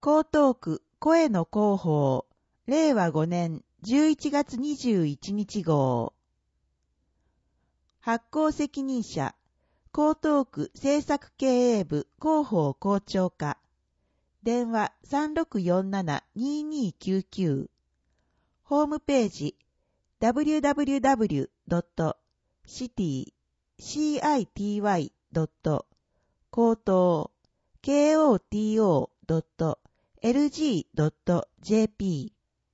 江東区声の広報令和5年11月21日号発行責任者江東区政策経営部広報校長課電話 3647-2299 ホームページ www.city-koto.lg.jp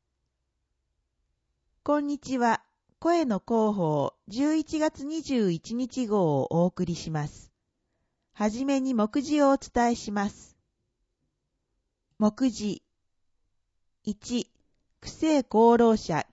こんにちは。声の広報11月21日号をお送りします。はじめに目次をお伝えします。目次1、区政功労者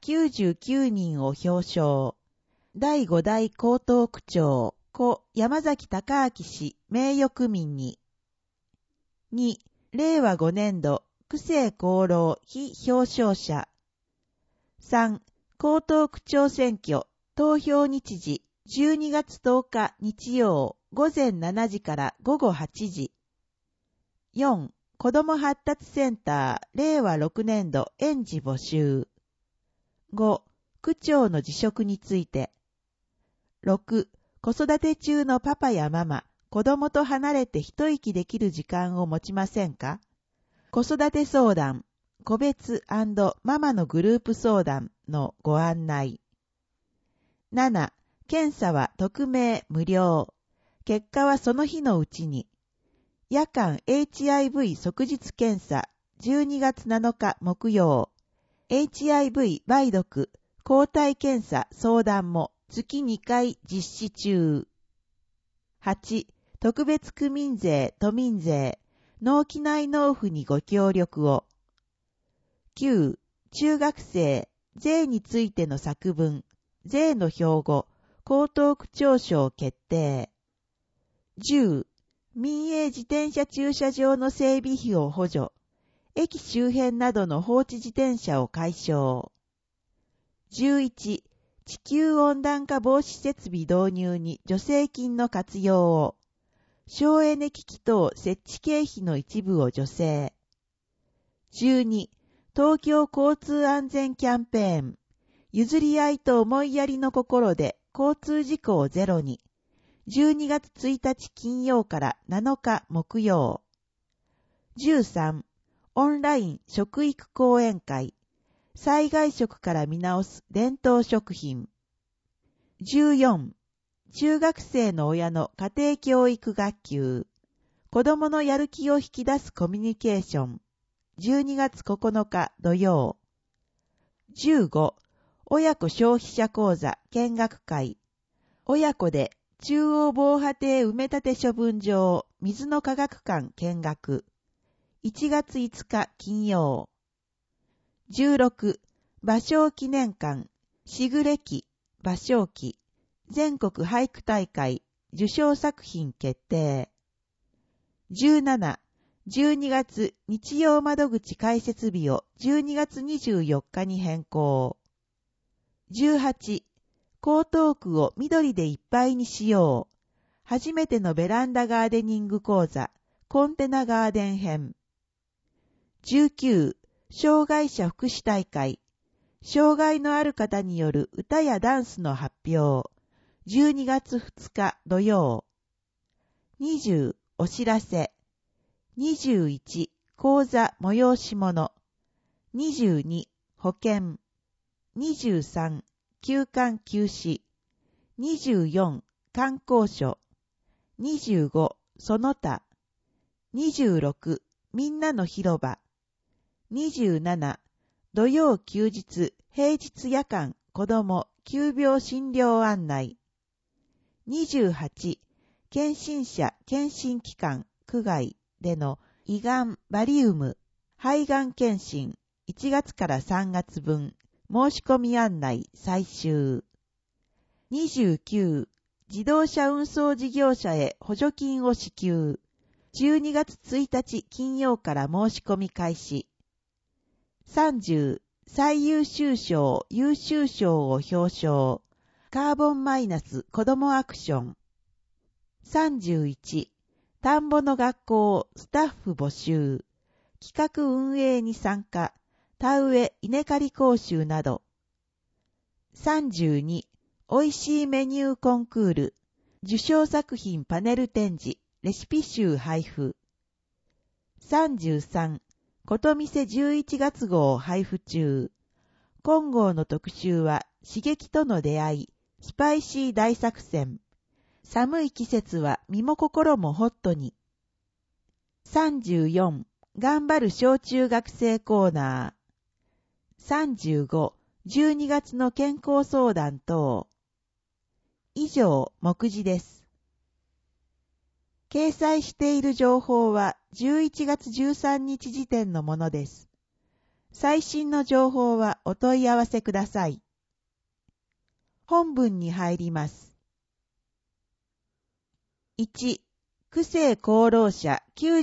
99人を表彰。第5代江東区長、故山崎隆明氏名誉区民に。2、令和5年度区政功労非表彰者。3、江東区長選挙投票日時12月10日日曜午前7時から午後8時。4、子ども発達センター令和6年度園児募集。5、区長の辞職について。6、子育て中のパパやママ、子供と離れて一息できる時間を持ちませんか？子育て相談、個別&ママのグループ相談のご案内。7、検査は匿名無料。結果はその日のうちに。夜間 HIV 即日検査12月7日木曜。HIV 梅毒抗体検査相談も月2回実施中。8、特別区民税、都民税、納期内納付にご協力を。9、中学生、税についての作文、税の標語、江東区長賞決定。10、民営自転車駐車場の整備費を補助、駅周辺などの放置自転車を解消。11、地球温暖化防止設備導入に助成金の活用を、省エネ機器等設置経費の一部を助成。12、東京交通安全キャンペーン、譲り合いと思いやりの心で交通事故をゼロに、12月1日金曜から7日木曜。13、オンライン食育講演会、災害食から見直す伝統食品。14、中学生の親の家庭教育学級、子供のやる気を引き出すコミュニケーション。12月9日土曜。15、親子消費者講座見学会。親子で中央防波堤埋め立て処分場水の科学館見学。1月5日金曜。16、芭蕉記念館、しぐれ記、芭蕉記、全国俳句大会、受賞作品決定。17、12月日曜窓口開設日を12月24日に変更。18、江東区を緑でいっぱいにしよう。初めてのベランダガーデニング講座、コンテナガーデン編。19、障害者福祉大会。障害のある方による歌やダンスの発表。12月2日土曜。20、お知らせ。21、講座催し物。22、保険。23、休館休止。24、観光所。25、その他。26、みんなの広場。27、土曜休日、平日夜間、子ども、急病診療案内。28、検診者、検診機関、区外での胃がん、バリウム、肺がん検診、1月から3月分、申し込み案内、最終。29、自動車運送事業者へ補助金を支給。12月1日金曜から申し込み開始。30、最優秀賞、優秀賞を表彰。カーボンマイナス子どもアクション。31、田んぼの学校スタッフ募集。 企画運営に参加、田植え稲刈り講習など。32、おいしいメニューコンクール、受賞作品パネル展示、レシピ集配布。33、ことみせ11月号配布中。今号の特集は、刺激との出会い、スパイシー大作戦。寒い季節は身も心もホットに。34、頑張る小中学生コーナー。35、12月の健康相談等。以上、目次です。掲載している情報は11月13日時点のものです。最新の情報はお問い合わせください。本文に入ります。1、区政功労者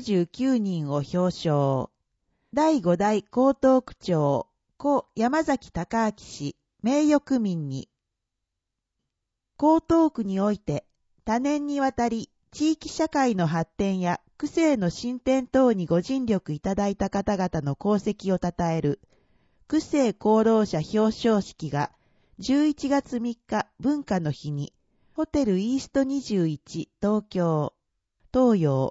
99人を表彰。第5代江東区長、故山崎隆明氏、名誉区民に。江東区において、多年にわたり、地域社会の発展や区政の進展等にご尽力いただいた方々の功績を称える、区政功労者表彰式が、11月3日文化の日に、ホテルイースト21東京、東洋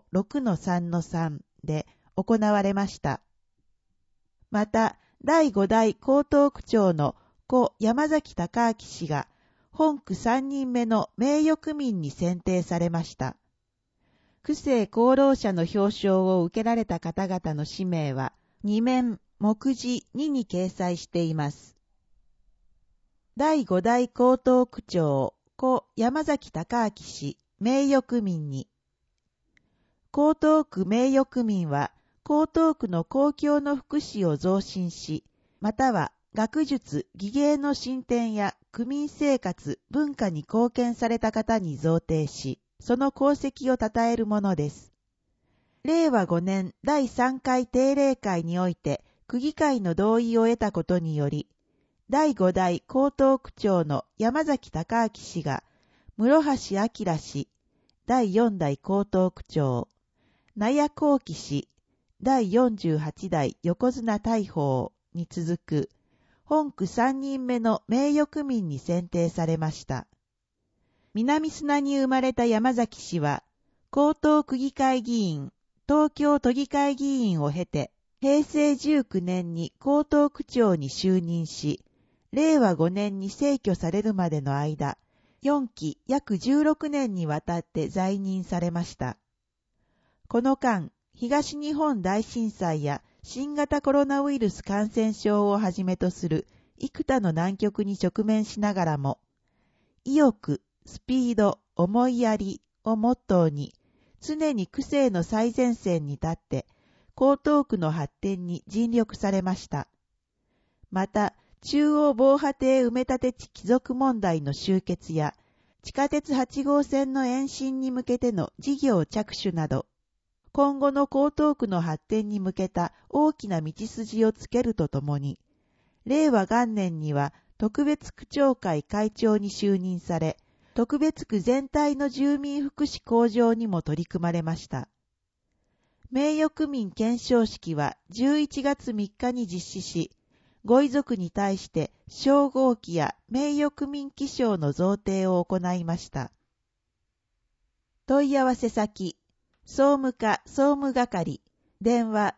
6-3-3 で行われました。また、第5代江東区長の故山崎隆明氏が、本区3人目の名誉区民に選定されました。区政功労者の表彰を受けられた方々の氏名は、2面、目次2に掲載しています。第5代江東区長、故山崎隆明氏、名誉区民に。江東区名誉区民は、江東区の公共の福祉を増進し、または学術、技芸の進展や区民生活、文化に貢献された方に贈呈し、その功績を称えるものです。令和5年第3回定例会において、区議会の同意を得たことにより、第5代江東区長の山崎隆明氏が、室橋明氏、第4代江東区長、納谷幸喜氏、第48代横綱大鵬に続く、本区3人目の名誉区民に選定されました。南砂に生まれた山崎氏は、江東区議会議員、東京都議会議員を経て、平成19年に江東区長に就任し、令和5年に逝去されるまでの間、4期約16年にわたって在任されました。この間、東日本大震災や新型コロナウイルス感染症をはじめとする幾多の難局に直面しながらも、意欲、スピード、思いやりをモットーに、常に区政の最前線に立って、江東区の発展に尽力されました。また、中央防波堤埋め立て地帰属問題の終結や、地下鉄8号線の延伸に向けての事業着手など、今後の江東区の発展に向けた大きな道筋をつけるとともに、令和元年には特別区長会会長に就任され、特別区全体の住民福祉向上にも取り組まれました。名誉区民顕彰式は11月3日に実施し、ご遺族に対して称号旗や名誉区民記章の贈呈を行いました。問い合わせ先、総務課総務係、電話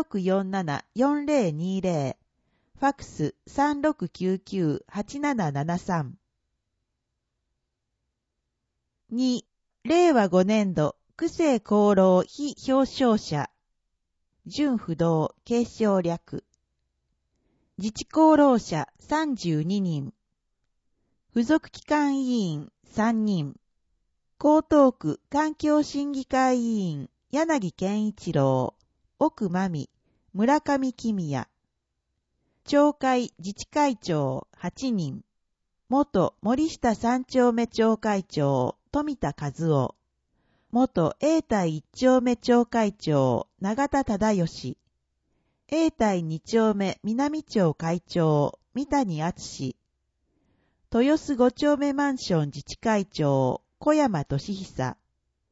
3647-4020、ファクス 3699-8773。2、令和5年度区政功労非表彰者。準不動継承略。自治功労者32人。付属機関委員3人。江東区環境審議会委員柳健一郎、奥真美、村上公也。町会自治会長8人。元森下3丁目町会長富田和夫。元永代1丁目町会長永田忠義。永代2丁目南町会長三谷敦。豊洲5丁目マンション自治会長小山俊久。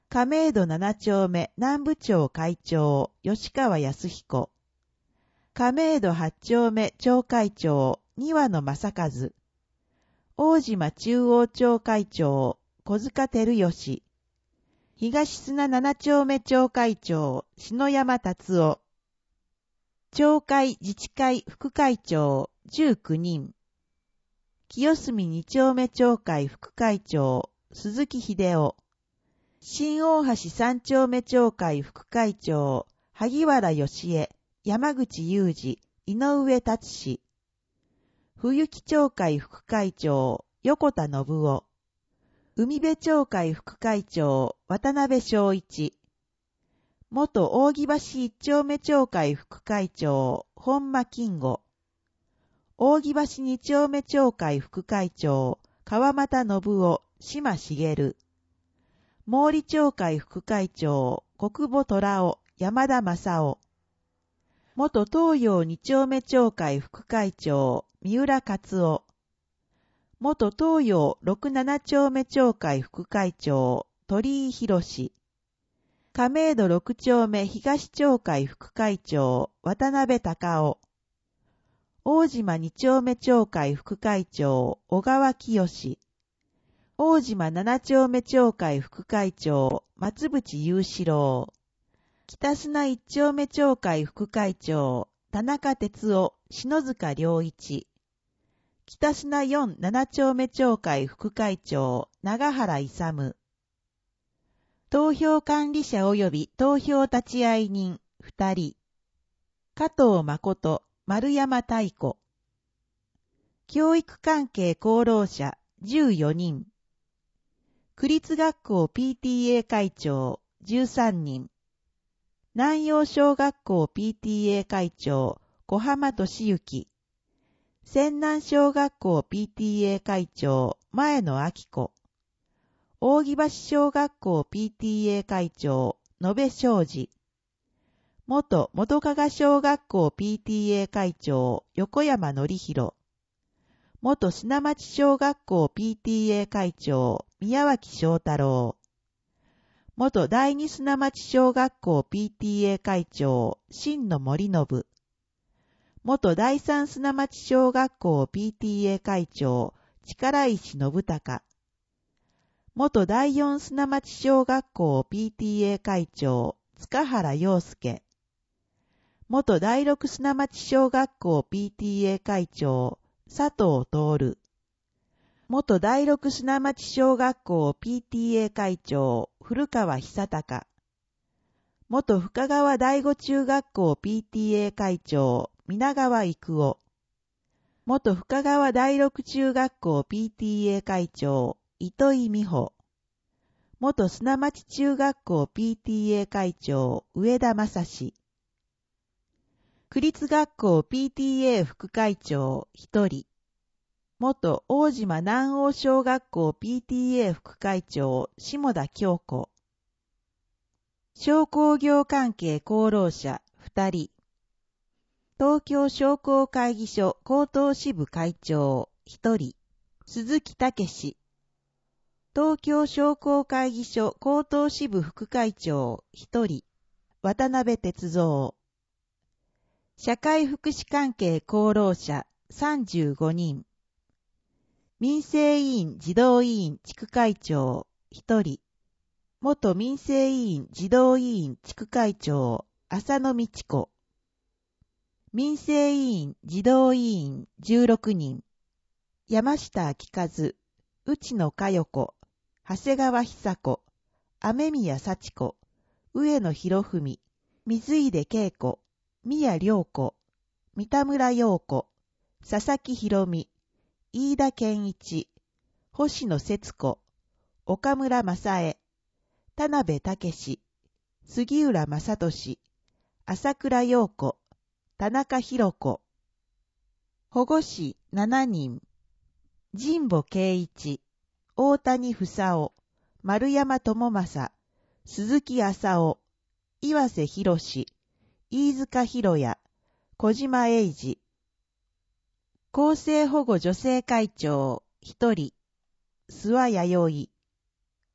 亀戸7丁目南部町会長、吉川康彦。亀戸8丁目町会長、庭野正和。大島中央町会長、小塚照義。東砂7丁目町会長、篠山達夫。町会自治会副会長、19人。清澄2丁目町会副会長、鈴木秀夫。新大橋3丁目町会副会長、萩原義恵、山口裕二、井上達志。冬木町会副会長、横田信夫。海辺町会副会長、渡辺正一。元扇橋1丁目町会副会長、本間金吾。扇橋2丁目町会副会長、川又信夫、島茂。毛利町会副会長、国母虎夫、山田正夫。元東洋2丁目町会副会長、三浦勝夫。元東洋67丁目町会副会長、鳥居博。亀戸6丁目東町会副会長、渡辺隆夫。大島2丁目町会副会長、小川清。大島7丁目町会副会長、松渕雄四郎。北砂1丁目町会副会長、田中哲夫、篠塚良一。北砂4、7丁目町会副会長、長原勇。投票管理者及び投票立会人、2人。加藤誠、丸山太子。教育関係功労者、14人。区立学校 PTA 会長、13人。南陽小学校 PTA 会長、小浜俊之。仙南小学校 PTA 会長、前野明子。扇橋小学校 PTA 会長、野部昌司。元本加賀小学校 PTA 会長、横山典弘。元砂町小学校 PTA 会長、宮脇正太郎。元第二砂町小学校 PTA 会長、新野森信。元第三砂町小学校 PTA 会長、力石信孝。元第四砂町小学校 PTA 会長、塚原陽介。元第六砂町小学校 PTA 会長、佐藤徹。元第六砂町小学校 PTA 会長、古川久隆。元深川第五中学校 PTA 会長、皆川育夫。元深川第六中学校 PTA 会長、糸井美穂。元砂町中学校 PTA 会長、上田正史。区立学校 PTA 副会長、1人。元大島南央小学校 PTA 副会長、下田京子。商工業関係功労者、2人。東京商工会議所高等支部会長、1人。鈴木武史。東京商工会議所高等支部副会長、1人。渡辺哲三。社会福祉関係功労者、35人。民生委員児童委員地区会長、1人。元民生委員児童委員地区会長、浅野道子。民生委員児童委員16人。山下明和、内野佳代子、長谷川久子、雨宮幸子、上野博文、水出恵子、宮良子、三田村陽子、佐々木博美、飯田健一、星野節子、岡村正恵、田辺武史、杉浦正俊、朝倉陽子、田中博子。保護司7人。神保圭一、大谷房夫、丸山智正、鈴木麻夫、岩瀬博士、飯塚博也、小島英二。厚生保護女性会長、1人、諏訪弥生。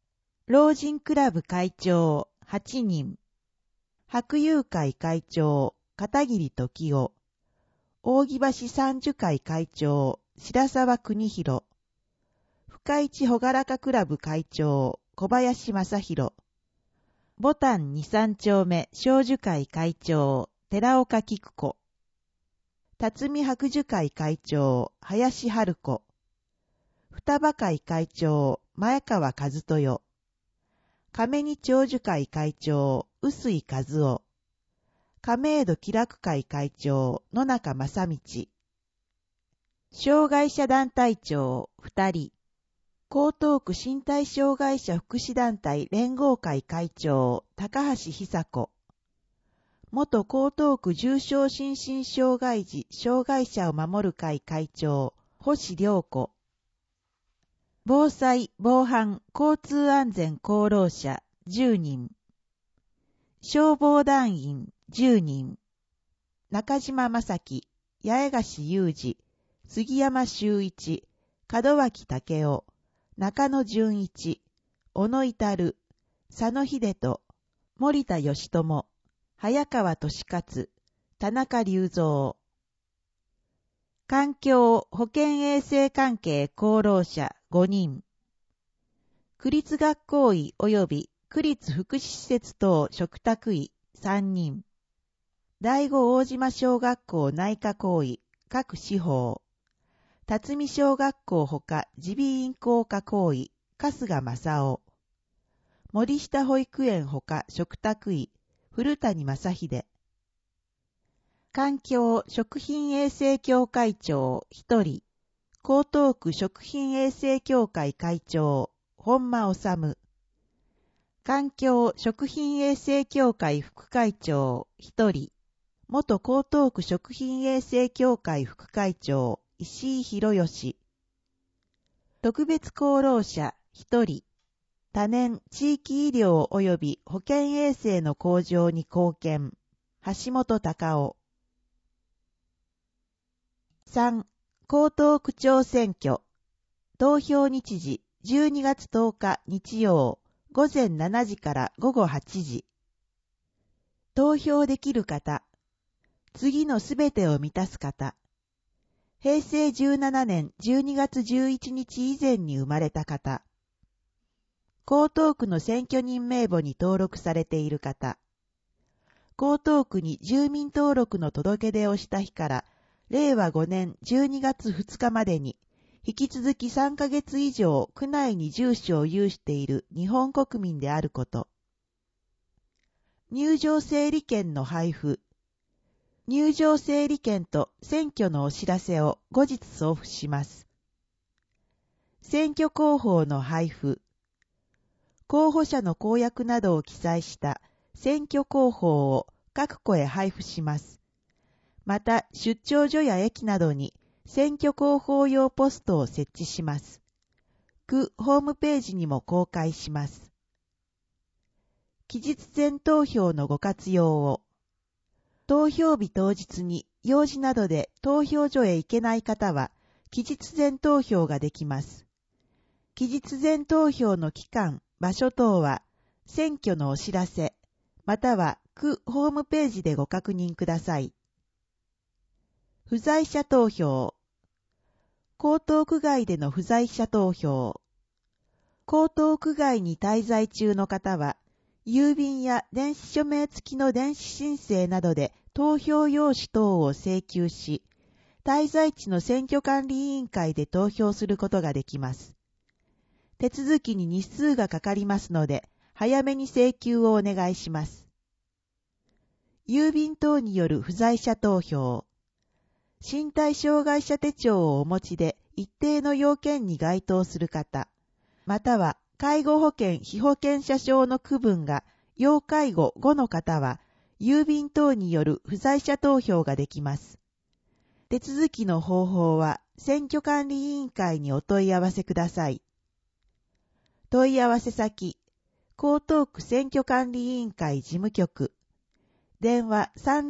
老人クラブ会長8人、白友会会長片桐時夫、扇橋三樹会会長白沢邦弘、深市ほがらかクラブ会長小林正弘、ボタン2、3丁目小樹会会長寺岡菊子、辰巳白樹会会長林春子、双葉会会長前川和豊、亀二長寿会会長臼井和夫、亀戸気楽会会長野中正道、障害者団体長2人、江東区身体障害者福祉団体連合会会長高橋久子、元江東区重症心身障害児障害者を守る会会長星良子、防災・防犯・交通安全功労者10人、消防団員10人、中島正樹、八重樫裕二、杉山修一、門脇武雄、中野純一、小野至、佐野秀人、森田義友、早川俊勝、田中隆三。環境・保健衛生関係功労者5人。区立学校医及び区立福祉施設等嘱託医3人。第五大島小学校内科校医各司法。辰巳小学校ほか耳鼻咽喉科校医春日正夫。森下保育園ほか嘱託医古谷正秀。環境食品衛生協会長1人。江東区食品衛生協会会長本間治。環境食品衛生協会副会長1人。元江東区食品衛生協会副会長石井博義。特別功労者1人。多年地域医療及び保健衛生の向上に貢献。橋本隆夫。3. 江東区長選挙。投票日時12月10日日曜午前7時から午後8時。投票できる方。次のすべてを満たす方。平成17年12月11日以前に生まれた方。江東区の選挙人名簿に登録されている方。江東区に住民登録の届け出をした日から令和5年12月2日までに引き続き3ヶ月以上区内に住所を有している日本国民であること。入場整理券の配布。入場整理券と選挙のお知らせを後日送付します。選挙広報の配布。候補者の公約などを記載した選挙広報を各戸へ配布します。また、出張所や駅などに選挙広報用ポストを設置します。区ホームページにも公開します。期日前投票のご活用を。投票日当日に用事などで投票所へ行けない方は、期日前投票ができます。期日前投票の期間、場所等は、選挙のお知らせ、または区ホームページでご確認ください。不在者投票。江東区外での不在者投票。江東区外に滞在中の方は、郵便や電子署名付きの電子申請などで投票用紙等を請求し、滞在地の選挙管理委員会で投票することができます。手続きに日数がかかりますので、早めに請求をお願いします。郵便等による不在者投票。身体障害者手帳をお持ちで一定の要件に該当する方、または介護保険被保険者証の区分が要介護5の方は、郵便等による不在者投票ができます。手続きの方法は選挙管理委員会にお問い合わせください。問い合わせ先、江東区選挙管理委員会事務局、電話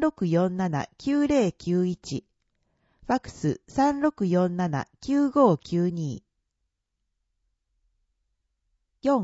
3647-9091、ファクス 3647-9592。4.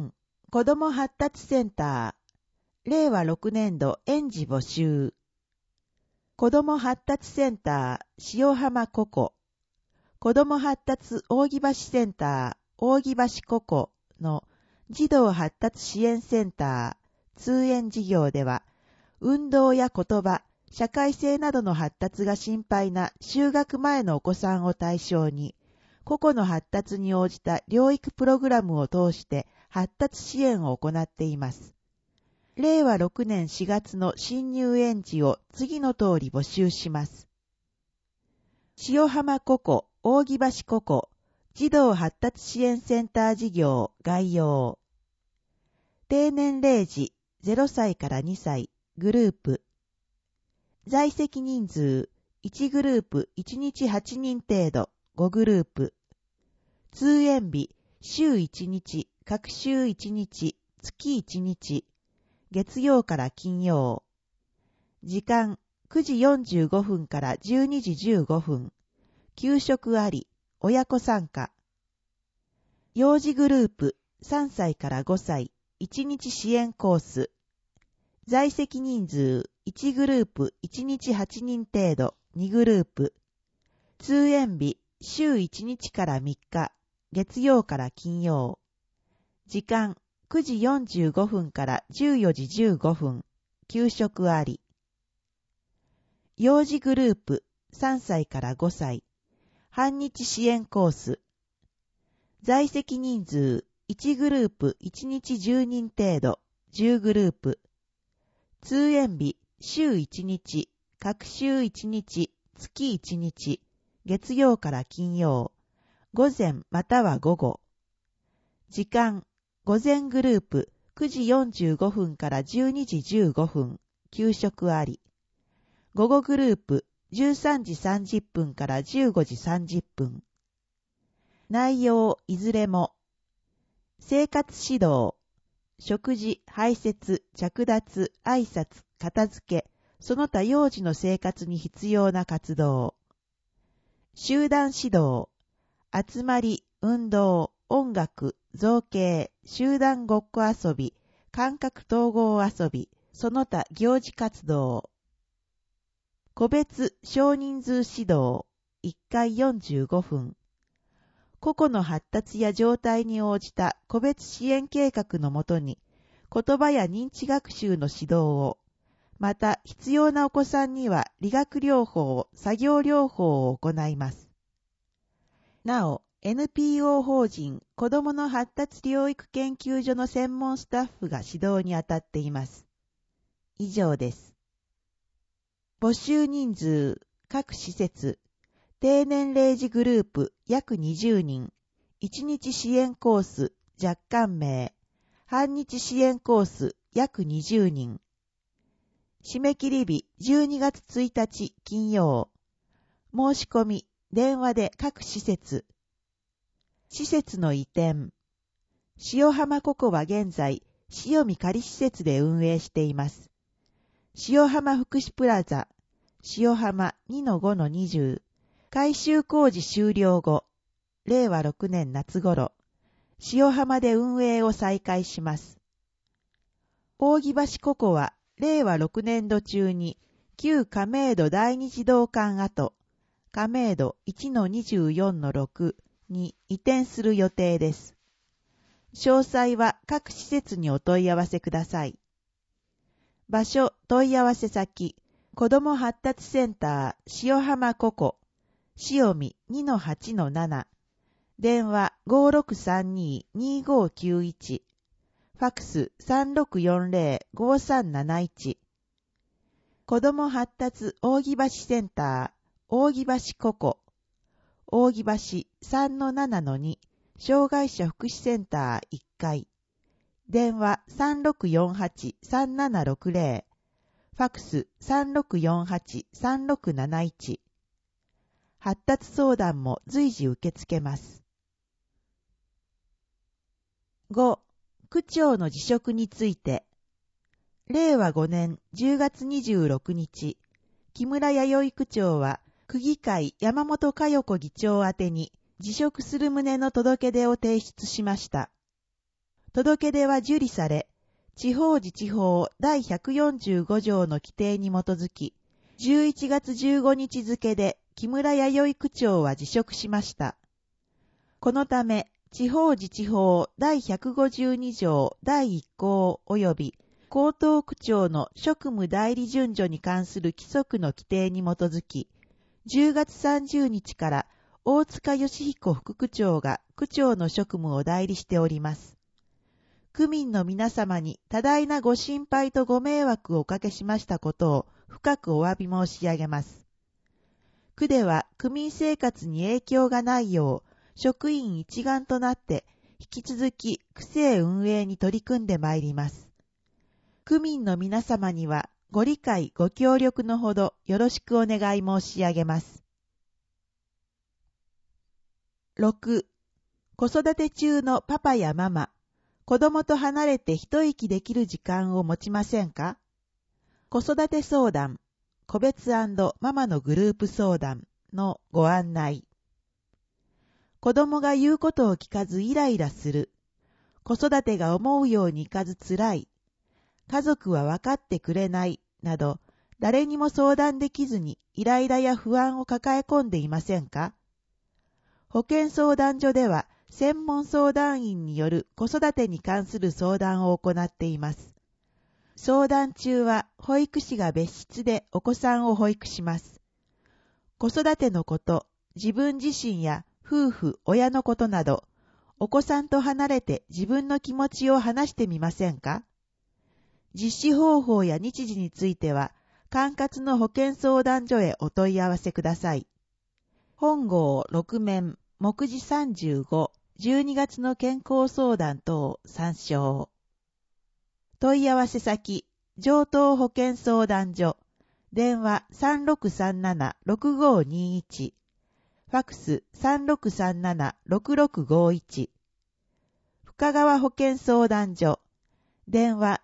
子ども発達センター、令和6年度園児募集。子ども発達センター、塩浜ココ。子ども発達扇橋センター、扇橋ココの児童発達支援センター、通園事業では、運動や言葉、社会性などの発達が心配な就学前のお子さんを対象に、個々の発達に応じた療育プログラムを通して発達支援を行っています。令和6年4月の新入園児を次の通り募集します。塩浜ココ、扇橋ココ、児童発達支援センター事業概要。低年齢児0歳から2歳グループ。在籍人数1グループ1日8人程度5グループ。通園日週1日、各週1日、月1日。月曜から金曜。時間9時45分から12時15分。給食あり、親子参加。幼児グループ3歳から5歳、1日支援コース。在籍人数1グループ1日8人程度2グループ。通園日週1日から3日、月曜から金曜。時間9時45分から14時15分。給食あり。幼児グループ3歳から5歳。半日支援コース。在籍人数1グループ1日10人程度10グループ。通園日週1日、各週1日、月1日。月曜から金曜。午前または午後。時間午前グループ9時45分から12時15分。給食あり。午後グループ13時30分から15時30分。内容いずれも。生活指導。食事、排泄、着脱、挨拶、片付け、その他幼児の生活に必要な活動。集団指導。集まり、運動、音楽、造形、集団ごっこ遊び、感覚統合遊び、その他行事活動。個別少人数指導、1回45分。個々の発達や状態に応じた個別支援計画のもとに、言葉や認知学習の指導を、また必要なお子さんには理学療法、作業療法を行います。なお、NPO 法人子どもの発達療育研究所の専門スタッフが指導に当たっています。以上です。募集人数、各施設、低年齢児グループ約20人、1日支援コース若干名、半日支援コース約20人。締め切り日12月1日金曜。申し込み、電話で各施設。施設の移転。塩浜ココは現在、塩見仮施設で運営しています。塩浜福祉プラザ、塩浜 2-5-20。改修工事終了後、令和6年夏頃、塩浜で運営を再開します。扇橋ココは、令和6年度中に、旧亀戸第二児童館跡、亀戸 1-24-6 に移転する予定です。詳細は各施設にお問い合わせください。場所、問い合わせ先、子ども発達センター、塩浜ココ、塩見 2-8-7、電話 5632-2591、ファックス 3640-5371。子ども発達扇橋センター、扇橋ココ、扇橋 3-7-2、障害者福祉センター1階、電話 3648-3760、ファックス 3648-3671。発達相談も随時受け付けます。5. 区長の辞職について。令和5年10月26日、木村弥生区長は、区議会山本佳代子議長宛てに辞職する旨の届け出を提出しました。 届け出は受理され、地方自治法第145条の規定に基づき、11月15日付で木村弥生区長は辞職しました。このため、地方自治法第152条第1項及び江東区長の職務代理順序に関する規則の規定に基づき、10月30日から大塚義彦副区長が区長の職務を代理しております。区民の皆様に多大なご心配とご迷惑をおかけしましたことを深くお詫び申し上げます。区では区民生活に影響がないよう、職員一丸となって引き続き区政運営に取り組んでまいります。区民の皆様にはご理解ご協力のほどよろしくお願い申し上げます。6. 子育て中のパパやママ、子供と離れて一息できる時間を持ちませんか？子育て相談、個別&ママのグループ相談のご案内。子供が言うことを聞かずイライラする。子育てが思うようにいかずつらい。家族は分かってくれないなど、誰にも相談できずにイライラや不安を抱え込んでいませんか？保健相談所では専門相談員による子育てに関する相談を行っています。相談中は保育士が別室でお子さんを保育します。子育てのこと、自分自身や夫婦、親のことなど、お子さんと離れて自分の気持ちを話してみませんか？実施方法や日時については、管轄の保健相談所へお問い合わせください。本号6面、目次35、12月の健康相談等参照。問い合わせ先、城東保健相談所、電話 3637-6521、ファクス 3637-6651、深川保健相談所、電話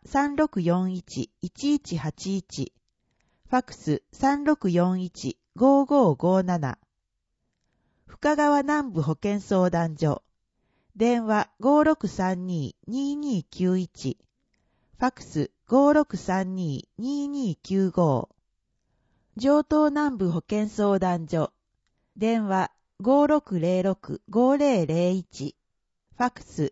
3641-1181、ファクス 3641-5557、深川南部保健相談所、電話 5632-2291、ファクス 5632-2295、城東南部保健相談所、電話 5606-5001、ファクス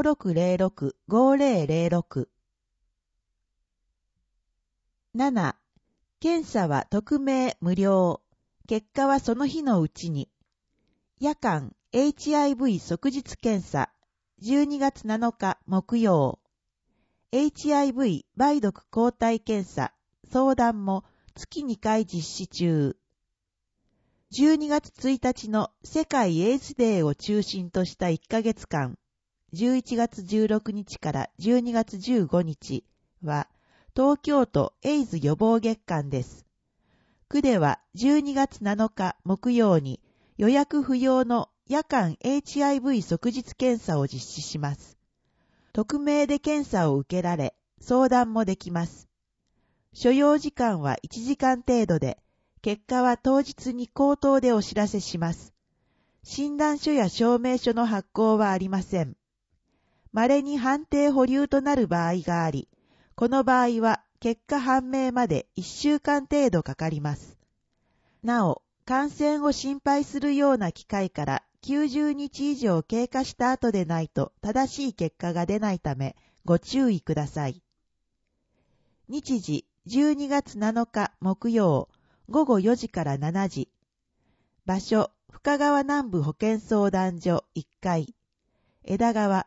5606-5006。7. 検査は匿名無料。結果はその日のうちに。夜間 HIV 即日検査。12月7日木曜。HIV 梅毒抗体検査。相談も月2回実施中。12月1日の世界エイズデーを中心とした1ヶ月間、11月16日から12月15日は、東京都エイズ予防月間です。区では12月7日木曜に予約不要の夜間 HIV 即日検査を実施します。匿名で検査を受けられ、相談もできます。所要時間は1時間程度で、結果は当日に口頭でお知らせします。診断書や証明書の発行はありません。稀に判定保留となる場合があり、この場合は結果判明まで1週間程度かかります。なお、感染を心配するような機会から90日以上経過した後でないと正しい結果が出ないためご注意ください。日時12月7日木曜午後4時から7時。場所、深川南部保健相談所1階。枝川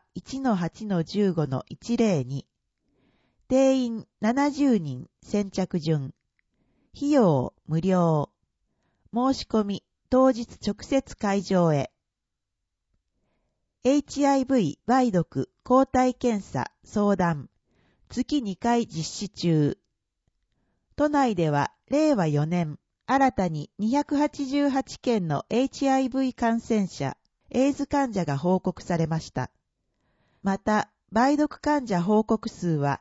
1-8-15-102。定員70人先着順。費用無料。申し込み当日直接会場へ。HIV 梅毒抗体検査相談。月2回実施中。都内では令和4年、新たに288件の HIV 感染者、エイズ患者が報告されました。また、梅毒患者報告数は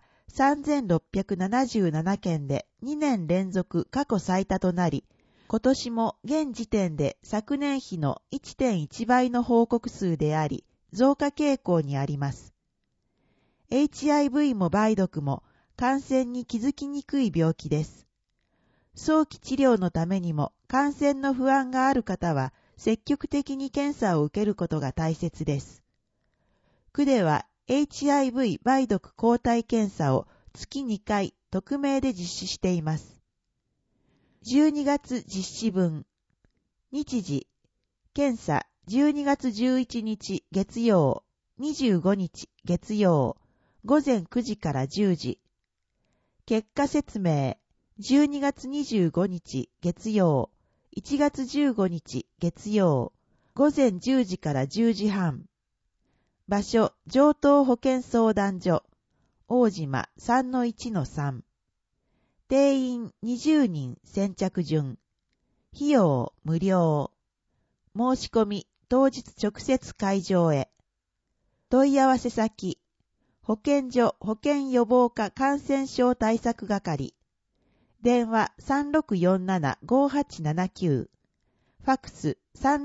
3677件で2年連続過去最多となり、今年も現時点で昨年比の 1.1 倍の報告数であり、増加傾向にあります。 HIV も梅毒も感染に気づきにくい病気です。早期治療のためにも感染の不安がある方は積極的に検査を受けることが大切です。区では HIV 梅毒抗体検査を月2回匿名で実施しています。12月実施分。日時。検査12月11日月曜、25日月曜、午前9時から10時。結果説明。12月25日月曜、1月15日月曜、午前10時から10時半。場所、上東保健相談所、大島 3-1-3。定員20人先着順。費用無料。申し込み当日直接会場へ。問い合わせ先、保健所保健予防課感染症対策係。電話 3647-5879。ファックス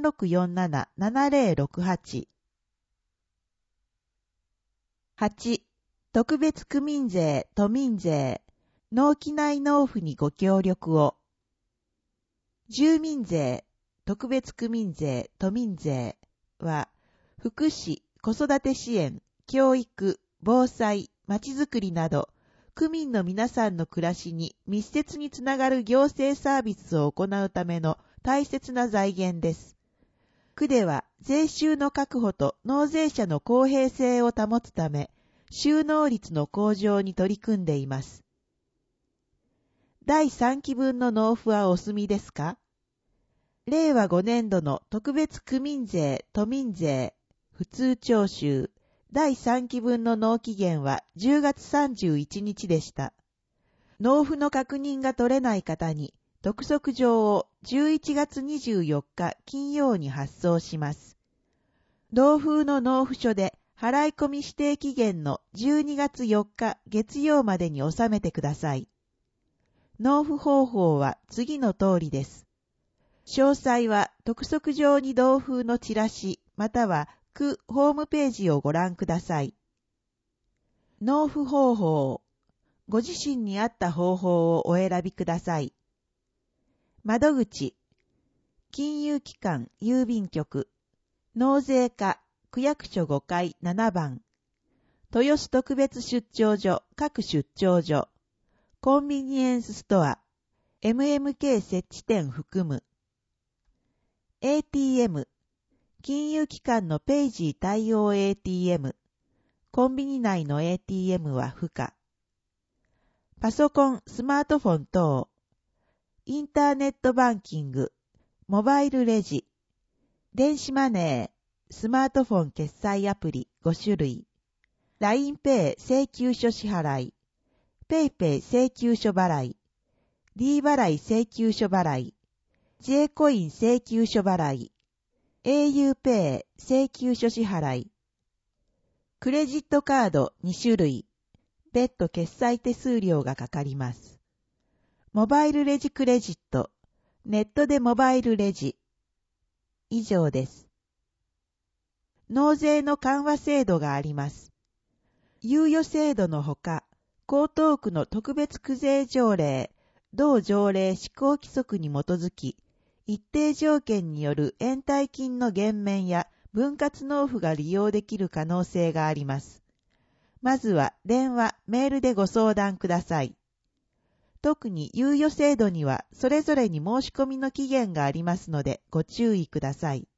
3647-7068。8. 特別区民税、都民税、納期内納付にご協力を。住民税、特別区民税、都民税は、福祉、子育て支援、教育、防災、まちづくりなど、区民の皆さんの暮らしに密接につながる行政サービスを行うための大切な財源です。区では税収の確保と納税者の公平性を保つため、収納率の向上に取り組んでいます。第3期分の納付はお済みですか？令和5年度の特別区民税、都民税、普通徴収、第3期分の納期限は10月31日でした。納付の確認が取れない方に、督促状を11月24日金曜に発送します。同封の納付書で払い込み指定期限の12月4日月曜までに納めてください。納付方法は次の通りです。詳細は督促状に同封のチラシまたは区ホームページをご覧ください。納付方法。ご自身に合った方法をお選びください。窓口。金融機関郵便局。納税課区役所5階7番。豊洲特別出張所各出張所。コンビニエンスストア。MMK 設置店含む。ATM。金融機関のペイジー対応 ATM。コンビニ内の ATM は不可。パソコン、スマートフォン等。インターネットバンキング。モバイルレジ。電子マネー。スマートフォン決済アプリ5種類。LINEPay 請求書支払い。PayPay 請求書払い。D 払い請求書払い。J コイン請求書払い。auPay 請求書支払い。クレジットカード2種類。別途決済手数料がかかります。モバイルレジクレジット。ネットでモバイルレジ。以上です。納税の緩和制度があります。猶予制度のほか、江東区の特別区税条例、同条例施行規則に基づき、一定条件による延滞金の減免や分割納付が利用できる可能性があります。まずは電話、メールでご相談ください。特に猶予制度にはそれぞれに申し込みの期限がありますのでご注意ください。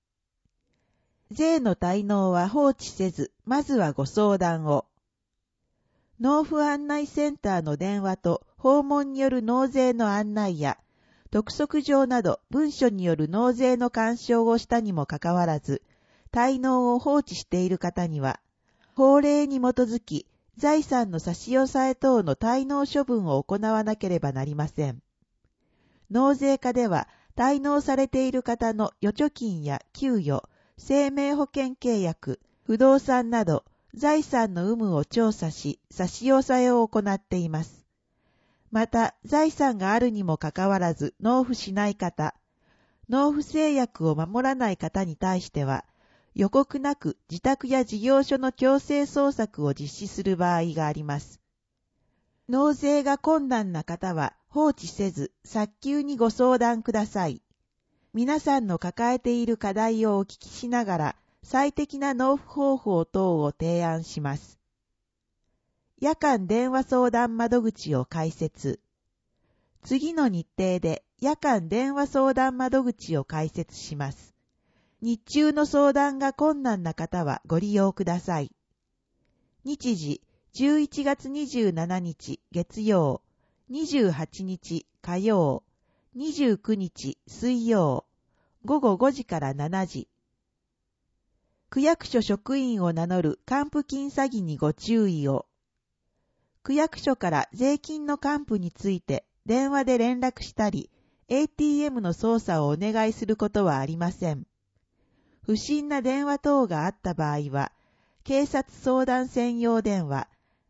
税の滞納は放置せず、まずはご相談を。納付案内センターの電話と訪問による納税の案内や、督促状など文書による納税の干渉をしたにもかかわらず、滞納を放置している方には、法令に基づき、財産の差し押さえ等の滞納処分を行わなければなりません。納税課では、滞納されている方の預貯金や給与、生命保険契約、不動産など、財産の有無を調査し、差し押さえを行っています。また、財産があるにもかかわらず納付しない方、納付制約を守らない方に対しては、 予告なく自宅や事業所の強制捜索を実施する場合があります。納税が困難な方は放置せず早急にご相談ください。皆さんの抱えている課題をお聞きしながら最適な納付方法等を提案します。夜間電話相談窓口を開設。次の日程で夜間電話相談窓口を開設します。日中の相談が困難な方はご利用ください。日時11月27日月曜、28日火曜、29日水曜、午後5時から7時。区役所職員を名乗る還付金詐欺にご注意を。区役所から税金の還付について電話で連絡したり、ATM の操作をお願いすることはありません。不審な電話等があった場合は、警察相談専用電話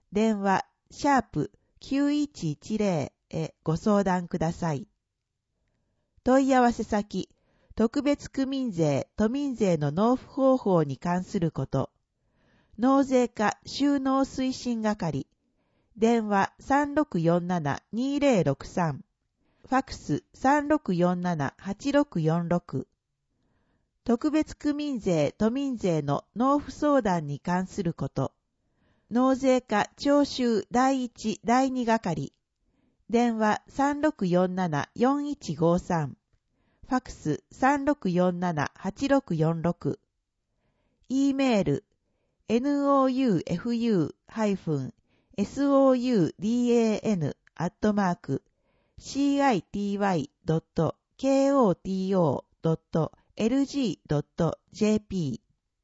#9110 へご相談ください。問い合わせ先、特別区民税・都民税の納付方法に関すること、納税課収納推進係、電話3647-2063、ファクス3647-8646、特別区民税・都民税の納付相談に関すること、納税課徴収第1・第2係、電話3647-4153、ファクス3647-8646、E メール、nouFU-soudan.koto.lg.jp。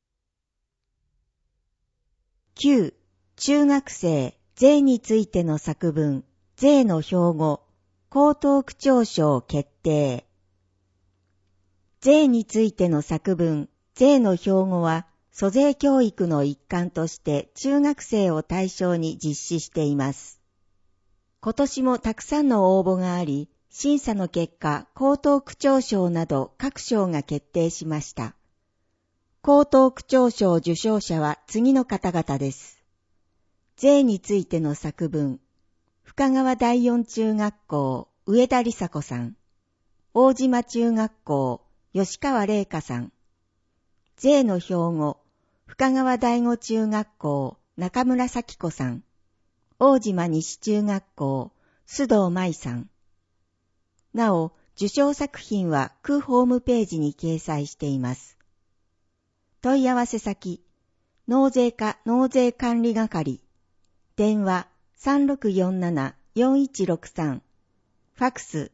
9. 中学生税についての作文、税の標語、江東区長賞決定。税についての作文、税の標語は、租税教育の一環として中学生を対象に実施しています。今年もたくさんの応募があり、審査の結果、江東区長賞など各賞が決定しました。江東区長賞受賞者は次の方々です。税についての作文、深川第四中学校、上田梨紗子さん。大島中学校、吉川玲香さん。税の標語、深川第五中学校、中村咲子さん。大島西中学校、須藤舞さん。なお、受賞作品は区ホームページに掲載しています。問い合わせ先、納税課納税管理係、電話3647-4163、ファクス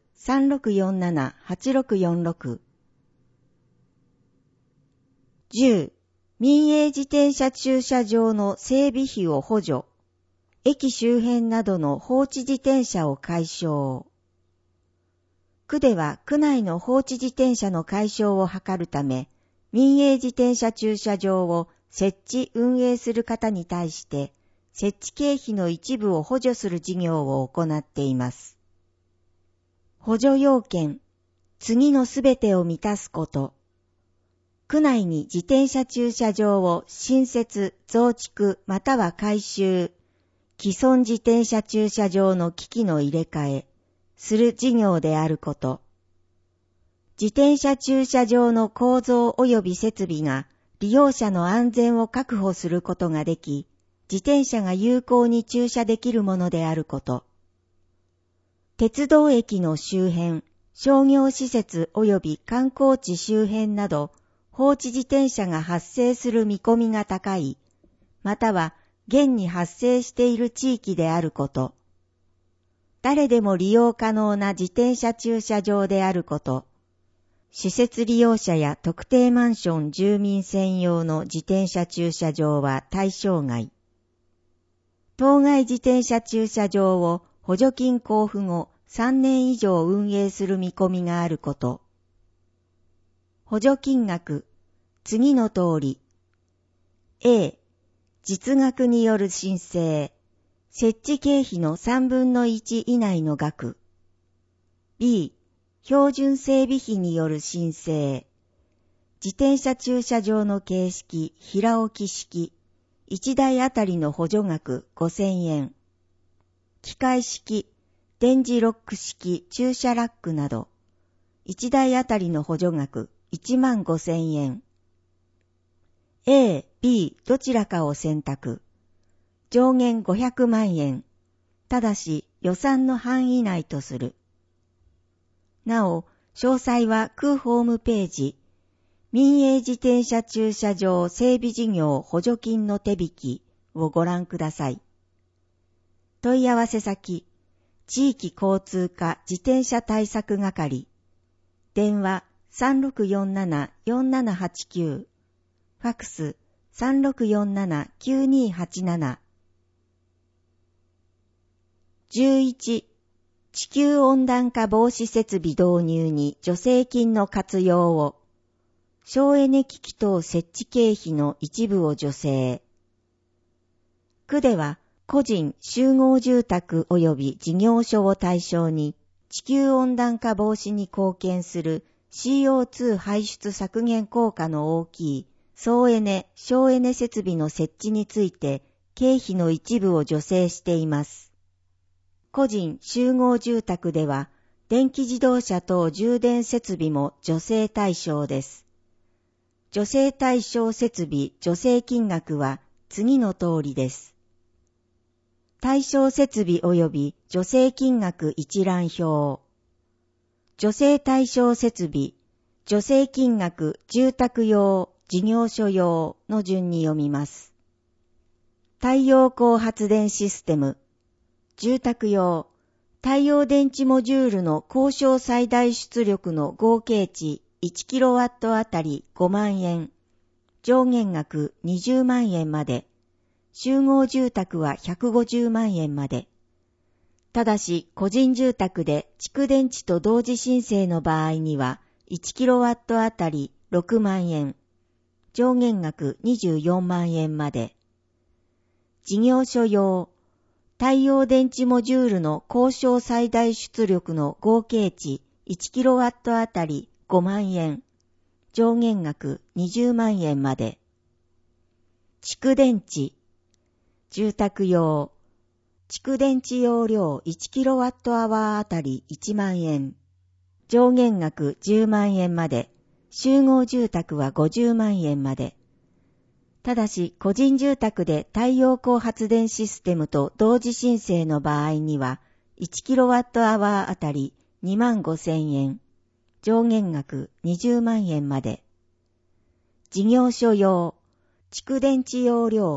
3647-8646。10. 民営自転車駐車場の整備費を補助。駅周辺などの放置自転車を解消。区では区内の放置自転車の解消を図るため、民営自転車駐車場を設置運営する方に対して、設置経費の一部を補助する事業を行っています。補助要件、次のすべてを満たすこと。区内に自転車駐車場を新設、増築または改修、既存自転車駐車場の機器の入れ替え、する事業であること。自転車駐車場の構造及び設備が利用者の安全を確保することができ、自転車が有効に駐車できるものであること。鉄道駅の周辺、商業施設及び観光地周辺など、放置自転車が発生する見込みが高い、または現に発生している地域であること。誰でも利用可能な自転車駐車場であること。施設利用者や特定マンション住民専用の自転車駐車場は対象外。当該自転車駐車場を補助金交付後3年以上運営する見込みがあること。補助金額、次の通り。A、実額による申請。設置経費の3分の1以内の額。B、標準整備費による申請。 自転車駐車場の形式、平置き式、1台あたりの補助額5000円。機械式、電磁ロック式駐車ラックなど、1台あたりの補助額15000円。A、B どちらかを選択。上限500万円。ただし予算の範囲内とする。なお、詳細は空ホームページ、民営自転車駐車場整備事業補助金の手引きをご覧ください。問い合わせ先、地域交通課自転車対策係、電話3647-4789、ファクス3647-9287。11、地球温暖化防止設備導入に助成金の活用を、省エネ機器等設置経費の一部を助成。区では個人集合住宅及び事業所を対象に地球温暖化防止に貢献する CO2 排出削減効果の大きい総エネ・省エネ設備の設置について経費の一部を助成しています。個人集合住宅では電気自動車等充電設備も助成対象です。助成対象設備助成金額は次の通りです。対象設備及び助成金額一覧表。助成対象設備、助成金額住宅用、事業所用の順に読みます。太陽光発電システム、住宅用、太陽電池モジュールの交渉最大出力の合計値1kW あたり5万円、上限額20万円まで、集合住宅は150万円まで。ただし、個人住宅で蓄電池と同時申請の場合には、1kW あたり6万円、上限額24万円まで。事業所用、太陽電池モジュールの交渉最大出力の合計値 1kW あたり5万円、上限額20万円まで。蓄電池、住宅用、蓄電池容量 1kWh あたり1万円、上限額10万円まで、集合住宅は50万円まで。ただし、個人住宅で太陽光発電システムと同時申請の場合には、1kWh あたり2万5000円、上限額20万円まで。事業所用、蓄電池容量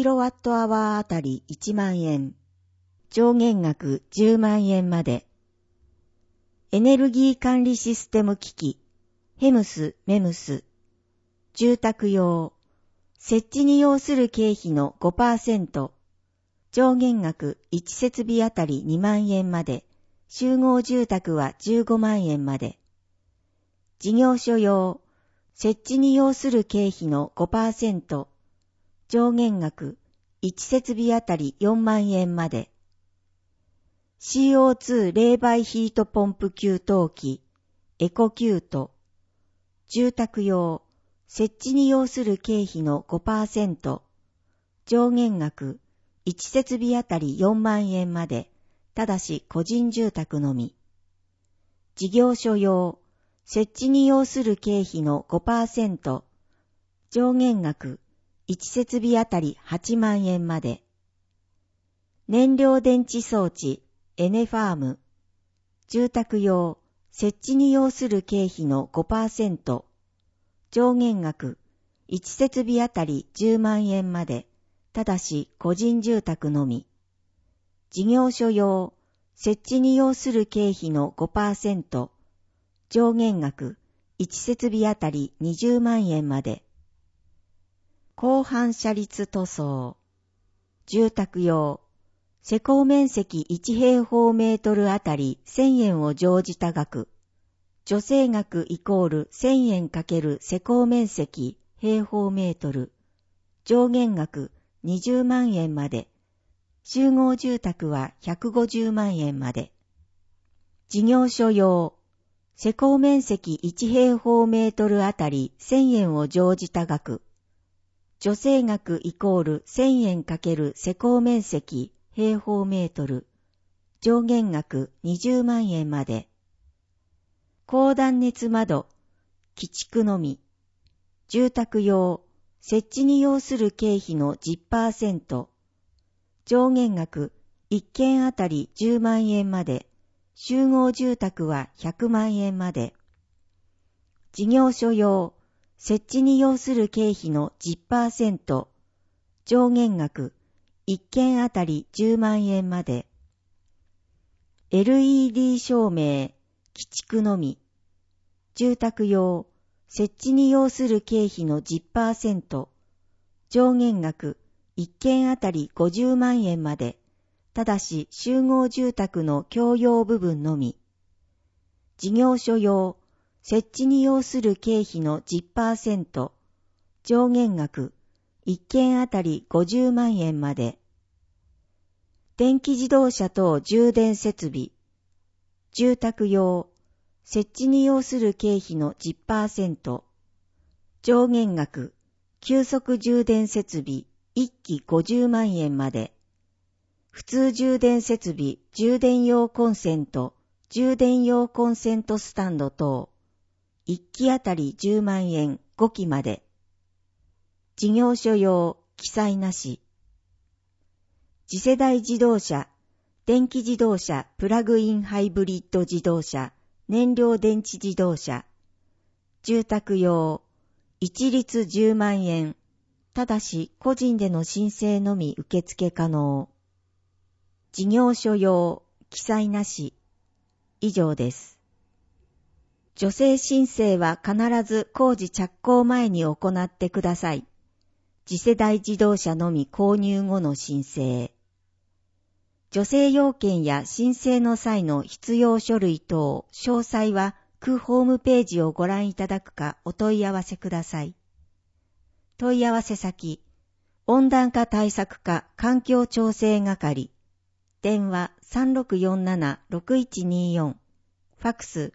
1kWh あたり1万円、上限額10万円まで。エネルギー管理システム機器、ヘムス・メムス、住宅用、設置に要する経費の 5%、上限額1設備あたり2万円まで、集合住宅は15万円まで。事業所用、設置に要する経費の 5%、上限額1設備あたり4万円まで。CO2 冷媒ヒートポンプ給湯器、エコキュート、住宅用、設置に要する経費の 5%、上限額1設備あたり4万円まで、ただし個人住宅のみ。事業所用、設置に要する経費の 5%、上限額1設備あたり8万円まで。燃料電池装置、エネファーム、住宅用、設置に要する経費の 5%、上限額1設備あたり10万円まで、ただし個人住宅のみ。事業所用、設置に要する経費の 5%、上限額1設備あたり20万円まで。広範射率塗装、住宅用、施工面積1平方メートルあたり1000円を乗じた額、助成額イコール1000円×施工面積平方メートル、上限額20万円まで、集合住宅は150万円まで。事業所用、 施工面積1平方メートルあたり1000円を乗じた額。助成額イコール1000円×施工面積平方メートル。上限額20万円まで。高断熱窓、基築のみ。住宅用、設置に要する経費の 10%。上限額1件あたり10万円まで。集合住宅は100万円まで。事業所用、設置に要する経費の 10%。上限額1件あたり10万円まで。LED 照明、基築のみ。住宅用、設置に要する経費の 10%。上限額1件あたり50万円まで。ただし集合住宅の共用部分のみ。事業所用、設置に要する経費の 10%。上限額1件あたり50万円まで。電気自動車等充電設備。住宅用、設置に要する経費の 10%。上限額、急速充電設備1基50万円まで。普通充電設備、充電用コンセント、充電用コンセントスタンド等、1基あたり10万円5基まで。事業所用、記載なし。次世代自動車、電気自動車、プラグインハイブリッド自動車、燃料電池自動車。住宅用、一律10万円。ただし個人での申請のみ受付可能。事業所用、記載なし。以上です。助成申請は必ず工事着工前に行ってください。次世代自動車のみ購入後の申請。助成要件や申請の際の必要書類等、詳細は区ホームページをご覧いただくかお問い合わせください。問い合わせ先、温暖化対策課環境調整係。電話 3647-6124。ファックス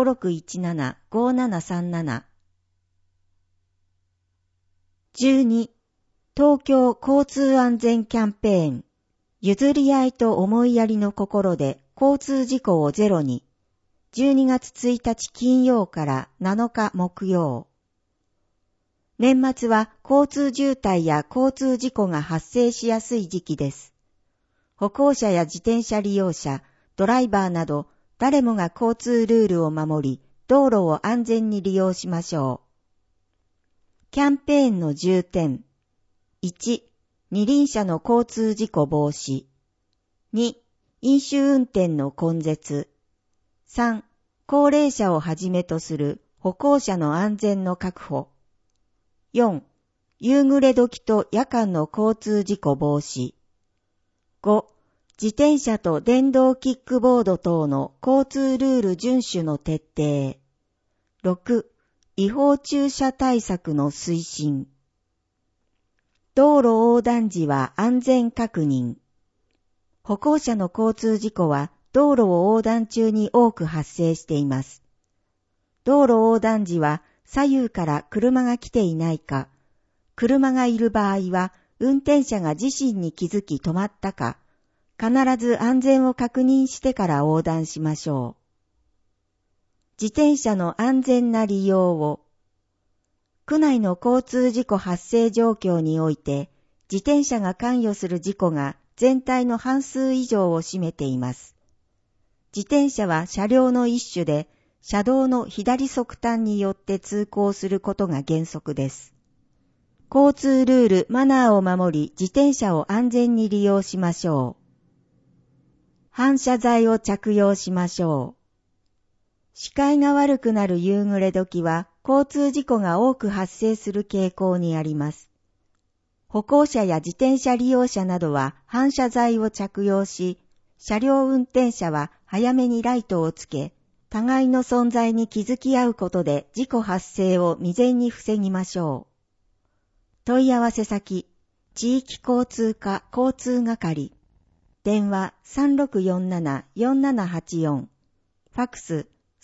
5617-5737。12. 東京交通安全キャンペーン。譲り合いと思いやりの心で交通事故をゼロに。12月1日金曜から7日木曜。年末は交通渋滞や交通事故が発生しやすい時期です。歩行者や自転車利用者、ドライバーなど誰もが交通ルールを守り、道路を安全に利用しましょう。キャンペーンの重点。1、二輪車の交通事故防止。2、飲酒運転の根絶。3、高齢者をはじめとする歩行者の安全の確保。4、夕暮れ時と夜間の交通事故防止。5、自転車と電動キックボード等の交通ルール遵守の徹底。6、違法駐車対策の推進。道路横断時は安全確認。歩行者の交通事故は道路を横断中に多く発生しています。道路横断時は左右から車が来ていないか、車がいる場合は運転者が自身に気づき止まったか、必ず安全を確認してから横断しましょう。自転車の安全な利用を。区内の交通事故発生状況において、自転車が関与する事故が全体の半数以上を占めています。自転車は車両の一種で、車道の左側端によって通行することが原則です。交通ルール・マナーを守り、自転車を安全に利用しましょう。反射材を着用しましょう。視界が悪くなる夕暮れ時は、交通事故が多く発生する傾向にあります。歩行者や自転車利用者などは反射材を着用し、車両運転者は早めにライトをつけ、互いの存在に気づき合うことで事故発生を未然に防ぎましょう。問い合わせ先、地域交通課交通係。電話 3647-4784。ファックス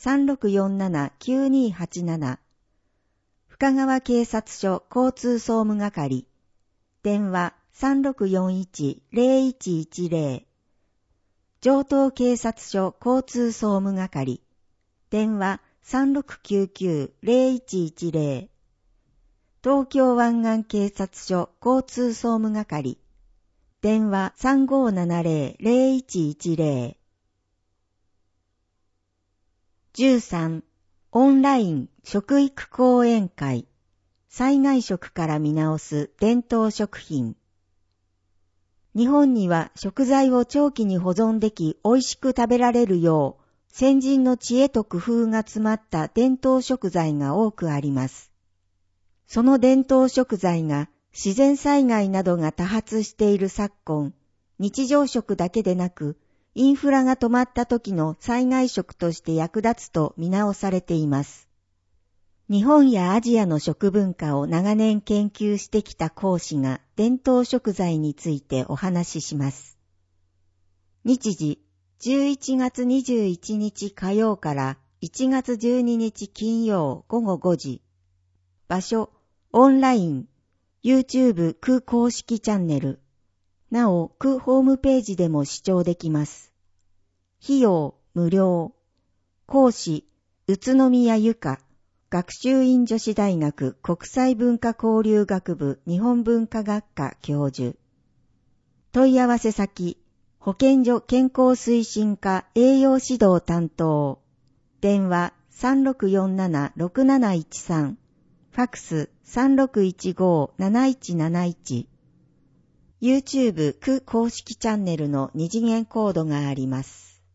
3647-9287深川警察署交通総務係電話3641-0110城東警察署交通総務係電話3699-0110東京湾岸警察署交通総務係電話3570-0110 13. オンライン食育講演会災害食から見直す伝統食品日本には食材を長期に保存でき美味しく食べられるよう先人の知恵と工夫が詰まった伝統食材が多くあります。その伝統食材が自然災害などが多発している昨今、日常食だけでなく、インフラが止まった時の災害食として役立つと見直されています。日本やアジアの食文化を長年研究してきた講師が伝統食材についてお話しします。日時、11月21日火曜から1月12日金曜午後5時。場所、オンライン、YouTube 空公式チャンネル。なお、空ホームページでも視聴できます。費用、無料。講師、宇都宮ゆか、学習院女子大学国際文化交流学部日本文化学科教授。問い合わせ先、保健所健康推進課栄養指導担当。電話3647-6713。ファクス3615-7171。YouTube 空公式チャンネルの二次元コードがあります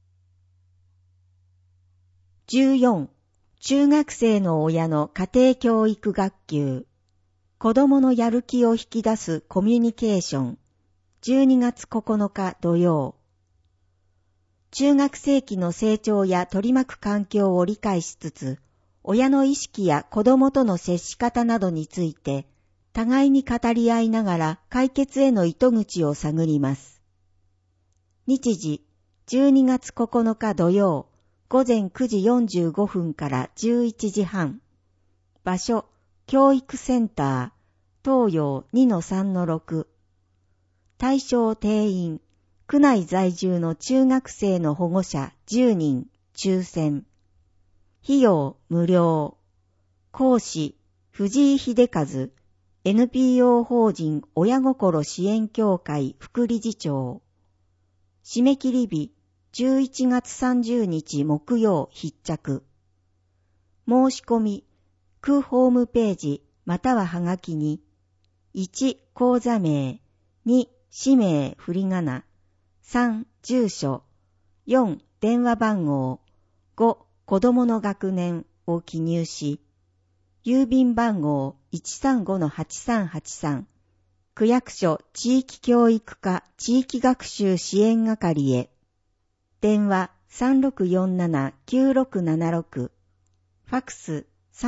。14. 中学生の親の家庭教育学級。子供のやる気を引き出すコミュニケーション。12月9日土曜。中学生期の成長や取り巻く環境を理解しつつ、親の意識や子供との接し方などについて、互いに語り合いながら解決への糸口を探ります。日時、12月9日土曜、午前9時45分から11時半。場所、教育センター、東洋 2-3-6。対象定員、区内在住の中学生の保護者10人、抽選。費用無料。講師、藤井秀和、NPO 法人親心支援協会副理事長。締め切り日、11月30日木曜必着。申し込み、区ホームページまたははがきに、1、口座名、2、氏名振り仮名、3、住所、4、電話番号、5、子供の学年を記入し、郵便番号 135-8383 区役所地域教育課地域学習支援係へ。電話3647-9676。ファクス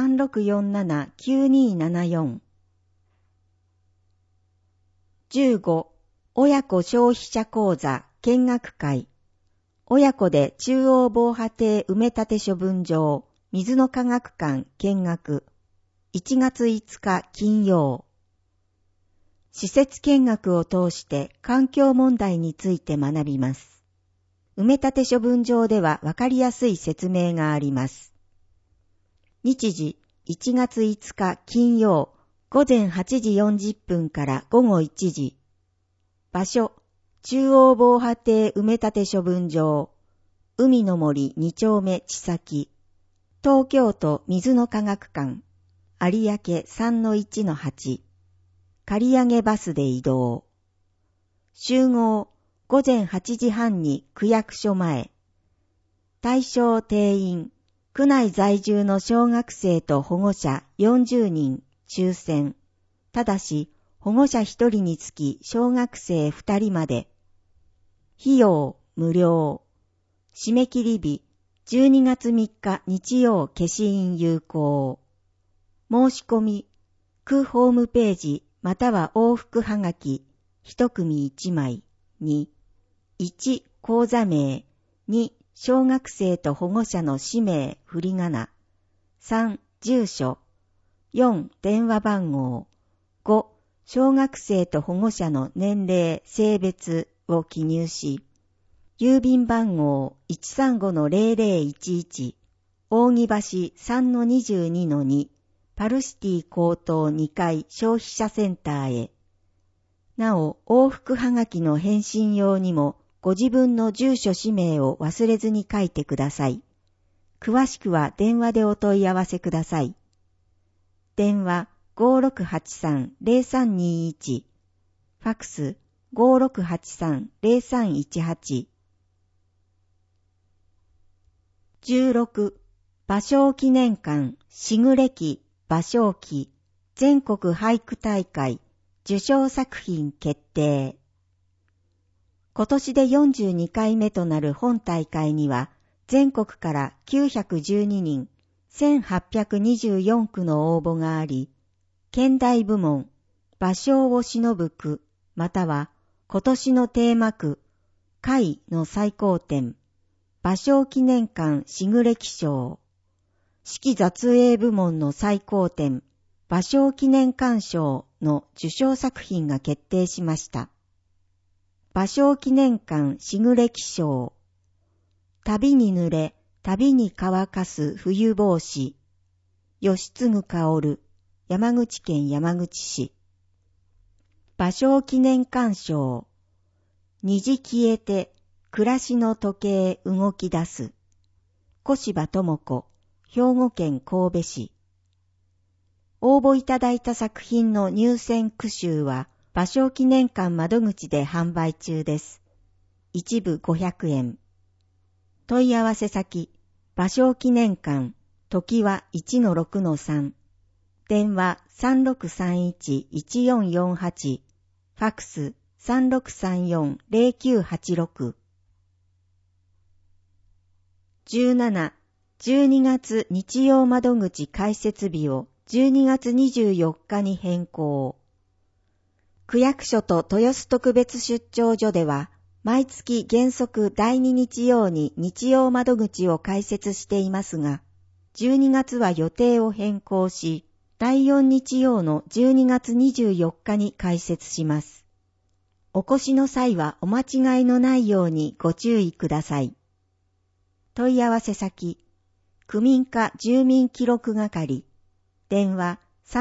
3647-9274。15. 親子消費者講座見学会。親子で中央防波堤埋め立て処分場水の科学館見学。1月5日金曜。施設見学を通して環境問題について学びます。埋め立て処分場ではわかりやすい説明があります。日時1月5日金曜午前8時40分から午後1時。場所、中央防波堤埋め立て処分場、海の森2丁目千崎、東京都水の科学館、有明 3-1-8、借り上げバスで移動。集合、午前8時半に区役所前。対象定員、区内在住の小学生と保護者40人、抽選。ただし、保護者1人につき小学生2人まで。費用無料。締め切り日12月3日日曜消印有効。申し込み、区ホームページまたは往復はがき1組1枚に、1口座名、2 小学生と保護者の氏名、振り仮名。3、住所。4、電話番号。5、小学生と保護者の年齢、性別を記入し、郵便番号 135-0011、扇橋 3-22-2、パルシティ高等2階消費者センターへ。なお、往復はがきの返信用にも、ご自分の住所氏名を忘れずに書いてください。詳しくは電話でお問い合わせください。電話 5683-0321、ファクス 5683-0318。16、芭蕉記念館、しぐれ記、芭蕉記、全国俳句大会、受賞作品決定。今年で42回目となる本大会には、全国から912人、1824句の応募があり、兼題部門、芭蕉を偲ぶ句、または今年のテーマ句、会の最高点、芭蕉記念館しぐれ記賞、式雑詠部門の最高点、芭蕉記念館賞の受賞作品が決定しました。芭蕉記念館しぐれ記賞。旅に濡れ、旅に乾かす冬帽子。吉継薫、山口県山口市。芭蕉記念館賞。虹消えて、暮らしの時計動き出す。小柴智子、兵庫県神戸市。応募いただいた作品の入選句集は、芭蕉記念館窓口で販売中です。一部500円。問い合わせ先、芭蕉記念館、時は 1-6-3。電話 3631-1448。ファクス 3634-0986。17、12月日曜窓口開設日を12月24日に変更。区役所と豊洲特別出張所では、毎月原則第2日曜に日曜窓口を開設していますが、12月は予定を変更し、第4日曜の12月24日に開設します。お越しの際はお間違いのないようにご注意ください。問い合わせ先、区民課住民記録係、電話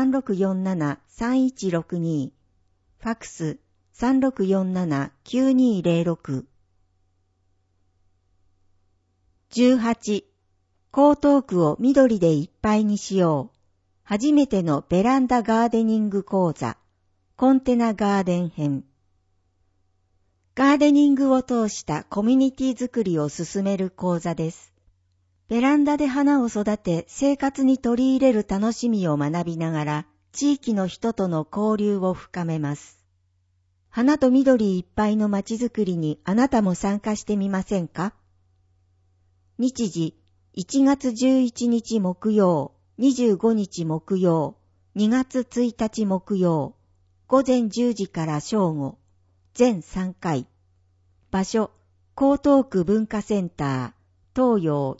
3647-3162、ファクス 3647-9206。18、江東区を緑でいっぱいにしよう。初めてのベランダガーデニング講座、コンテナガーデン編。ガーデニングを通したコミュニティ作りを進める講座です。ベランダで花を育て生活に取り入れる楽しみを学びながら、地域の人との交流を深めます。花と緑いっぱいの街づくりにあなたも参加してみませんか？日時、1月11日木曜、25日木曜、2月1日木曜、午前10時から正午、全3回。場所、江東区文化センター、東洋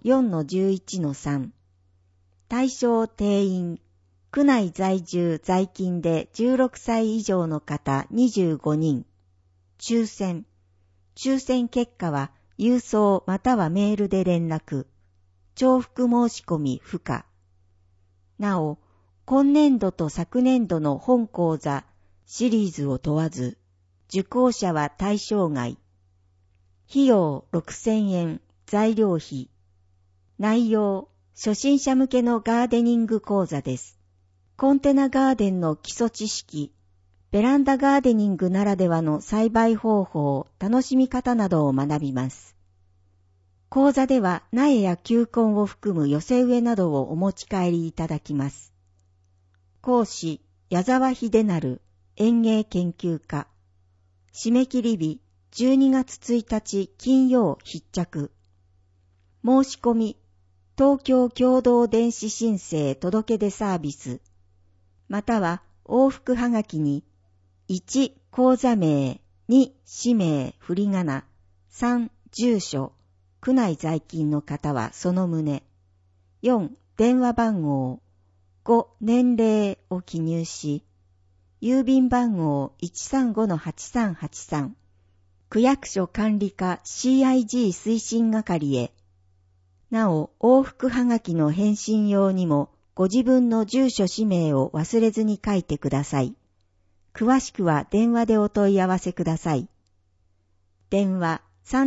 4-11-3。対象定員、区内在住在勤で16歳以上の方25人。抽選結果は郵送またはメールで連絡。重複申し込み不可。なお、今年度と昨年度の本講座、シリーズを問わず、受講者は対象外。費用6000円、材料費。内容、初心者向けのガーデニング講座です。コンテナガーデンの基礎知識、ベランダガーデニングならではの栽培方法、楽しみ方などを学びます。講座では苗や球根を含む寄せ植えなどをお持ち帰りいただきます。講師、矢沢秀成、園芸研究家。締め切り日、12月1日金曜必着。申し込み、東京共同電子申請届出サービス。または往復はがきに、1、口座名、2、氏名、振り仮名、3、住所、 区内在勤の方はその旨。4、電話番号。5、年齢を記入し、郵便番号 135-8383、区役所管理課 CIG 推進係へ。なお、往復はがきの返信用にも、ご自分の住所氏名を忘れずに書いてください。詳しくは電話でお問い合わせください。電話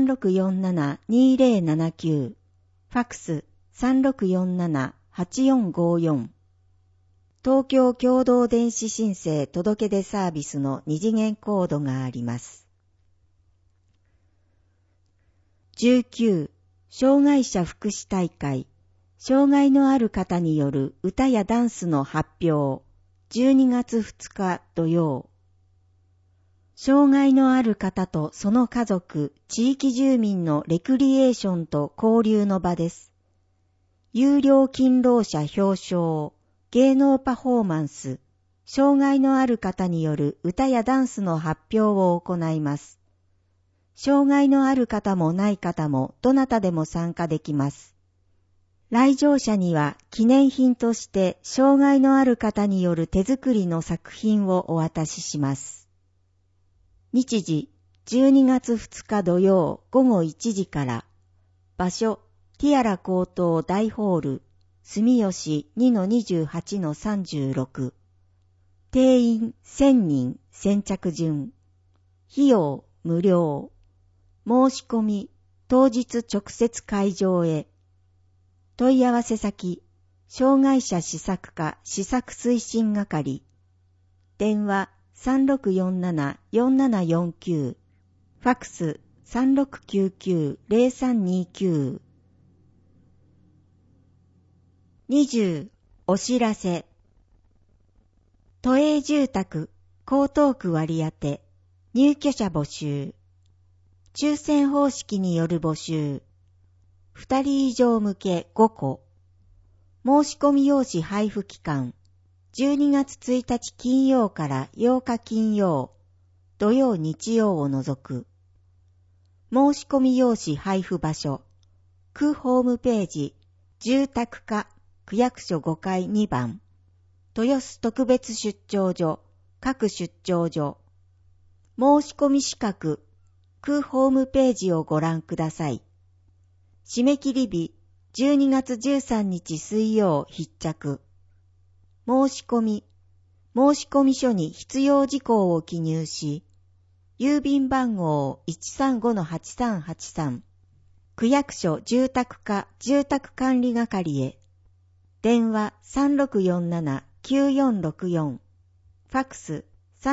3647-2079、ファックス 3647-8454。東京共同電子申請届出サービスの2次元コードがあります。19、障害者福祉大会、障害のある方による歌やダンスの発表、12月2日土曜。障害のある方とその家族、地域住民のレクリエーションと交流の場です。有料勤労者表彰、芸能パフォーマンス、障害のある方による歌やダンスの発表を行います。障害のある方もない方もどなたでも参加できます。来場者には記念品として障害のある方による手作りの作品をお渡しします。日時、12月2日土曜午後1時から、場所、ティアラ高等大ホール、住吉 2-28-36。定員1000人先着順。費用無料。申し込み当日直接会場へ。問い合わせ先、障害者施策課施策推進係。電話3647-4749。ファックス3699-0329。20、お知らせ。都営住宅、江東区割り当て、入居者募集。抽選方式による募集。2人以上向け5個。申し込み用紙配布期間。12月1日金曜から8日金曜、土曜日曜を除く。申し込み用紙配布場所。区ホームページ、住宅課、区役所5階2番。豊洲特別出張所、各出張所。申し込み資格、区ホームページをご覧ください。締め切り日、12月13日水曜必着。申し込込書に必要事項を記入し、郵便番号 135-8383、区役所住宅課住宅管理係へ。電話3647-9464、ファックス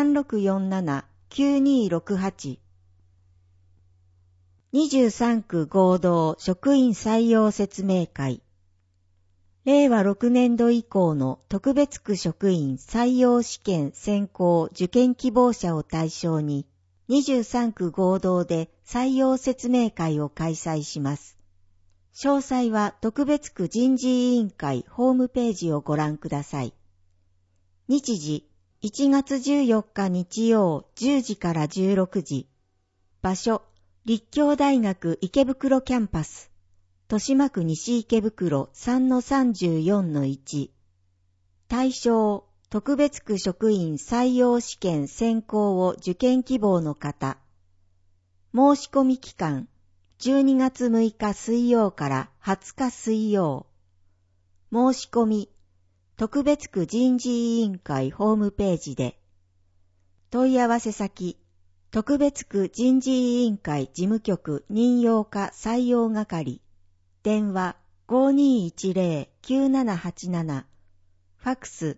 3647-9268。23区合同職員採用説明会。令和6年度以降の特別区職員採用試験選考受験希望者を対象に、23区合同で採用説明会を開催します。詳細は特別区人事委員会ホームページをご覧ください。日時、1月14日日曜10時から16時。場所、立教大学池袋キャンパス。豊島区西池袋 3-34-1。対象、特別区職員採用試験選考を受験希望の方。申し込み期間、12月6日水曜から20日水曜。申し込み、特別区人事委員会ホームページで。問い合わせ先、特別区人事委員会事務局任用課採用係。電話 5210-9787。ファックス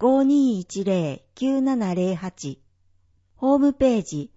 5210-9708。ホームページ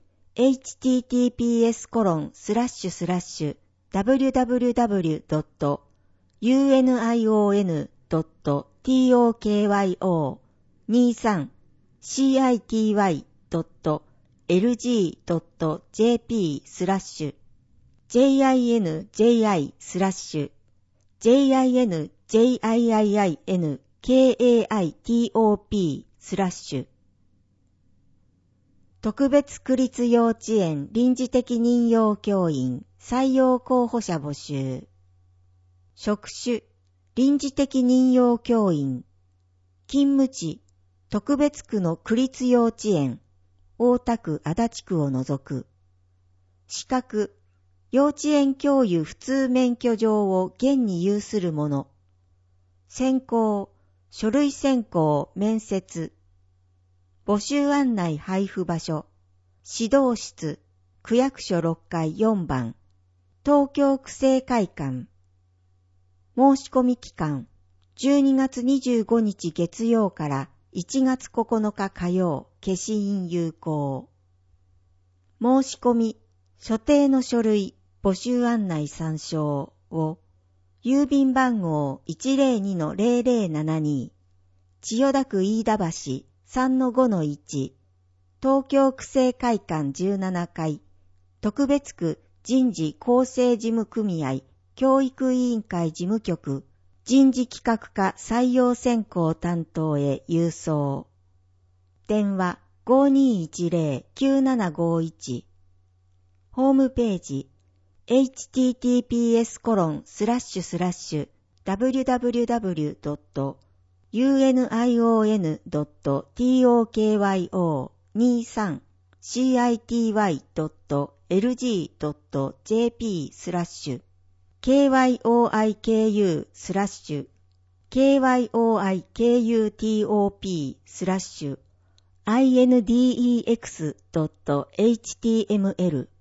https://www.unio.tokyo.jp/jinjiinkaitop/ 特別区立幼稚園臨時的任用教員採用候補者募集。職種、臨時的任用教員。勤務地、特別区の区立幼稚園、大田区足立区を除く。資格、幼稚園教諭普通免許状を現に有する者。選考、書類選考、面接。募集案内配布場所。指導室、区役所6階4番。東京区政会館。申し込み期間、12月25日月曜から1月9日火曜、消印有効。申し込み、所定の書類、募集案内参照を、郵便番号 102-0072、千代田区飯田橋 3-5-1、東京区政会館17階、特別区人事構成事務組合、教育委員会事務局、人事企画課採用選考担当へ郵送。電話 5210-9751。ホームページ https://www.union.tokyo23city.lg.jp/ kyoiku/kyoip/index.html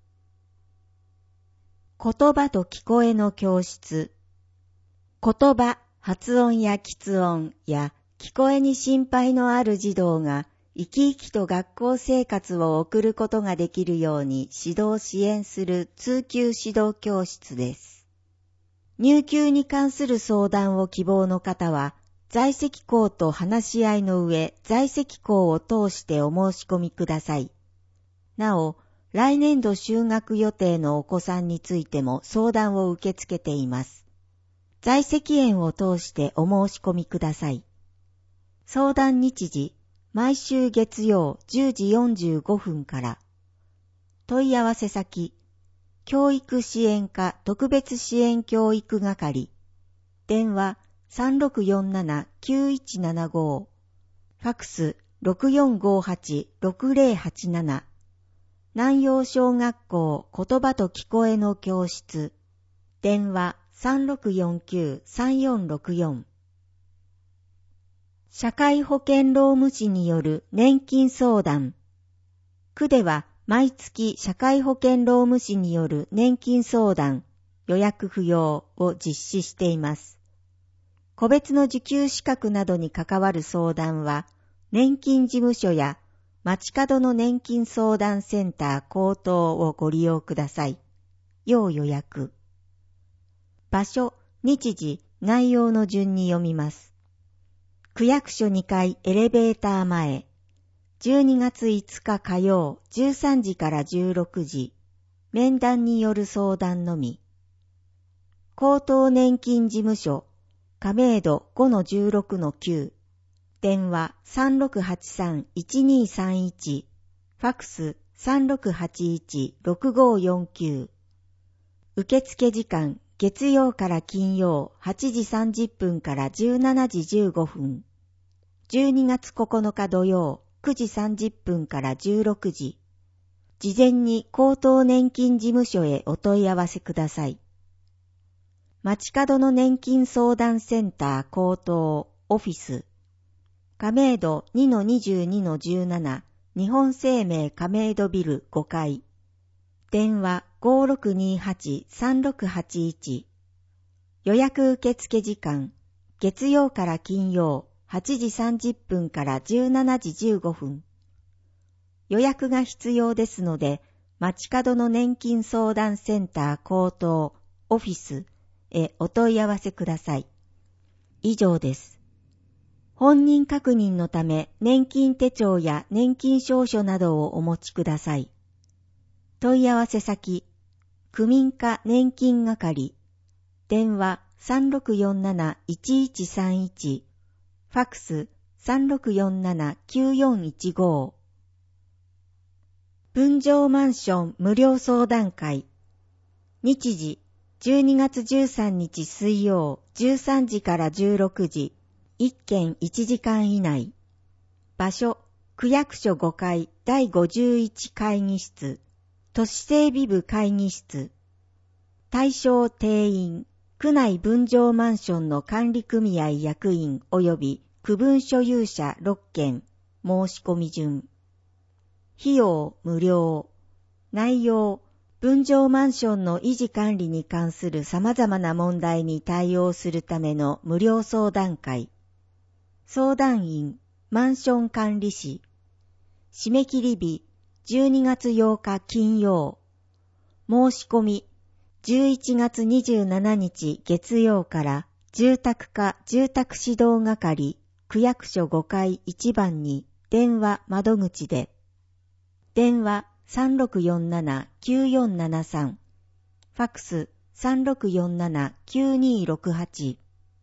言葉と聞こえの教室。言葉、発音や喫音や聞こえに心配のある児童が生き生きと学校生活を送ることができるように指導支援する通級指導教室です。入級に関する相談を希望の方は、在籍校と話し合いの上、在籍校を通してお申し込みください。なお、来年度就学予定のお子さんについても相談を受け付けています。在籍園を通してお申し込みください。相談日時、毎週月曜10時45分から。問い合わせ先、教育支援課特別支援教育係。電話3647-9175。ファクス6458-6087。南陽小学校言葉と聞こえの教室。電話3649-3464。社会保険労務士による年金相談。区では毎月社会保険労務士による年金相談、予約不要を実施しています。個別の受給資格などに関わる相談は、年金事務所や街角の年金相談センター口頭をご利用ください。要予約。場所、日時、内容の順に読みます。区役所2階エレベーター前。12月5日火曜13時から16時、面談による相談のみ。高等年金事務所、亀戸 5-16-9、電話3683-1231、ファクス3681-6549。受付時間、月曜から金曜8時30分から17時15分。12月9日土曜、9時30分から16時。事前に高等年金事務所へお問い合わせください。街角の年金相談センター高等オフィス。亀戸 2-22-17 日本生命亀戸ビル5階。電話5628-3681。予約受付時間、月曜から金曜8時30分から17時15分。予約が必要ですので、街角の年金相談センター高等オフィスへお問い合わせください。以上です。本人確認のため年金手帳や年金証書などをお持ちください。問い合わせ先、区民課年金係。電話3647-1131。ファックス3647-9415。分譲マンション無料相談会。 日時、12月13日水曜、13時から16時、1件1時間以内。場所、区役所5階第51会議室、都市整備部会議室。対象定員、区内分譲マンションの管理組合役員及び区分所有者6件、申し込み順。費用無料。内容、分譲マンションの維持管理に関する様々な問題に対応するための無料相談会。相談員、マンション管理士。締め切り日、12月8日金曜。申し込み、11月27日月曜から住宅課住宅指導係区役所5階1番に電話窓口で。電話3647-9473。ファックス3647-9268。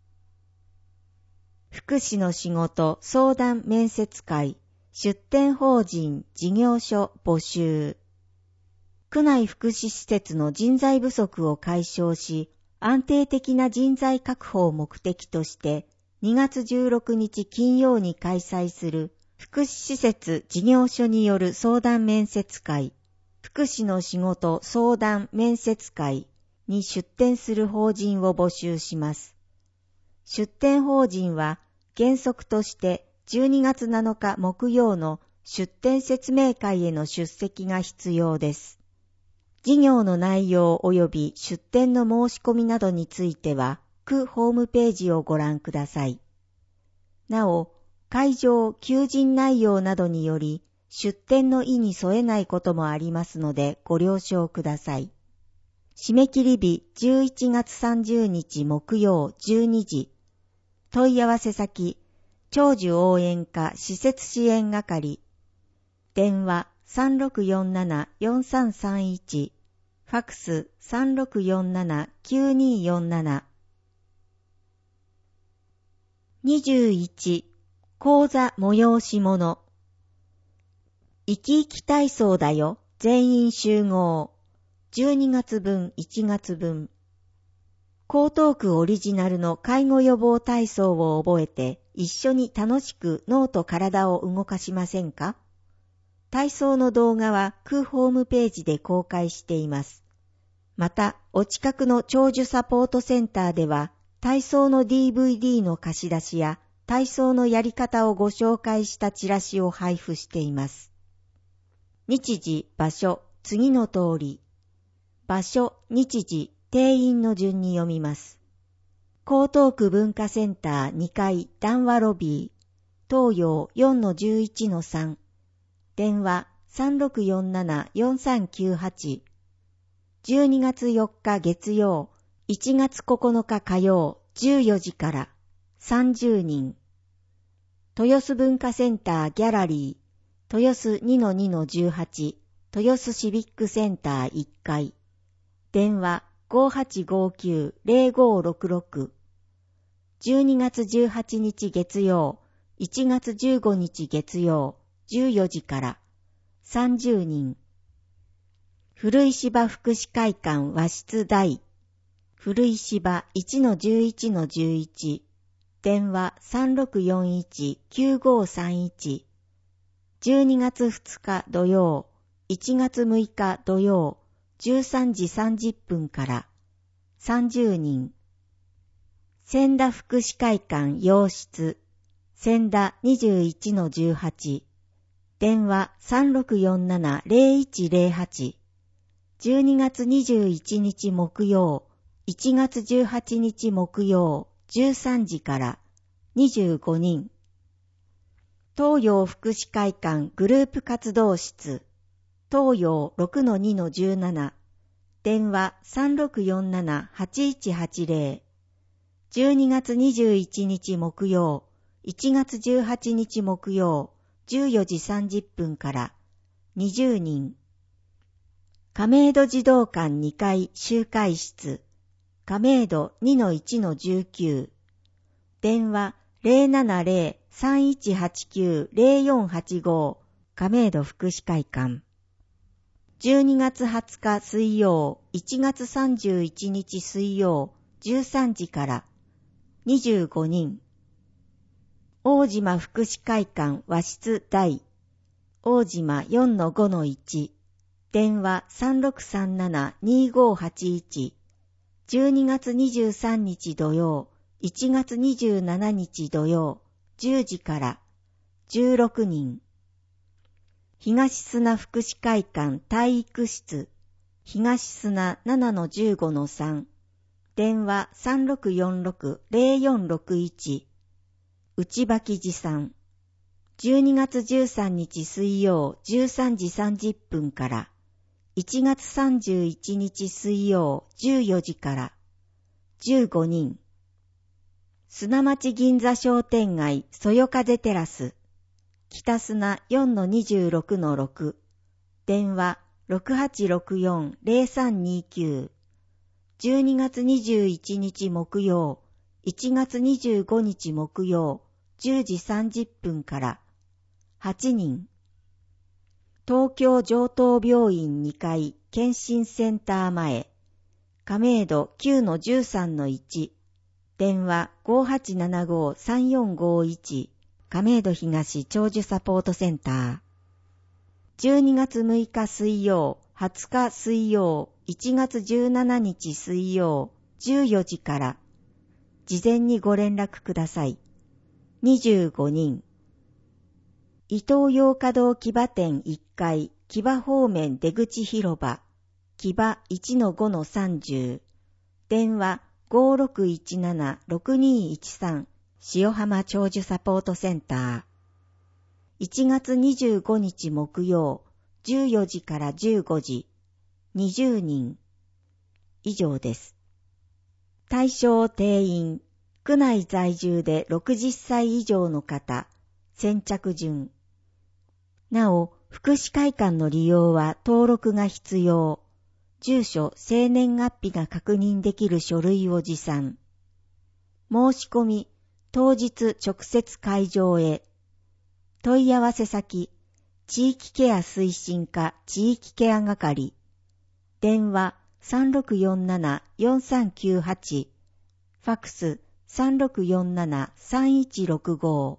福祉の仕事相談面接会出展法人事業所募集。区内福祉施設の人材不足を解消し、安定的な人材確保を目的として、2月16日金曜に開催する福祉施設事業所による相談面接会、福祉の仕事相談面接会に出展する法人を募集します。出展法人は原則として12月7日木曜の出展説明会への出席が必要です。事業の内容及び出展の申し込みなどについては、区ホームページをご覧ください。なお、会場、求人内容などにより、出展の意に添えないこともありますので、ご了承ください。締め切り日、11月30日木曜12時。問い合わせ先、長寿応援課施設支援係。電話、3647-4331。ファックス3647-9247。21. 講座催し物。生き生き体操だよ。全員集合。12月分1月分。江東区オリジナルの介護予防体操を覚えて一緒に楽しく脳と体を動かしませんか？体操の動画は区ホームページで公開しています。また、お近くの長寿サポートセンターでは、体操の DVD の貸し出しや、体操のやり方をご紹介したチラシを配布しています。日時、場所、次の通り。場所、日時、定員の順に読みます。江東区文化センター2階談話ロビー、東洋 4-11-3。電話3647-4398。12月4日月曜、1月9日火曜、14時から30人。豊洲文化センターギャラリー、豊洲 2-2-18、豊洲シビックセンター1階。電話5859-0566。12月18日月曜、1月15日月曜、14時から30人。古石場福祉会館和室大。古石場 1-11-11。電話3641-9531。12月2日土曜、1月6日土曜、13時30分から30人。千田福祉会館洋室。千田 21-18。電話3647-0108。12月21日木曜、1月18日木曜、13時から25人。東洋福祉会館グループ活動室。東洋 6-2-17。電話3647-8180。12月21日木曜、1月18日木曜、14時30分から20人。亀戸児童館2階集会室。亀戸 2-1-19。電話070-3189-0485。亀戸福祉会館。 12月20日水曜、1月31日水曜、13時から25人。大島福祉会館和室大、大島 4-5-1、電話 3637-2581、12月23日土曜、1月27日土曜、10時から16人。東砂福祉会館体育室、東砂 7-15-3、電話 3646-0461、内場木地さん。12月13日水曜13時30分から1月31日水曜14時から15人。砂町銀座商店街そよ風テラス、北砂 4-26-6、電話 6864-0329、12月21日木曜、1月25日木曜、10時30分から8人。東京城東病院2階検診センター前、亀戸 9-13-1、電話 5875-3451、亀戸東長寿サポートセンター。12月6日水曜、20日水曜、1月17日水曜、14時から、事前にご連絡ください。25人。伊東洋華堂木場店1階、木場方面出口広場、木場 1-5-30、電話 5617-6213、塩浜長寿サポートセンター。1月25日木曜、14時から15時、20人。以上です。対象定員、区内在住で60歳以上の方、先着順。なお、福祉会館の利用は登録が必要。住所、生年月日が確認できる書類を持参。申し込み、当日直接会場へ。問い合わせ先、地域ケア推進課地域ケア係。電話3647-4398。ファクス3647-3165。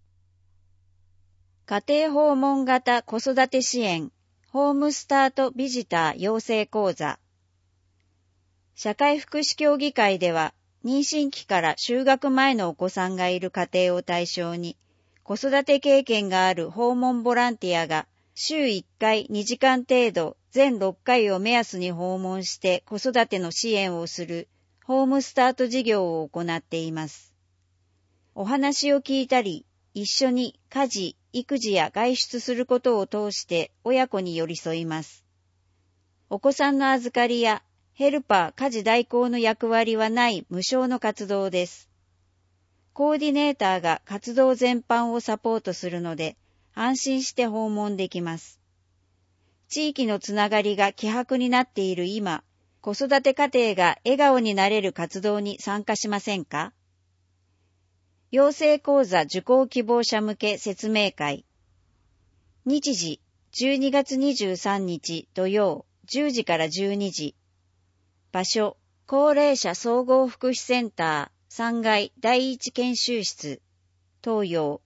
家庭訪問型子育て支援ホームスタートビジター養成講座。社会福祉協議会では、妊娠期から就学前のお子さんがいる家庭を対象に、子育て経験がある訪問ボランティアが週1回2時間程度全6回を目安に訪問して子育ての支援をするホームスタート事業を行っています。お話を聞いたり、一緒に家事、育児や外出することを通して親子に寄り添います。お子さんの預かりやヘルパー家事代行の役割はない無償の活動です。コーディネーターが活動全般をサポートするので安心して訪問できます。地域のつながりが希薄になっている今、子育て家庭が笑顔になれる活動に参加しませんか？養成講座受講希望者向け説明会。日時、12月23日土曜10時から12時。場所、高齢者総合福祉センター3階第一研修室。東洋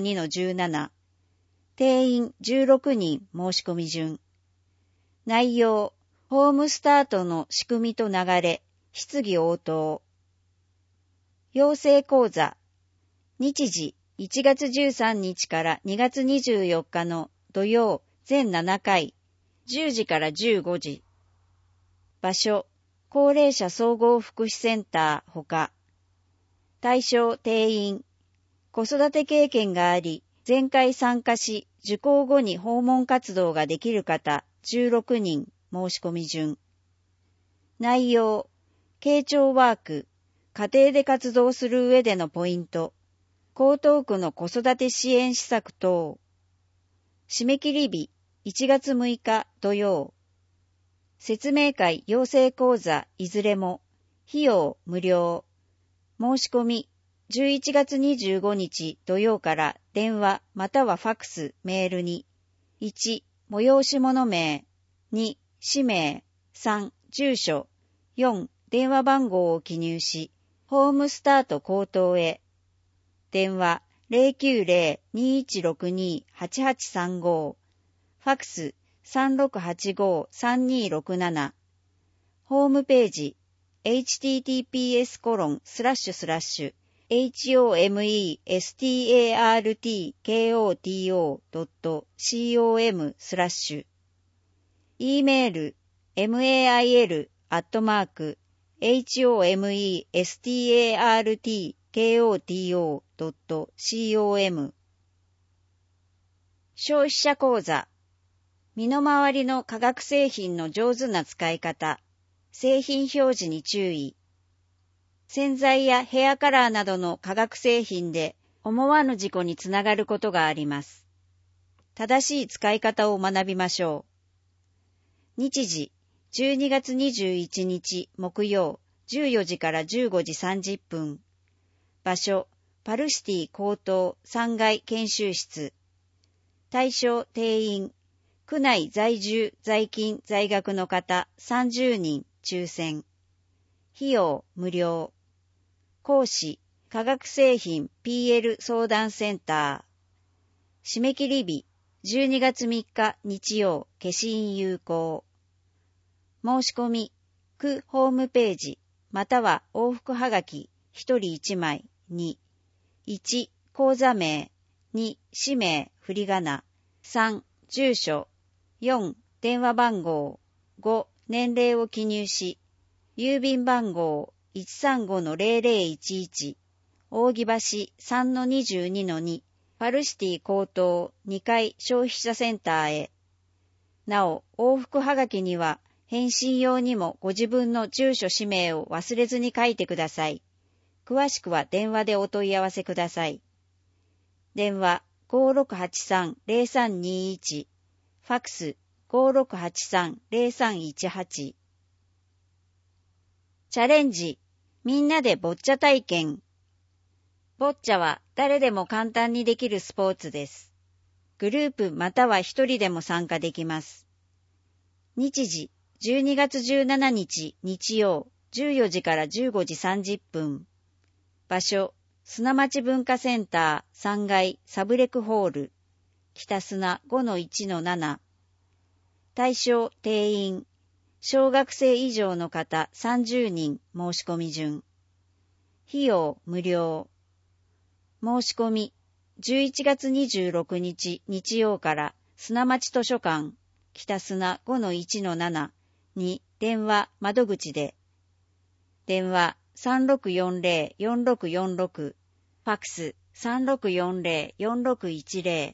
6-2-17。定員16人申し込み順。内容、ホームスタートの仕組みと流れ、質疑応答。養成講座。日時、1月13日から2月24日の土曜全7回、10時から15時。場所、高齢者総合福祉センターほか。対象定員、子育て経験があり、前回参加し、受講後に訪問活動ができる方16人申し込み順。内容、傾聴ワーク、家庭で活動する上でのポイント、江東区の子育て支援施策等。締め切り日、1月6日土曜。説明会養成講座いずれも、費用無料。申し込み、11月25日土曜から電話またはファクス、メールに、1、催し物名、 2、氏名、3、住所、4、電話番号を記入し、ホームスタート口頭へ。電話 090-2162-8835。ファクス 3685-3267。ホームページ https://homestartkoto.com/。e メール mail@homestartkoto.com。 消費者講座。身の回りの化学製品の上手な使い方。製品表示に注意。洗剤やヘアカラーなどの化学製品で思わぬ事故につながることがあります。正しい使い方を学びましょう。日時、12月21日木曜、14時から15時30分。場所、パルシティ高等3階研修室。対象定員、区内在住、在勤、在学の方30人抽選。費用無料。講師、化学製品 PL 相談センター。締め切り日、12月3日日曜、消印有効。申し込み、区ホームページ、または往復はがき、1人1枚に、1、口座名、2、氏名、振り仮名、3、住所、4、電話番号、5、年齢を記入し、郵便番号 135-0011、扇橋 3-22-2、パルシティ高等2階消費者センターへ。なお、往復はがきには、返信用にもご自分の住所氏名を忘れずに書いてください。詳しくは電話でお問い合わせください。電話 5683-0321、ファクス 5683-0318。チャレンジ、みんなでボッチャ体験。ボッチャは誰でも簡単にできるスポーツです。グループまたは一人でも参加できます。日時、12月17日日曜、14時から15時30分。場所、砂町文化センター3階サブレクホール。北砂 5-1-7。対象定員。小学生以上の方30人申し込み順。費用無料。申し込み、11月26日日曜から砂町図書館、北砂 5-1-7 に電話窓口で。電話 3640-4646、ファクス 3640-4610。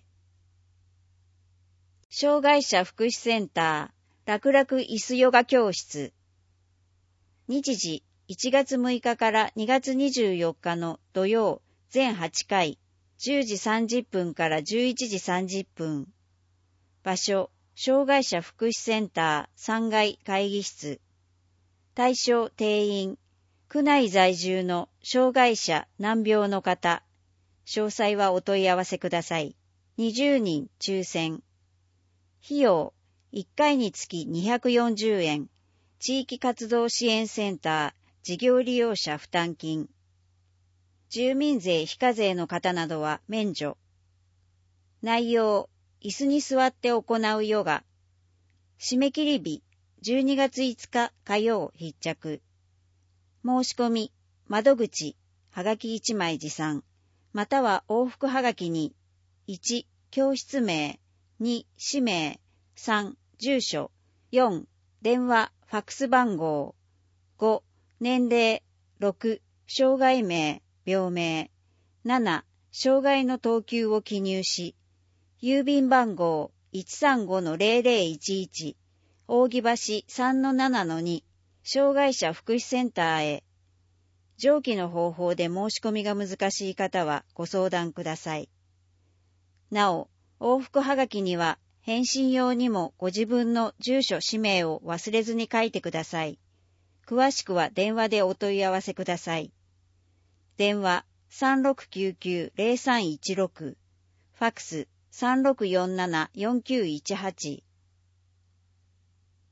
障害者福祉センター、楽々椅子ヨガ教室。日時、1月6日から2月24日の土曜、全8回、10時30分から11時30分。場所、障害者福祉センター3階会議室。対象定員、区内在住の障害者難病の方。詳細はお問い合わせください。20人抽選。費用、1回につき240円。地域活動支援センター、事業利用者負担金。住民税非課税の方などは免除。内容、椅子に座って行うヨガ。締め切り日、12月5日火曜必着。申し込み、窓口、はがき1枚持参、または往復はがきに、1、教室名、2、氏名、3、住所、4、電話、ファックス番号、5、年齢、6、障害名、病名、7、障害の等級を記入し、郵便番号 135-0011、扇橋 3-7-2、障害者福祉センターへ。上記の方法で申し込みが難しい方はご相談ください。なお、往復はがきには返信用にもご自分の住所氏名を忘れずに書いてください。詳しくは電話でお問い合わせください。電話 3699-0316、ファクス 3647-4918。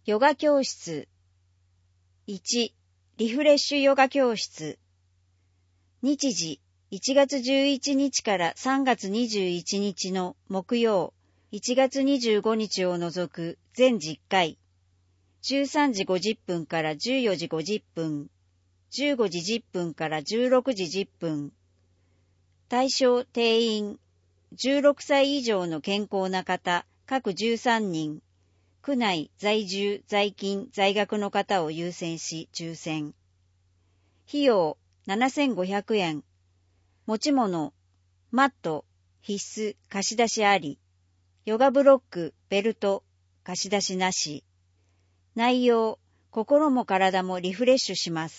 ヨガ教室。1、リフレッシュヨガ教室。日時、1月11日から3月21日の木曜、1月25日を除く全10回。13時50分から14時50分。15時10分から16時10分。対象定員、16歳以上の健康な方、各13人。区内在住、在勤、在学の方を優先し抽選。費用7500円。持ち物、マット、必須、貸し出しあり。ヨガブロック、ベルト、貸し出しなし。内容、心も体もリフレッシュします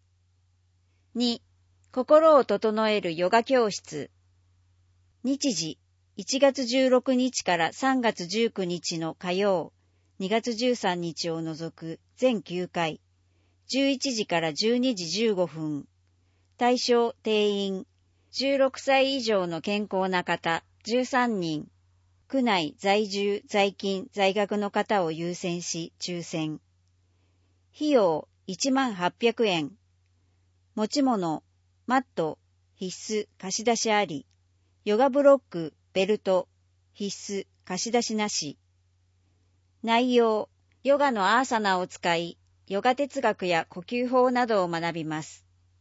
。2、心を整えるヨガ教室。日時、1月16日から3月19日の火曜、2月13日を除く全9回。11時から12時15分。対象定員、16歳以上の健康な方、13人。区内在住、在勤、在学の方を優先し抽選。費用1800円。持ち物、マット、必須、貸し出しあり。ヨガブロック、ベルト、必須、貸し出しなし。内容、ヨガのアーサナを使い、ヨガ哲学や呼吸法などを学びます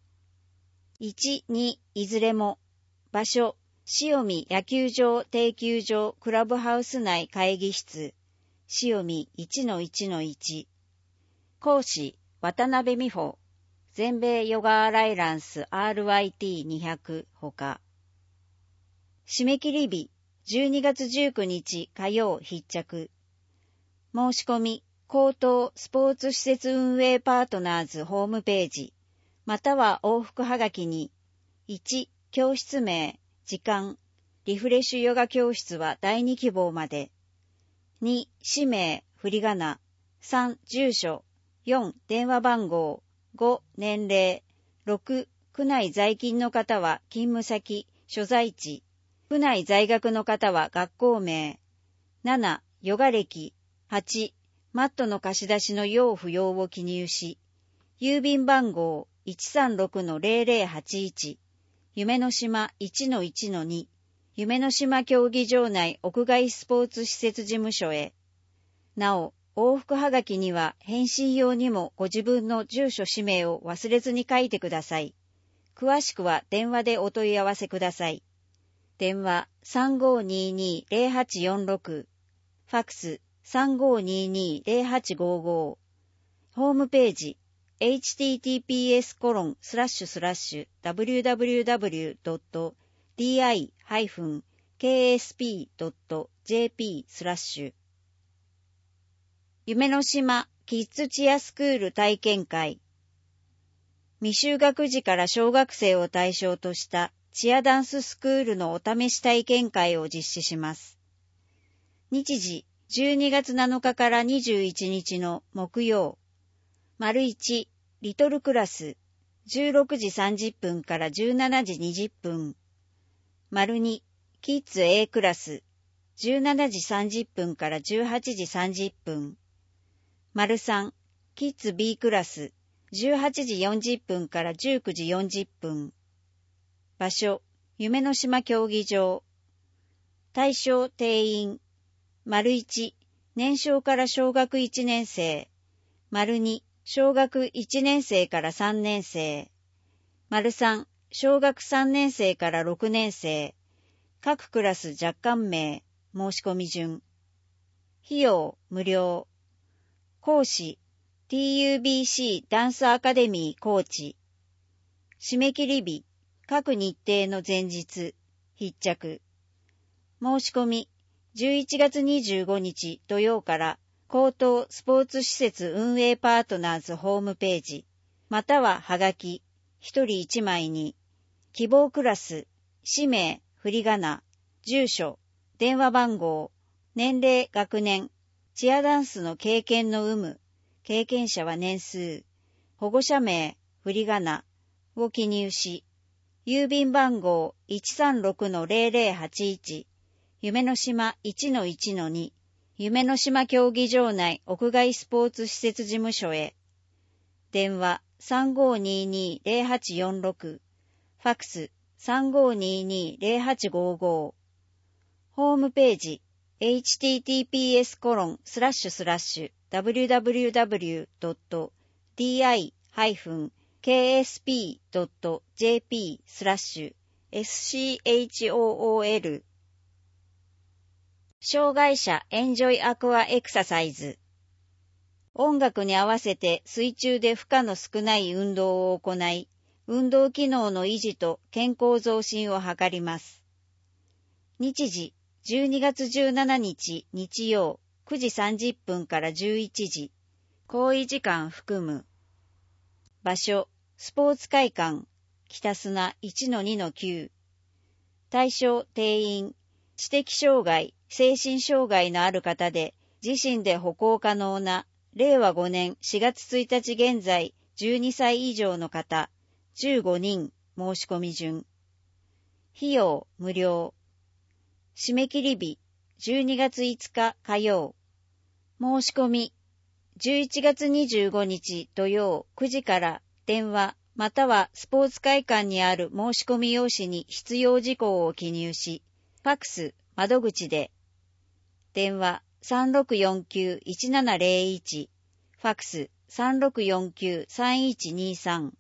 。1、2、いずれも。場所、潮見野球場定休場クラブハウス内会議室。潮見 1-1-1。講師、渡辺美穂。全米ヨガアライランス RYT200 ほか。締め切り日、12月19日火曜必着。申し込み、高等スポーツ施設運営パートナーズホームページ、または往復はがきに、1、教室名、時間、リフレッシュヨガ教室は第2希望まで。2、氏名、振り仮名。3、住所。4、電話番号。5、年齢。6、区内在勤の方は勤務先、所在地。区内在学の方は学校名。7、ヨガ歴。8、マットの貸し出しの要不要を記入し、郵便番号 136-0081、夢の島 1-1-2、夢の島競技場内屋外スポーツ施設事務所へ。なお、往復はがきには返信用にもご自分の住所氏名を忘れずに書いてください。詳しくは電話でお問い合わせください。電話 3522-0846、ファクス3522-0855。ホームページ https://www.di-ksp.jp/ 夢の島キッズチアスクール体験会。未就学児から小学生を対象としたチアダンススクールのお試し体験会を実施します。日時12月7日から21日の木曜。丸1、リトルクラス、16時30分から17時20分。丸2、キッズ A クラス、17時30分から18時30分。丸3、キッズ B クラス、18時40分から19時40分。場所、夢の島競技場。対象定員。丸1、年少から小学1年生。丸2、小学1年生から3年生。丸3、小学3年生から6年生。各クラス若干名、申し込み順。費用、無料。講師、TUBC ダンスアカデミーコーチ。締め切り日、各日程の前日、必着。申し込み、11月25日土曜から高等スポーツ施設運営パートナーズホームページ、またははがき、1人1枚に、希望クラス、氏名、振り仮名、住所、電話番号、年齢、学年、チアダンスの経験の有無、経験者は年数、保護者名、振り仮名を記入し、郵便番号 136-0081、夢の島 1-1-2、 夢の島競技場内屋外スポーツ施設事務所へ。電話 3522-0846、ファックス 3522-0855。ホームページ https://www.di-ksp.jp/SCHOOL。 障害者エンジョイアクアエクササイズ。音楽に合わせて水中で負荷の少ない運動を行い、運動機能の維持と健康増進を図ります。日時12月17日日曜9時30分から11時、行為時間含む。場所、スポーツ会館、北砂 1-2-9。対象定員、知的障害、精神障害のある方で、自身で歩行可能な、令和5年4月1日現在12歳以上の方、15人、申し込み順。費用、無料。締め切り日、12月5日火曜。申し込み、11月25日土曜9時から電話またはスポーツ会館にある申し込み用紙に必要事項を記入し、ファックス窓口で。電話 3649-1701、ファックス 3649-3123。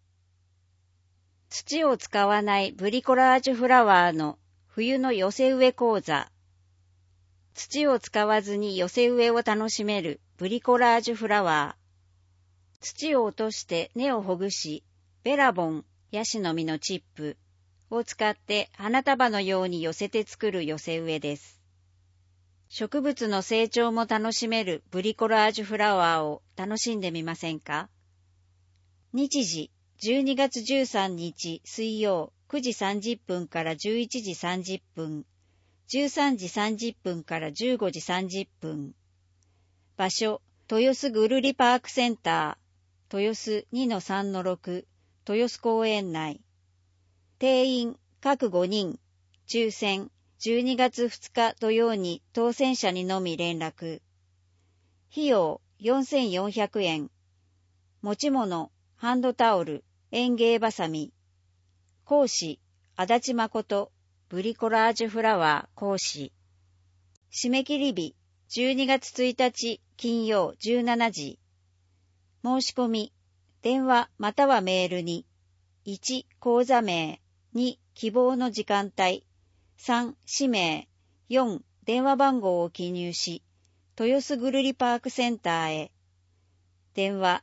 土を使わないブリコラージュフラワーの冬の寄せ植え講座。土を使わずに寄せ植えを楽しめるブリコラージュフラワー。土を落として根をほぐし、ベラボン、ヤシの実のチップを使って花束のように寄せて作る寄せ植えです。植物の成長も楽しめるブリコラージュフラワーを楽しんでみませんか？日時12月13日水曜9時30分から11時30分、13時30分から15時30分。場所、豊洲ぐるりパークセンター、豊洲 2-3-6、豊洲公園内。定員、各5人、抽選、12月2日土曜に当選者にのみ連絡。費用、4400円。持ち物、ハンドタオル、園芸バサミ。講師、足立誠、ブリコラージュフラワー講師。締め切り日、12月1日金曜17時。申し込み、電話またはメールに、1、講座名、2、希望の時間帯、3、氏名、4、電話番号を記入し、豊洲ぐるりパークセンターへ。電話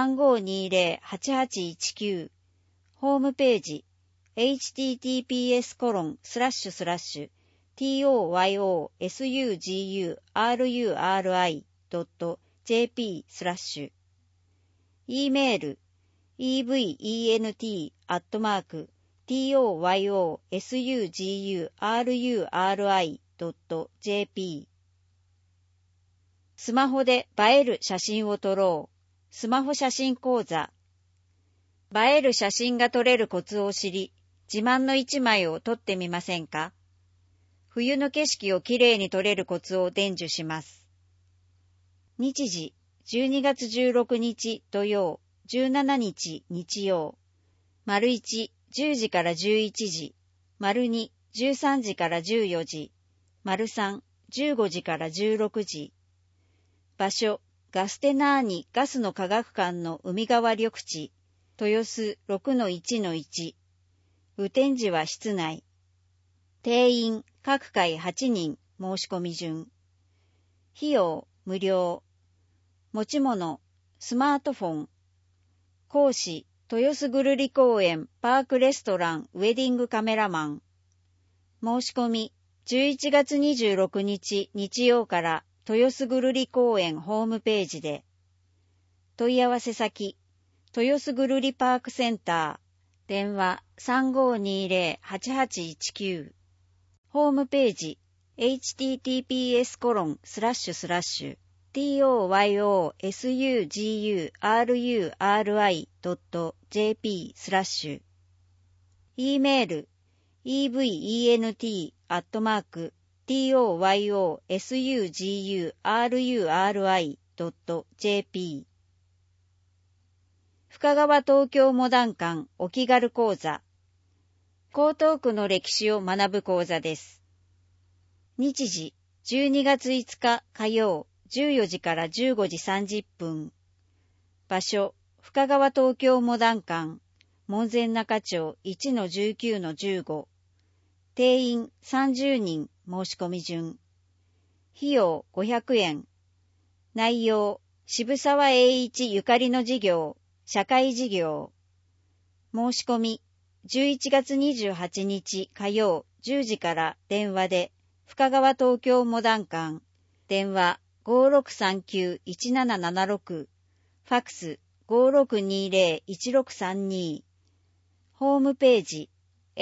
3520-8819。ホームページ https://toyosugururi.jp/。e メール event@toyosugururi.jp。 スマホで映える写真を撮ろう。スマホ写真講座。映える写真が撮れるコツを知り、自慢の一枚を撮ってみませんか？冬の景色をきれいに撮れるコツを伝授します。日時、12月16日土曜、17日日曜。丸1、10時から11時。丸2、13時から14時。丸3、15時から16時。場所、ガステナーニガスの科学館の海側緑地、豊洲 6-1-1。雨天時は室内。定員、各回8人、申し込み順。費用、無料。持ち物、スマートフォン。講師、豊洲ぐるり公園パークレストランウェディングカメラマン。申し込み、11月26日日曜から豊洲ぐるり公園ホームページで。問い合わせ先、豊洲ぐるりパークセンター、電話 3520-8819。ホームページ、https://toyosugururi.jp/。e メール、event@toyosugururi.jp/。 toyosuguri.jp 深川東京モダン館お気軽講座江東区の歴史を学ぶ講座です。日時12月5日火曜14時から15時30分。場所深川東京モダン館門前仲町 1-19-15。定員30人申し込み順。費用500円。内容渋沢栄一ゆかりの事業、社会事業。申し込み11月28日火曜10時から電話で深川東京モダン館電話 5639-1776 ファクス 5620-1632 ホームページ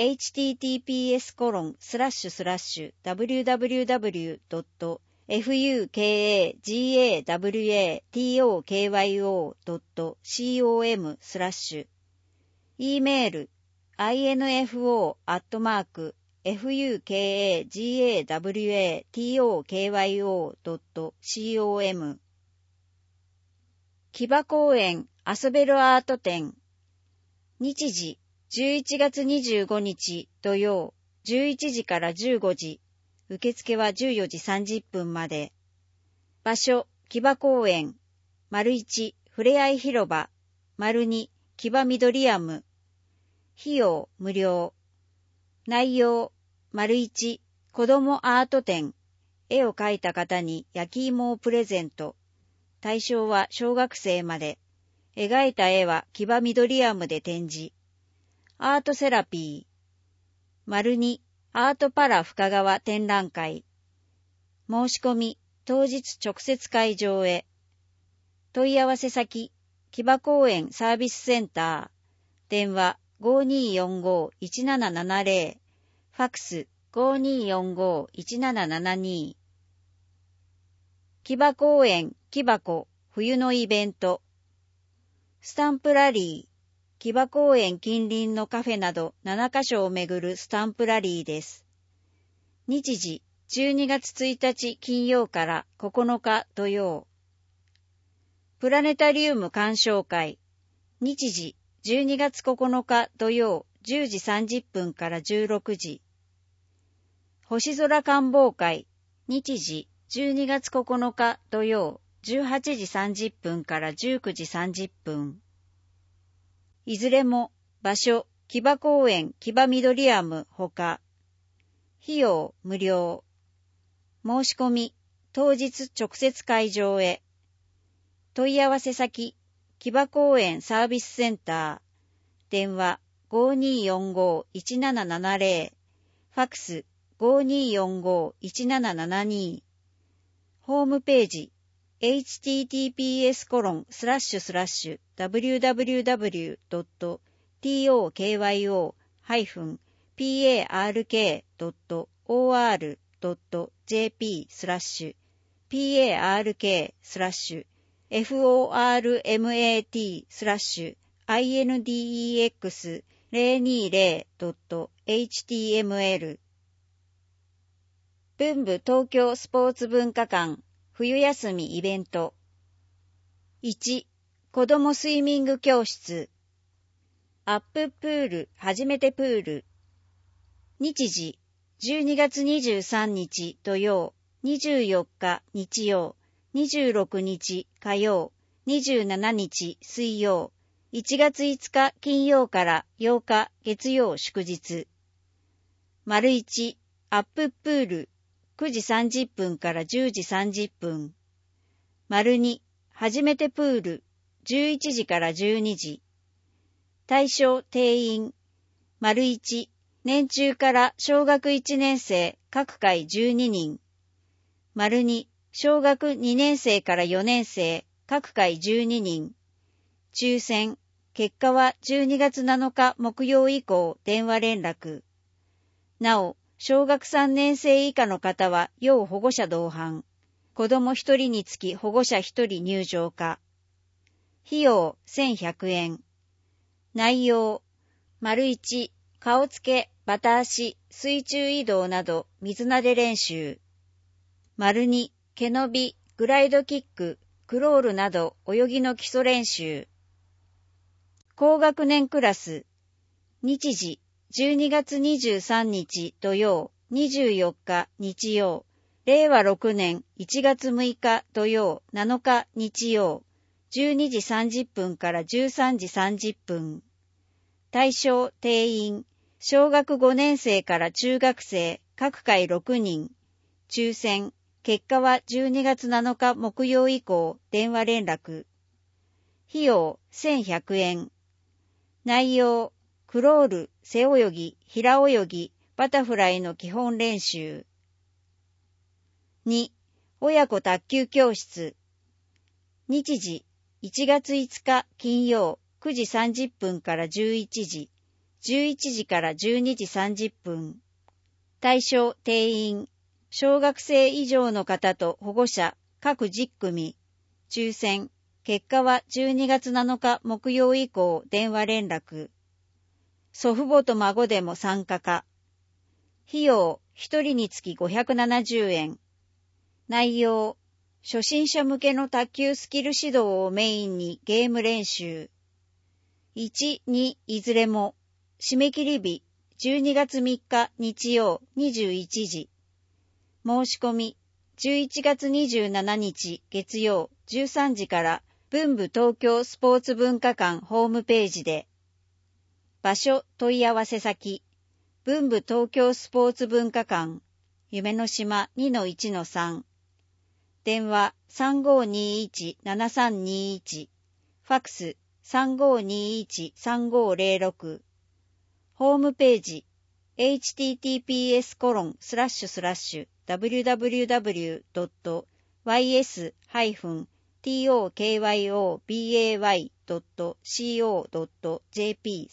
https://www.fukagawatokyo.com/ E メールinfo@fukagawatokyo.com 木場公園遊べるアート展日時11月25日土曜11時から15時受付は14時30分まで場所木場公園 ① ふれあい広場 ② 木場緑アム費用無料内容 ① 子どもアート展絵を描いた方に焼き芋をプレゼント対象は小学生まで描いた絵は木場緑アムで展示アートセラピー ② アートパラ深川展覧会申し込み当日直接会場へ問い合わせ先木場公園サービスセンター電話 5245-1770 ファクス 5245-1772 木場公園木箱冬のイベントスタンプラリー木場公園近隣のカフェなど7カ所を巡るスタンプラリーです。日時12月1日金曜から9日土曜。プラネタリウム鑑賞会。日時12月9日土曜10時30分から16時。星空観望会。日時12月9日土曜18時30分から19時30分。いずれも場所木場公園木場緑アムほか費用無料申し込み当日直接会場へ問い合わせ先木場公園サービスセンター電話 5245-1770 ファクス 5245-1772 ホームページhttps://www.tokyo.or.jp/park.index/format/html 文部東京スポーツ文化館冬休みイベント1、子どもスイミング教室アッププール初めてプール日時12月23日土曜24日日曜26日火曜27日水曜1月5日金曜から8日月曜祝日 ① アッププール9時30分から10時30分 ② 初めてプール11時から12時対象定員 ① 年中から小学1年生各回12人 ② 小学2年生から4年生各回12人抽選結果は12月7日木曜以降電話連絡なお小学3年生以下の方は要保護者同伴子供1人につき保護者1人入場可費用1100円内容 ① 顔つけバタ足、水中移動など水撫で練習。2、毛伸び、グライドキック、クロールなど泳ぎの基礎練習。高学年クラス。日時、12月23日土曜、24日日曜。令和6年1月6日土曜、7日日曜。12時30分から13時30分。対象定員、小学5年生から中学生、各回6人。抽選、結果は12月7日木曜以降、電話連絡。費用、1100円。内容、クロール、背泳ぎ、平泳ぎ、バタフライの基本練習。2、親子卓球教室。日時、1月5日金曜9時30分から11時、11時から12時30分。対象定員、小学生以上の方と保護者各10組。抽選、結果は12月7日木曜以降電話連絡。祖父母と孫でも参加か。費用、1人につき570円。内容、初心者向けの卓球スキル指導をメインにゲーム練習。1、2いずれも。締め切り日、12月3日日曜21時。申し込み、11月27日月曜13時から文部東京スポーツ文化館ホームページで。場所問い合わせ先、文部東京スポーツ文化館、夢の島 2-1-3。電話 3521-7321。ファックス 3521-3506。ホームページ https://www.ys-tokyobay.co.jp/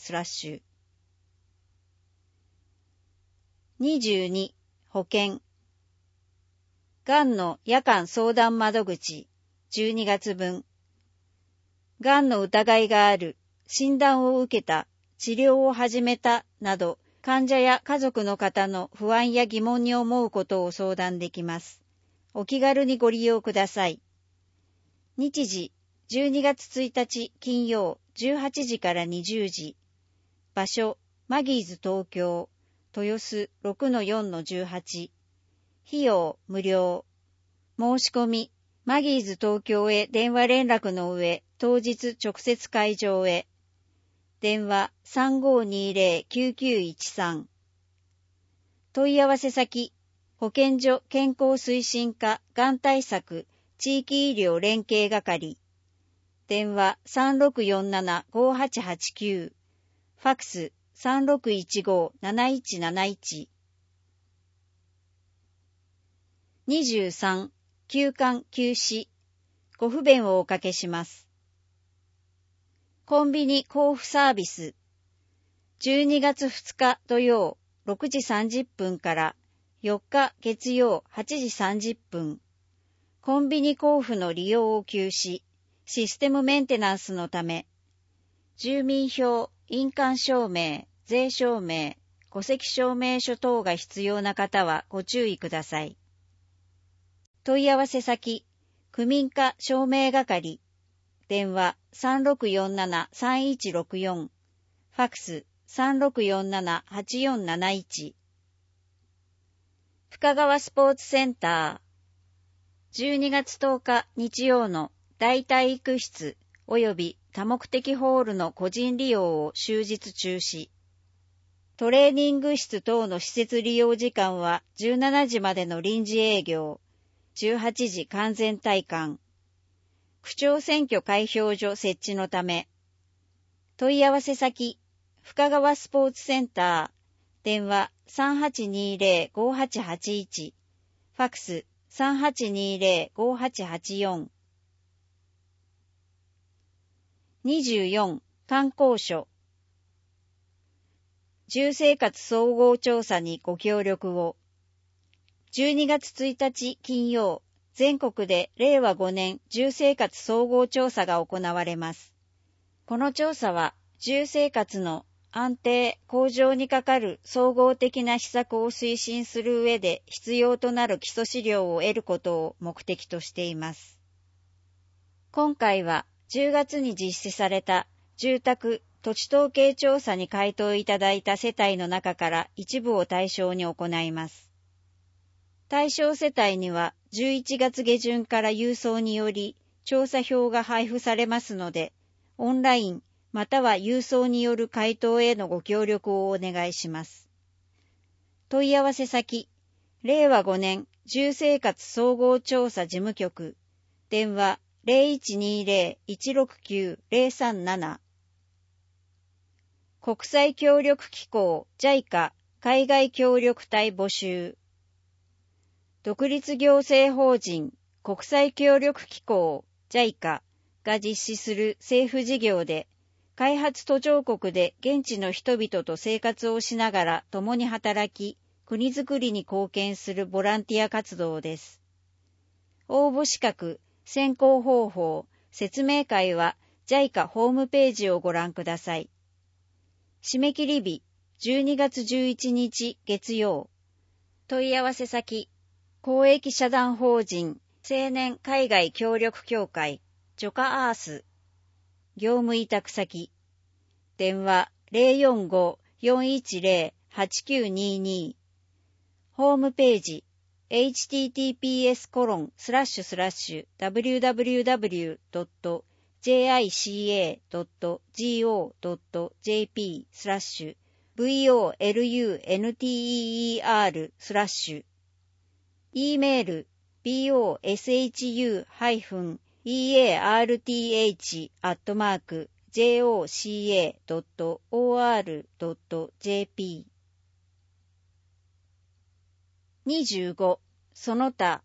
22. 保険。がんの夜間相談窓口、12月分。がんの疑いがある、診断を受けた、治療を始めた、など、患者や家族の方の不安や疑問に思うことを相談できます。お気軽にご利用ください。日時、12月1日金曜、18時から20時。場所、マギーズ東京、豊洲 6-4-18。費用無料。申し込み、マギーズ東京へ電話連絡の上、当日直接会場へ。電話 3520-9913。問い合わせ先、保健所健康推進課がん対策地域医療連携係。電話 3647-5889。ファックス 3615-7171。23. 休館休止。ご不便をおかけします。コンビニ交付サービス。12月2日土曜6時30分から4日月曜8時30分。コンビニ交付の利用を休止。システムメンテナンスのため。住民票、印鑑証明、税証明、戸籍証明書等が必要な方はご注意ください。問い合わせ先、区民課証明係。電話 3647-3164。ファックス 3647-8471。深川スポーツセンター。12月10日日曜の大体育室及び多目的ホールの個人利用を終日中止。トレーニング室等の施設利用時間は17時までの臨時営業。18時完全退館。区長選挙開票所設置のため。問い合わせ先、深川スポーツセンター。電話 3820-5881。ファックス 3820-5884。24. 観光所。住生活総合調査にご協力を。12月1日金曜、全国で令和5年住生活総合調査が行われます。この調査は、住生活の安定、向上にかかる総合的な施策を推進する上で必要となる基礎資料を得ることを目的としています。今回は10月に実施された住宅・土地統計調査に回答いただいた世帯の中から一部を対象に行います。対象世帯には11月下旬から郵送により調査票が配布されますので、オンラインまたは郵送による回答へのご協力をお願いします。問い合わせ先、令和5年住生活総合調査事務局、電話 0120-169-037 国際協力機構 JICA 海外協力隊募集。独立行政法人国際協力機構 JICA が実施する政府事業で、開発途上国で現地の人々と生活をしながら共に働き、国づくりに貢献するボランティア活動です。応募資格、選考方法、説明会は JICA ホームページをご覧ください。締め切り日、12月11日月曜。問い合わせ先、公益社団法人青年海外協力協会ジョカアース。業務委託先、電話 045-410-8922。ホームページ、https://www.jica.go.jp/volunteer/。E メール boshU-earth@joca.or.jp。 25. その他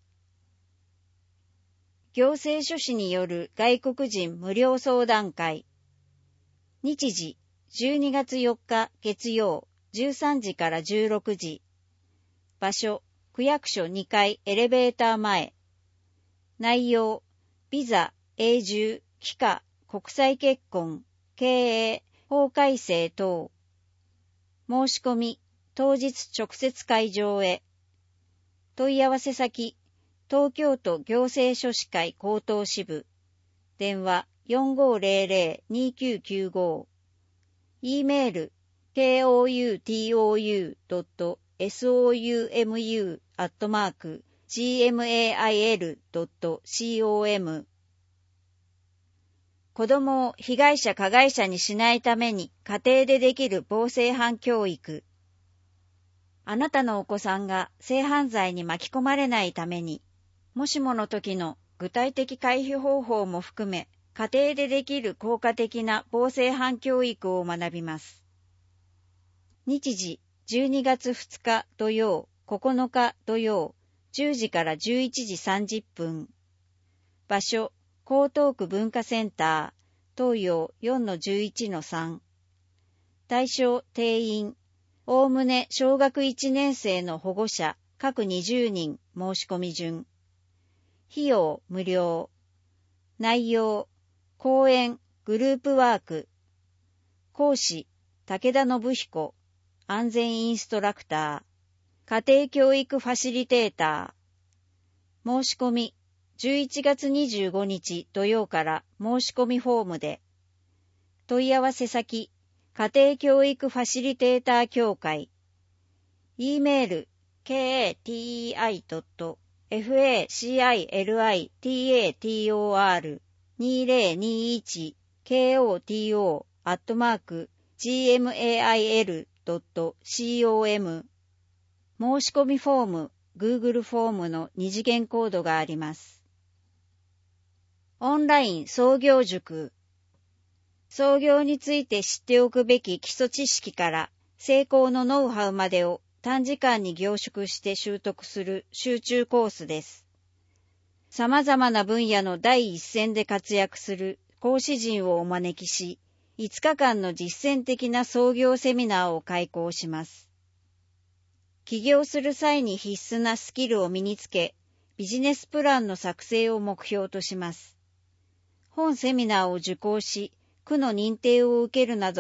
行政書士による外国人無料相談会。日時12月4日月曜13時から16時。場所区役所2階エレベーター前。内容ビザ、永住、帰化、国際結婚、経営、法改正等。申し込み当日直接会場へ。問い合わせ先、東京都行政書士会高等支部。電話 4500-2995。E メール koutou.soumi@gmail.com。 子供を被害者加害者にしないために家庭でできる防性犯教育。あなたのお子さんが性犯罪に巻き込まれないために、もしもの時の具体的回避方法も含め、家庭でできる効果的な防性犯教育を学びます。日時12月2日土曜、9日土曜、10時から11時30分。場所、江東区文化センター、東洋 4-11-3。対象定員、おおむね小学1年生の保護者各20人申し込み順。費用無料。内容、講演、グループワーク。講師、武田信彦、安全インストラクター。家庭教育ファシリテーター。申し込み、11月25日土曜から申し込みフォームで。問い合わせ先、家庭教育ファシリテーター協会。E メール keiTITOFACILITATOR@gmail.com。 申し込みフォーム、Google フォームの二次元コードがあります。オンライン創業塾。創業について知っておくべき基礎知識から成功のノウハウまでを短時間に凝縮して習得する集中コースです。様々な分野の第一線で活躍する講師陣をお招きし、5日間の実践的な創業セミナーを開講します。起業する際に必須なスキルを身につけ、ビジネスプランの作成を目標とします。本セミナーを受講し、区の認定を受けるなど、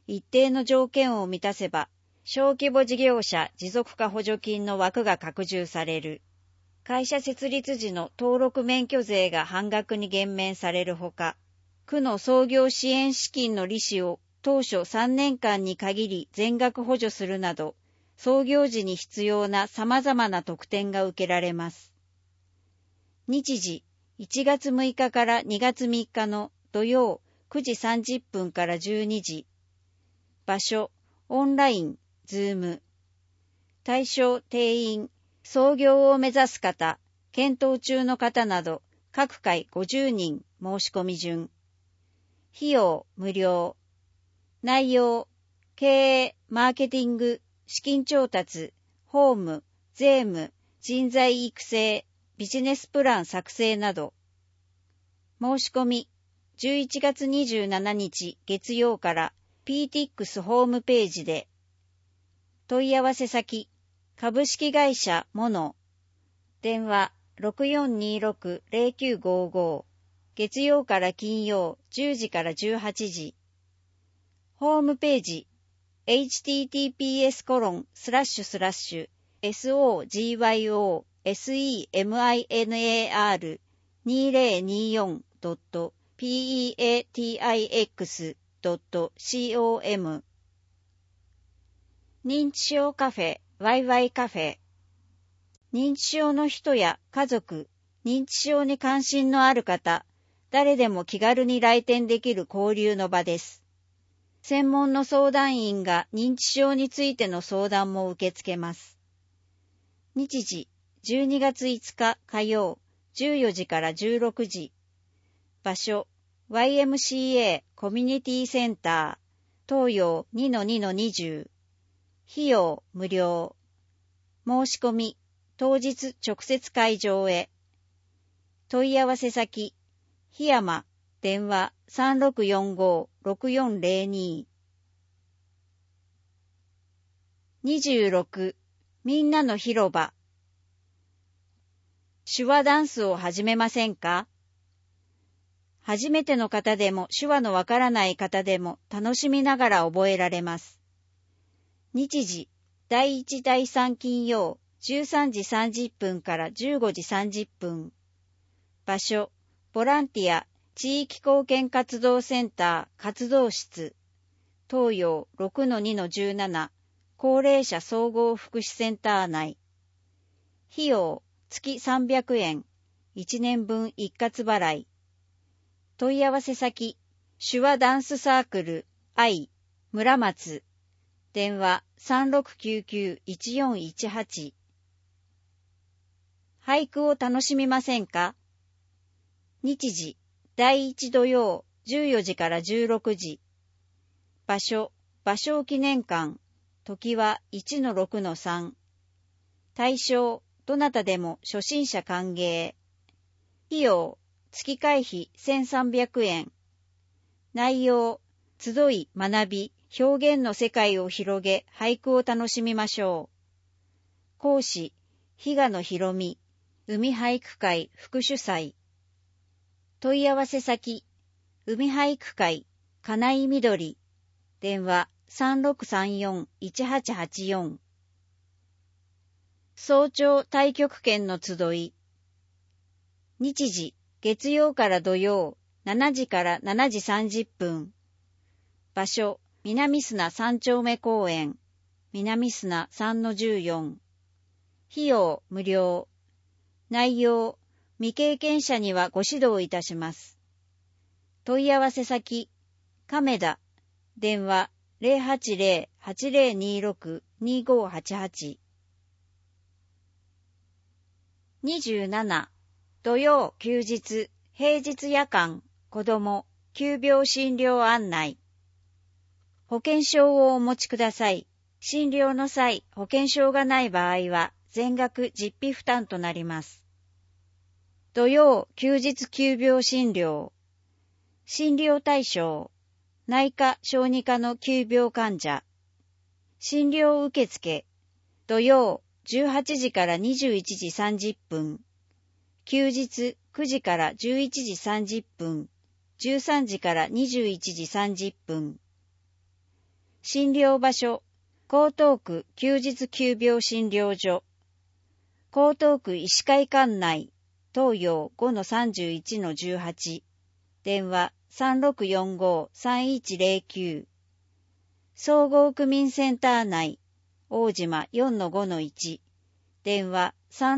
一定の条件を満たせば、小規模事業者持続化補助金の枠が拡充される。会社設立時の登録免許税が半額に減免されるほか、区の創業支援資金の利子を当初3年間に限り全額補助するなど、創業時に必要な様々な特典が受けられます。日時、1月6日から2月3日の土曜9時30分から12時。場所、オンライン、ズーム。対象、定員、創業を目指す方、検討中の方など、各回50人申し込み順。費用、無料。内容、経営、マーケティング、資金調達、法務、税務、人材育成、ビジネスプラン作成など。申し込み、11月27日月曜から PTX ホームページで。問い合わせ先、株式会社モノ。電話 6426-0955。月曜から金曜10時から18時。ホームページ、https://sogyomser.peatix.com。 認知症カフェ、ワイワイカフェ。認知症の人や家族、認知症に関心のある方、誰でも気軽に来店できる交流の場です。専門の相談員が認知症についての相談も受け付けます。日時、12月5日火曜、14時から16時。場所、YMCA コミュニティセンター、東洋 2-2-20。費用、無料。申し込み、当日直接会場へ。問い合わせ先、檜山、電話 3645-6402。26、みんなの広場。手話ダンスを始めませんか？初めての方でも手話のわからない方でも楽しみながら覚えられます。日時、第1第3金曜、13時30分から15時30分。場所、ボランティア、地域貢献活動センター活動室。東洋 6-2-17。高齢者総合福祉センター内。費用、月300円。1年分一括払い。問い合わせ先、手話ダンスサークル、愛、村松。電話 3699-1418。俳句を楽しみませんか？日時、第1土曜、14時から16時。場所、芭蕉記念館。時は 1-6-3。対象、どなたでも初心者歓迎。費用、月会費1300円。内容、集い、学び、表現の世界を広げ、俳句を楽しみましょう。講師、比嘉野博美、海俳句会副主催。問い合わせ先、海俳句会、金井みどり。電話、3634-1884。早朝太極拳の集い。日時、月曜から土曜、7時から7時30分。場所、南砂3丁目公園。南砂 3-14。費用、無料。内容、未経験者にはご指導いたします。問い合わせ先、亀田。電話、080-8026-2588。27、土曜休日、平日夜間、子ども、急病診療案内。保険証をお持ちください。診療の際、保険証がない場合は、全額実費負担となります。土曜休日急病診療。診療対象、内科・小児科の急病患者。診療受付、土曜18時から21時30分。休日9時から11時30分。13時から21時30分。 診療場所、江東区休日急病診療所、江東区医師会館内、東洋 5-31-18、電話3645-3109、総合区民センター内、大島 4-5-1、電話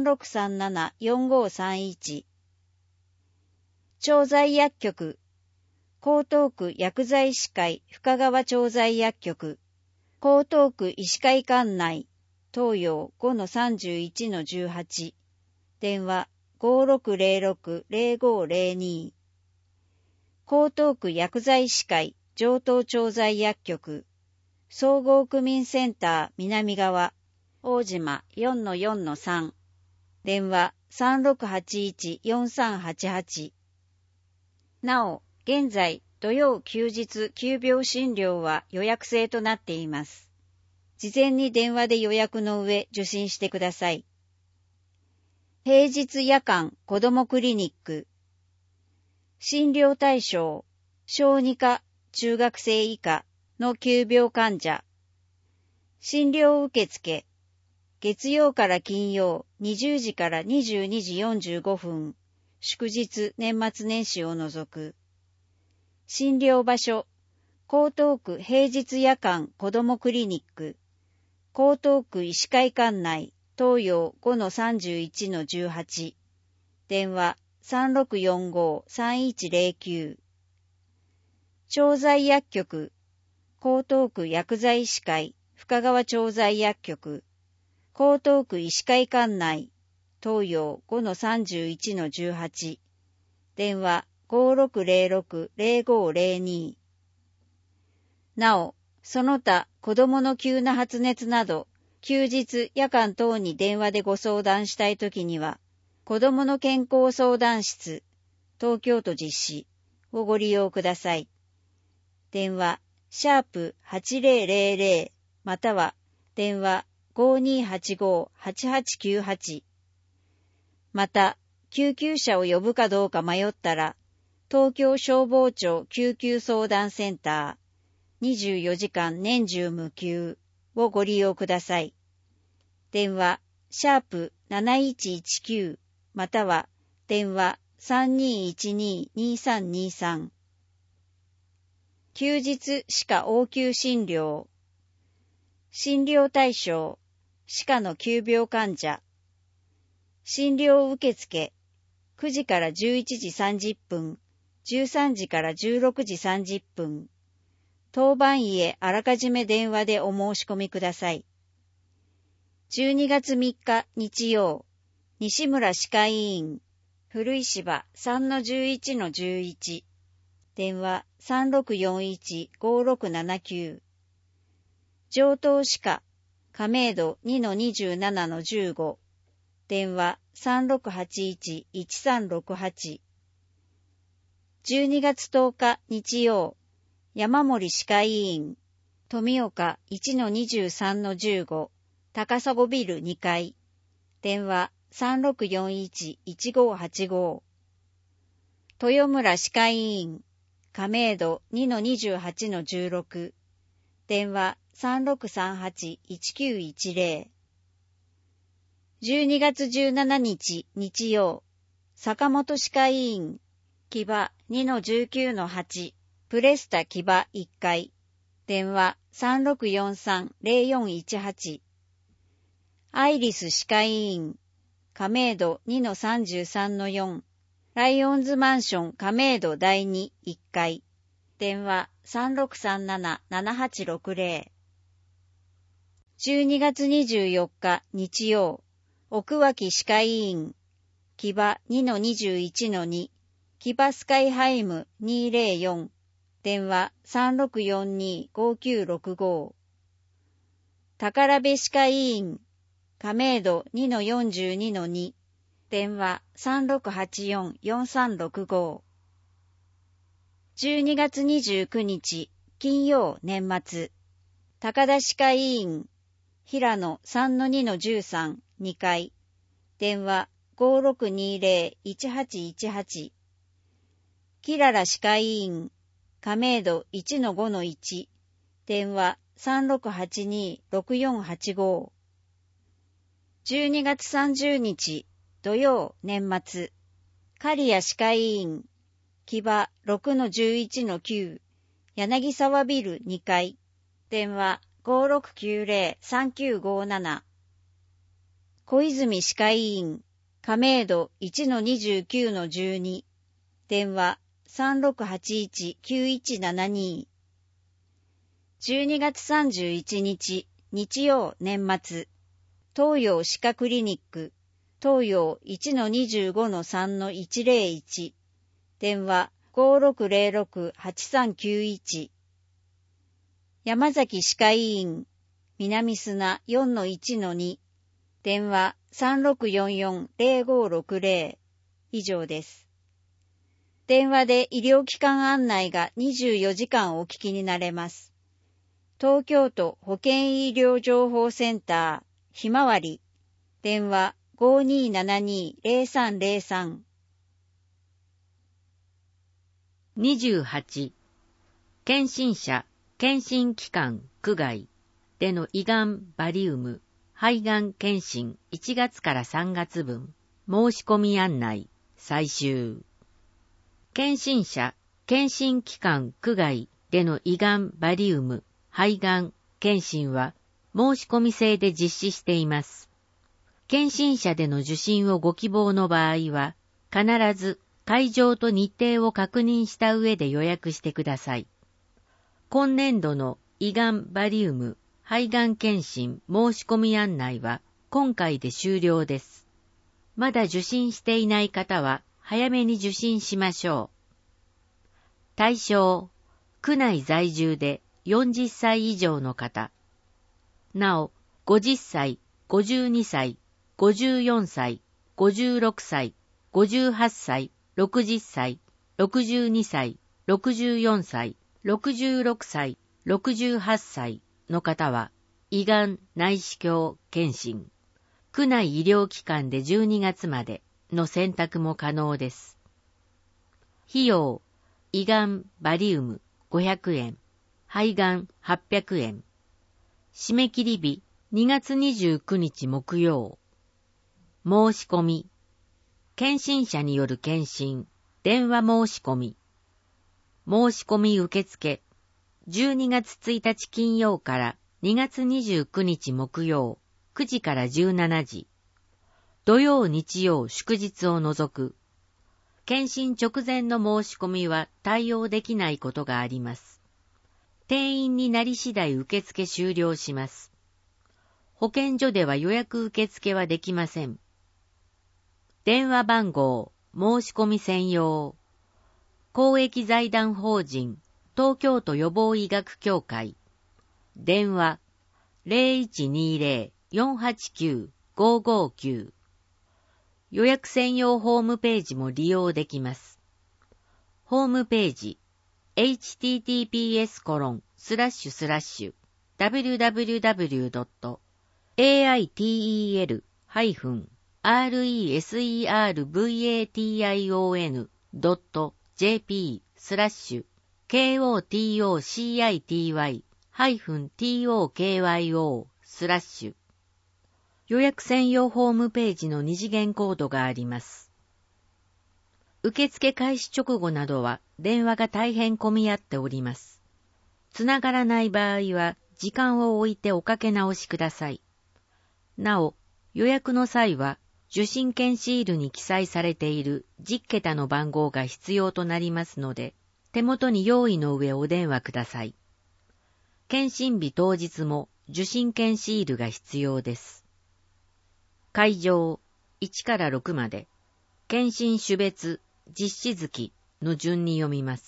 3637-4531、調剤薬局、江東区薬剤師会深川調剤薬局、江東区医師会館内、東洋 5-31-18、電話5606-0502、江東区薬剤師会上東調剤薬局、総合区民センター南側、大島 4-4-3、電話3681-4388。なお、現在、土曜休日急病診療は予約制となっています。事前に電話で予約の上受診してください。平日夜間子どもクリニック、診療対象、小児科、中学生以下の急病患者、診療受付、月曜から金曜20時から22時45分、祝日年末年始を除く。診療場所、江東区平日夜間子どもクリニック、江東区医師会館内、東洋 5-31-18、電話3645-3109。調剤薬局、江東区薬剤師会深川調剤薬局、江東区医師会館内、東洋 5-31-18、電話5606-0502。なお、その他子どもの急な発熱など、休日夜間等に電話でご相談したいときには、子どもの健康相談室、東京都実施をご利用ください。電話#8000または電話5285-8898。また、救急車を呼ぶかどうか迷ったら、東京消防庁救急相談センター24時間年中無休をご利用ください。電話#7119または電話3212-2323。休日歯科応急診療、診療対象、歯科の急病患者、診療受付、9時から11時30分、13時から16時30分。当番医へあらかじめ電話でお申し込みください。12月3日日曜、西村歯科医院、古い芝 3-11-11。電話3641-5679。上東歯科、亀戸 2-27-15。電話3681-1368。12月10日日曜、山森歯科医院、富岡 1-23-15。高砂ビル2階。電話3641-1585。豊村歯科医院、亀戸 2-28-16。電話3638-1910。12月17日日曜、坂本歯科医院、木場 2-19-8。プレスタ木場1階。電話3643-0418。アイリス歯科医院、亀戸 2-33-4。ライオンズマンション亀戸第2、1階。電話3637-7860。12月24日日曜、奥脇歯科医院、木場 2-21-2。木場スカイハイム204。電話3642-5965。宝部歯科医院、亀戸 2-42-2。電話3684-4365。12月29日金曜年末、高田歯科医院、平野 3-2-13、2階。電話5620-1818。キララ歯科医院、亀戸 1-5-1。電話 3682-6485。12月30日土曜年末、刈谷歯科医院、木場 6-11-9、柳沢ビル2階、電話 5690-3957。小泉歯科医院、亀戸 1-29-12、電話 3681-9172。12月31日日曜年末、東洋歯科クリニック、東洋 1-25-3-101、電話 5606-8391。山崎歯科医院、南砂 4-1-2、電話 3644-0560。以上です。電話で医療機関案内が24時間お聞きになれます。東京都保健医療情報センター、ひまわり、電話 5272-0303。 28. 検診者、検診機関、区外での胃がん、バリウム、肺がん検診1月から3月分、申し込み案内、最終。検診者、検診機関、区外での胃がん、バリウム、肺がん検診は申し込み制で実施しています。検診者での受診をご希望の場合は、必ず会場と日程を確認した上で予約してください。今年度の胃がん、バリウム、肺がん検診申し込み案内は今回で終了です。まだ受診していない方は早めに受診しましょう。対象、区内在住で40歳以上の方。なお、50歳、52歳、54歳、56歳、58歳、60歳、62歳、64歳、66歳、68歳の方は、胃がん内視鏡検診、区内医療機関で12月までの選択も可能です。費用、胃がんバリウム500円、肺がん800円。締め切り日2月29日木曜。申し込み。検診者による検診、電話申し込み。申し込み受付。12月1日金曜から2月29日木曜、9時から17時。土曜日曜祝日を除く。検診直前の申し込みは対応できないことがあります。定員になり次第受付終了します。保健所では予約受付はできません。電話番号、申し込み専用。公益財団法人、東京都予防医学協会。電話、0120-489-559。予約専用ホームページも利用できます。ホームページ、https://www.aitelhaifun-research.kotocity-tokyo/ 予約専用ホームページの二次元コードがあります。受付開始直後などは電話が大変混み合っております。つながらない場合は時間を置いておかけ直しください。なお、予約の際は受診券シールに記載されている10桁の番号が必要となりますので、手元に用意の上お電話ください。検診日当日も受診券シールが必要です。会場1から6まで、検診種別、実施月の順に読みます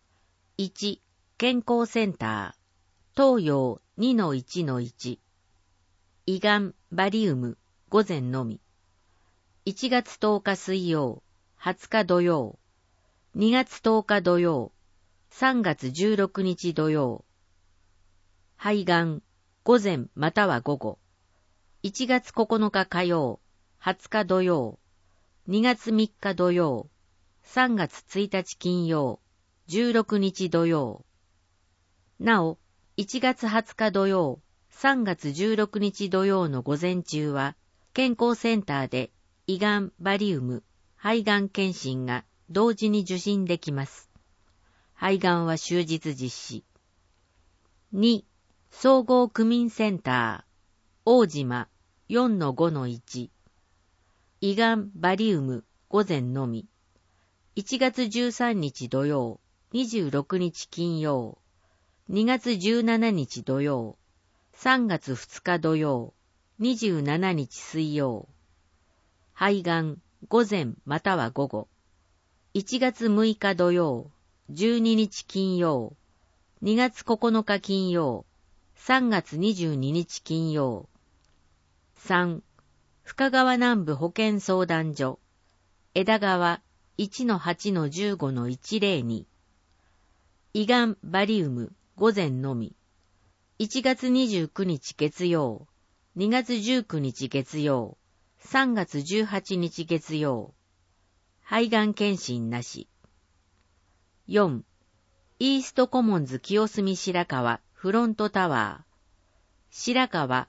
。1、健康センター、東洋 2-1-1、胃がん、バリウム、午前のみ。1月10日水曜、20日土曜、2月10日土曜、3月16日土曜。肺がん、午前または午後。1月9日火曜、20日土曜、2月3日土曜、3月1日金曜、16日土曜。なお、 1月20日土曜、3月16日土曜の午前中は、健康センターで胃がん、バリウム、肺がん検診が同時に受診できます。肺がんは終日実施。2、総合区民センター、大島 4-5-1。胃がん、バリウム、午前のみ。1月13日土曜、26日金曜、2月17日土曜、3月2日土曜、27日水曜。肺がん、午前または午後。1月6日土曜、12日金曜、2月9日金曜、3月22日金曜。3、深川南部保健相談所、枝川 1-8-15-102。胃がん、バリウム、午前のみ。1月29日月曜、2月19日月曜、3月18日月曜。肺がん検診なし。4、イーストコモンズ清澄白河フロントタワー。白河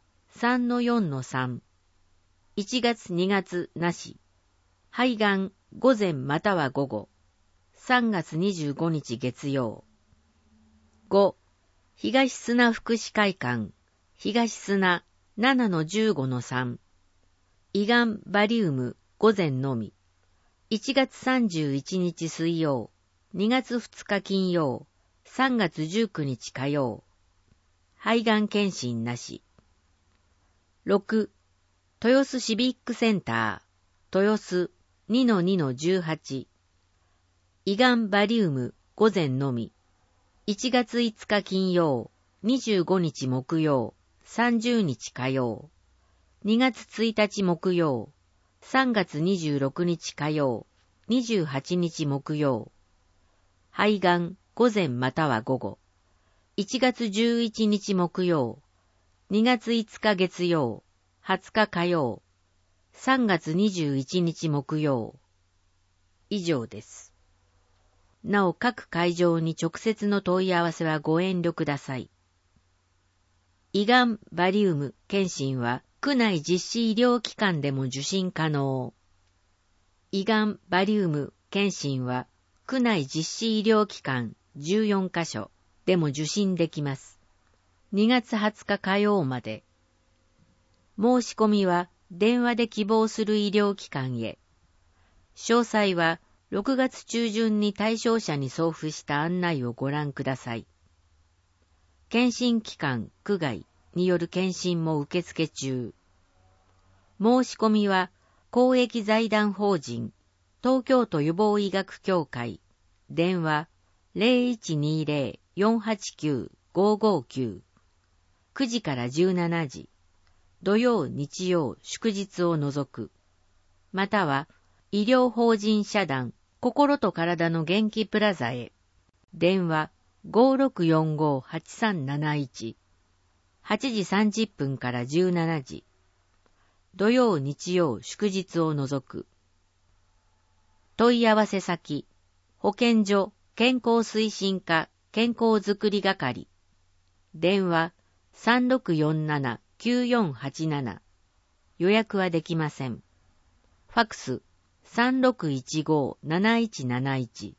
3-4-3。1月2月なし。肺がん、午前または午後。3月25日月曜。5、東砂福祉会館、東砂 7-15-3。胃がん、バリウム、午前のみ。1月31日水曜、2月2日金曜、3月19日火曜。肺がん検診なし。6、豊洲シビックセンター、豊洲 2-2-18。胃がん、バリウム、午前のみ。1月5日金曜、25日木曜、30日火曜。2月1日木曜、3月26日火曜、28日木曜。肺がん、午前または午後。1月11日木曜、2月5日月曜、20日火曜、3月21日木曜。以上です。なお各会場に直接の問い合わせはご遠慮ください。胃がん、バリウム、検診は区内実施医療機関でも受診可能。胃がん、バリウム、検診は区内実施医療機関14カ所でも受診できます。2月20日火曜まで。申し込みは電話で希望する医療機関へ。詳細は6月中旬に対象者に送付した案内をご覧ください。検診機関区外による検診も受付中。申し込みは公益財団法人東京都予防医学協会電話 0120-489-559 9時から17時土曜日曜祝日を除くまたは医療法人社団心と体の元気プラザへ電話 5645-8371 8時30分から17時土曜日曜祝日を除く問い合わせ先保健所健康推進課健康づくり係電話 3647-9487 予約はできません。ファクス 3615-7171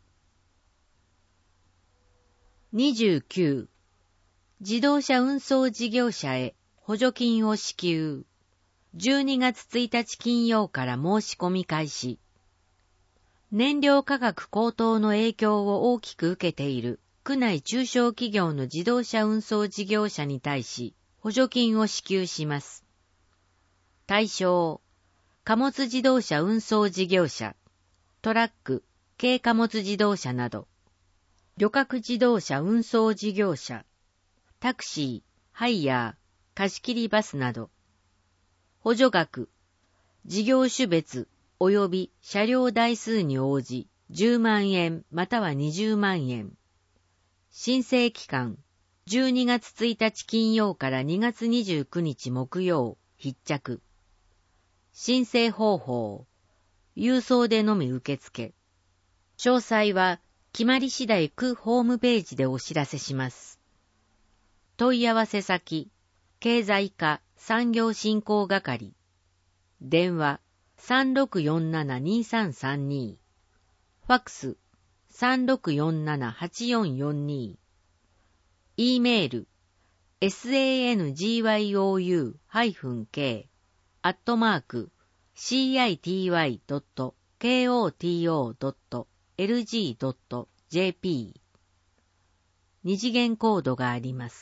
29. 自動車運送事業者へ補助金を支給。12月1日金曜から申し込み開始。燃料価格高騰の影響を大きく受けている区内中小企業の自動車運送事業者に対し補助金を支給します。対象、貨物自動車運送事業者、トラック、軽貨物自動車など、旅客自動車運送事業者、タクシー、ハイヤー、貸し切りバスなど、補助額、事業種別及び車両台数に応じ10万円または20万円。申請期間、12月1日金曜から2月29日木曜、必着。申請方法、郵送でのみ受付。詳細は決まり次第区ホームページでお知らせします。 問い合わせ先、経済課産業振興係。電話、3647-2332。ファックス、3647-8442。E メール、sangyou-k.city.koto.lg.jp。二次元コードがあります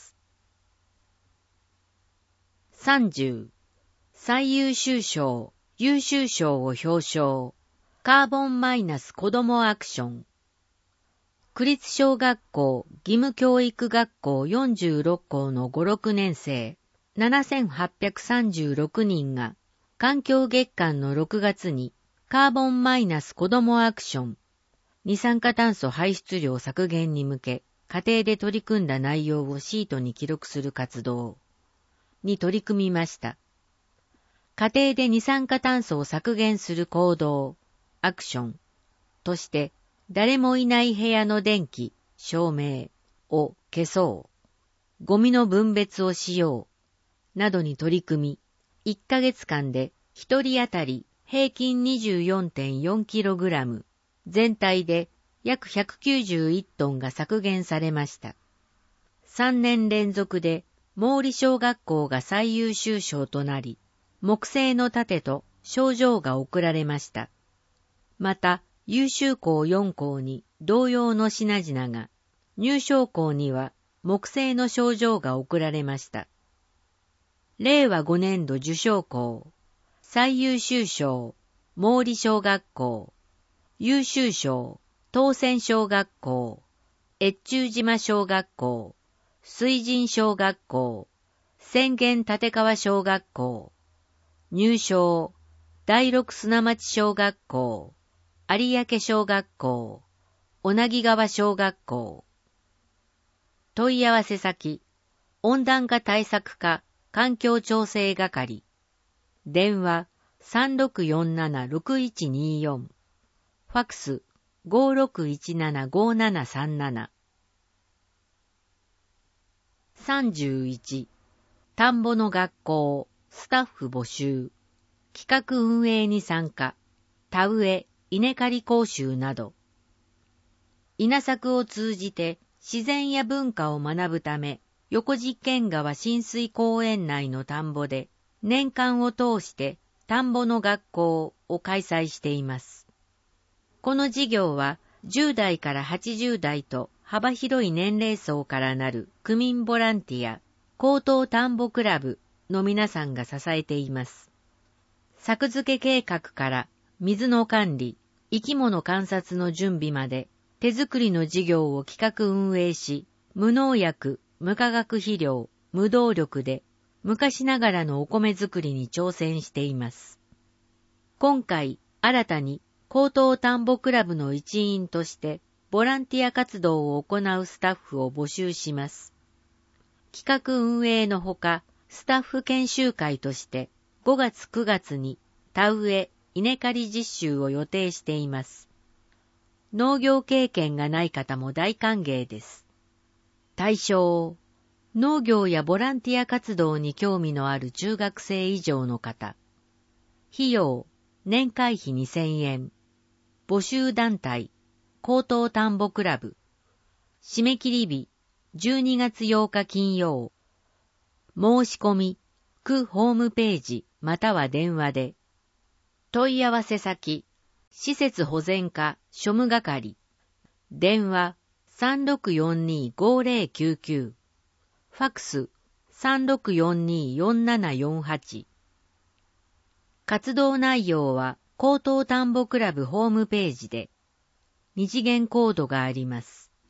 。30、最優秀賞、優秀賞を表彰。カーボンマイナス子どもアクション。区立小学校義務教育学校46校の5、6年生7836人が環境月間の6月にカーボンマイナス子どもアクション、二酸化炭素排出量削減に向け家庭で取り組んだ内容をシートに記録する活動に取り組みました。家庭で二酸化炭素を削減する行動、アクションとして、誰もいない部屋の電気、照明を消そう、ゴミの分別をしよう、などに取り組み、1ヶ月間で1人当たり平均 24.4kg、全体で約191トンが削減されました。3年連続で毛利小学校が最優秀賞となり、木製の盾と賞状が贈られました。また、優秀校4校に同様の品々が、入賞校には木製の賞状が贈られました。令和5年度受賞校、最優秀賞、毛利小学校、優秀賞、東泉小学校、越中島小学校、水神小学校、浅間立川小学校、入賞、第六砂町小学校、有明小学校、小名木川小学校。問い合わせ先、温暖化対策課環境調整係。電話、3647-6124。ファックス、5617-5737。31、田んぼの学校、スタッフ募集。企画運営に参加。田植え、稲刈り講習など。稲作を通じて自然や文化を学ぶため、横実験川親水公園内の田んぼで年間を通して田んぼの学校を開催しています。この事業は10代から80代と幅広い年齢層からなる区民ボランティア、高等田んぼクラブの皆さんが支えています。作付け計画から水の管理、生き物観察の準備まで手作りの事業を企画運営し、無農薬、無化学肥料、無動力で昔ながらのお米作りに挑戦しています。今回新たに高等田んぼクラブの一員としてボランティア活動を行うスタッフを募集します。企画運営のほか、スタッフ研修会として5月9月に田植え、稲刈り実習を予定しています。農業経験がない方も大歓迎です。対象、農業やボランティア活動に興味のある中学生以上の方。費用、年会費2000円。募集団体、高等田んぼクラブ。締め切り日、12月8日金曜。申し込み、区ホームページまたは電話で。問い合わせ先、施設保全課庶務係。電話、3642-5099。ファックス、3642-4748。活動内容は、高等田んぼクラブホームページで、二次元コードがあります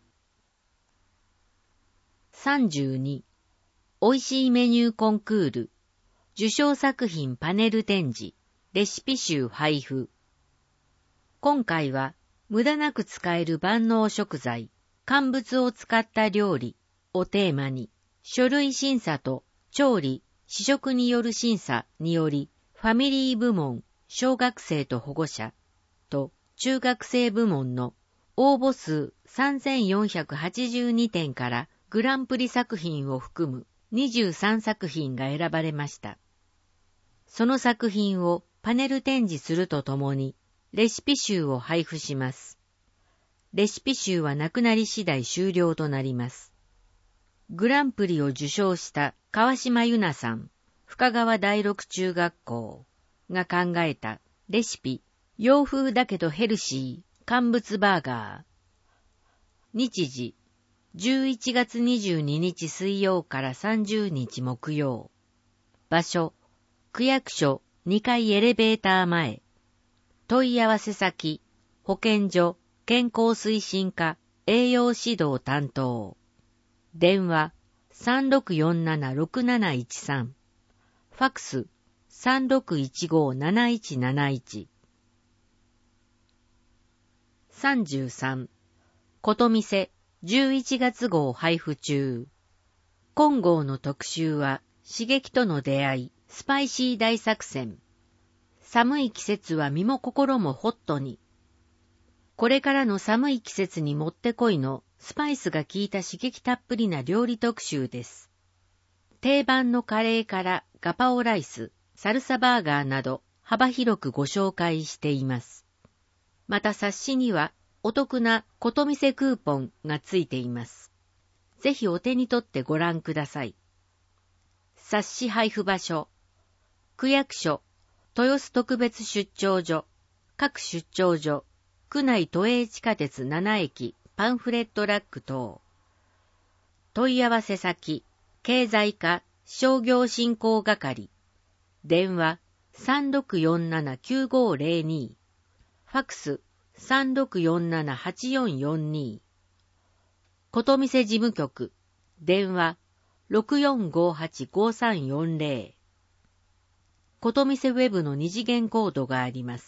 。32、おいしいメニューコンクール、受賞作品パネル展示、レシピ集配布。今回は、無駄なく使える万能食材、乾物を使った料理をテーマに、書類審査と調理、試食による審査により、ファミリー部門、小学生と保護者と中学生部門の応募数3482点からグランプリ作品を含む23作品が選ばれました。その作品をパネル展示するとともに、レシピ集を配布します。レシピ集はなくなり次第終了となります。グランプリを受賞した川島由奈さん、深川第六中学校が考えたレシピ、洋風だけどヘルシー乾物バーガー。日時、11月22日水曜から30日木曜。場所、区役所2階エレベーター前。問い合わせ先、保健所、健康推進課、栄養指導担当。電話、3647-6713。ファクス、3615-7171。33. ことみせ11月号配布中。今号の特集は刺激との出会い、スパイシー大作戦。寒い季節は身も心もホットに。これからの寒い季節にもってこいのスパイスが効いた刺激たっぷりな料理特集です。定番のカレーからガパオライス、サルサバーガーなど幅広くご紹介しています。また冊子にはお得なことみせクーポンがついています。ぜひお手に取ってご覧ください。冊子配布場所、区役所、豊洲特別出張所、各出張所、区内都営地下鉄7駅パンフレットラック等。問い合わせ先、経済課商業振興係。電話、3647-9502。ファクス、3647-8442。ことみせ事務局。電話、6458-5340。ことみせウェブの二次元コードがあります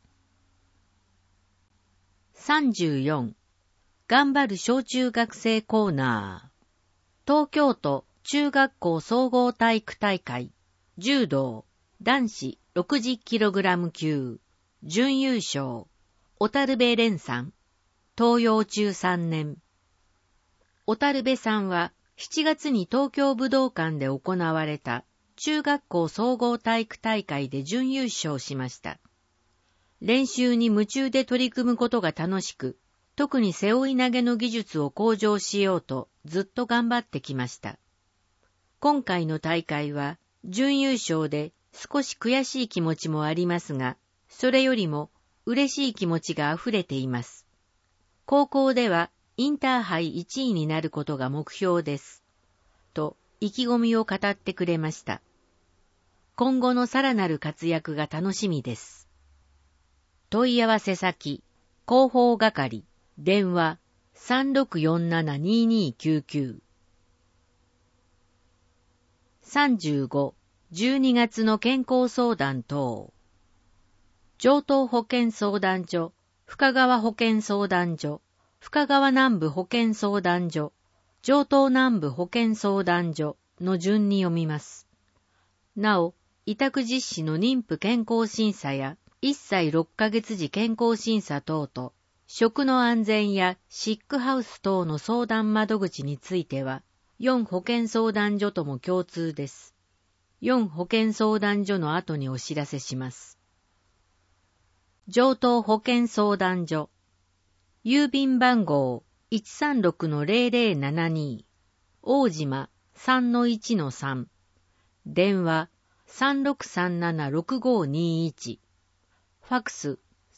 。34. 頑張る小中学生コーナー。東京都中学校総合体育大会、柔道、男子 60kg 級、準優勝、小樽部蓮さん、東洋中3年。小樽部さんは7月に東京武道館で行われた中学校総合体育大会で準優勝しました。練習に夢中で取り組むことが楽しく、特に背負い投げの技術を向上しようとずっと頑張ってきました。今回の大会は準優勝で少し悔しい気持ちもありますが、それよりも嬉しい気持ちがあふれています。高校ではインターハイ1位になることが目標です。と意気込みを語ってくれました。今後のさらなる活躍が楽しみです。問い合わせ先、広報係、電話、3647-2299。35. 12月の健康相談等。城東保健相談所、深川保健相談所、深川南部保健相談所、城東南部保健相談所の順に読みます。なお、委託実施の妊婦健康審査や1歳6ヶ月時健康審査等と、食の安全やシックハウス等の相談窓口については、4保健相談所とも共通です。4保健相談所の後にお知らせします。城東保健相談所。郵便番号 136-0072。大島 3-1-3。電話 3637-6521。ファクス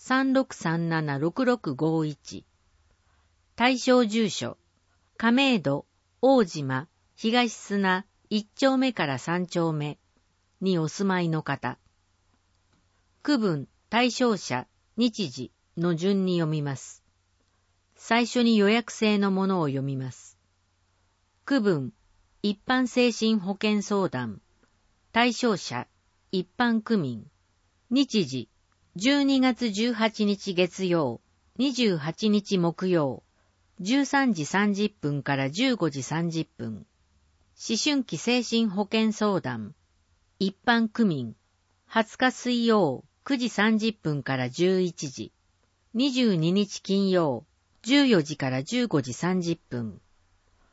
3637-6651。対象住所、亀戸、大島、東砂1丁目から3丁目にお住まいの方。区分、対象者、日時の順に読みます。最初に予約制のものを読みます。区分、一般精神保健相談。対象者、一般区民。日時、12月18日月曜、28日木曜、13時30分から15時30分。思春期精神保健相談。一般区民。20日水曜、9時30分から11時。22日金曜、14時から15時30分。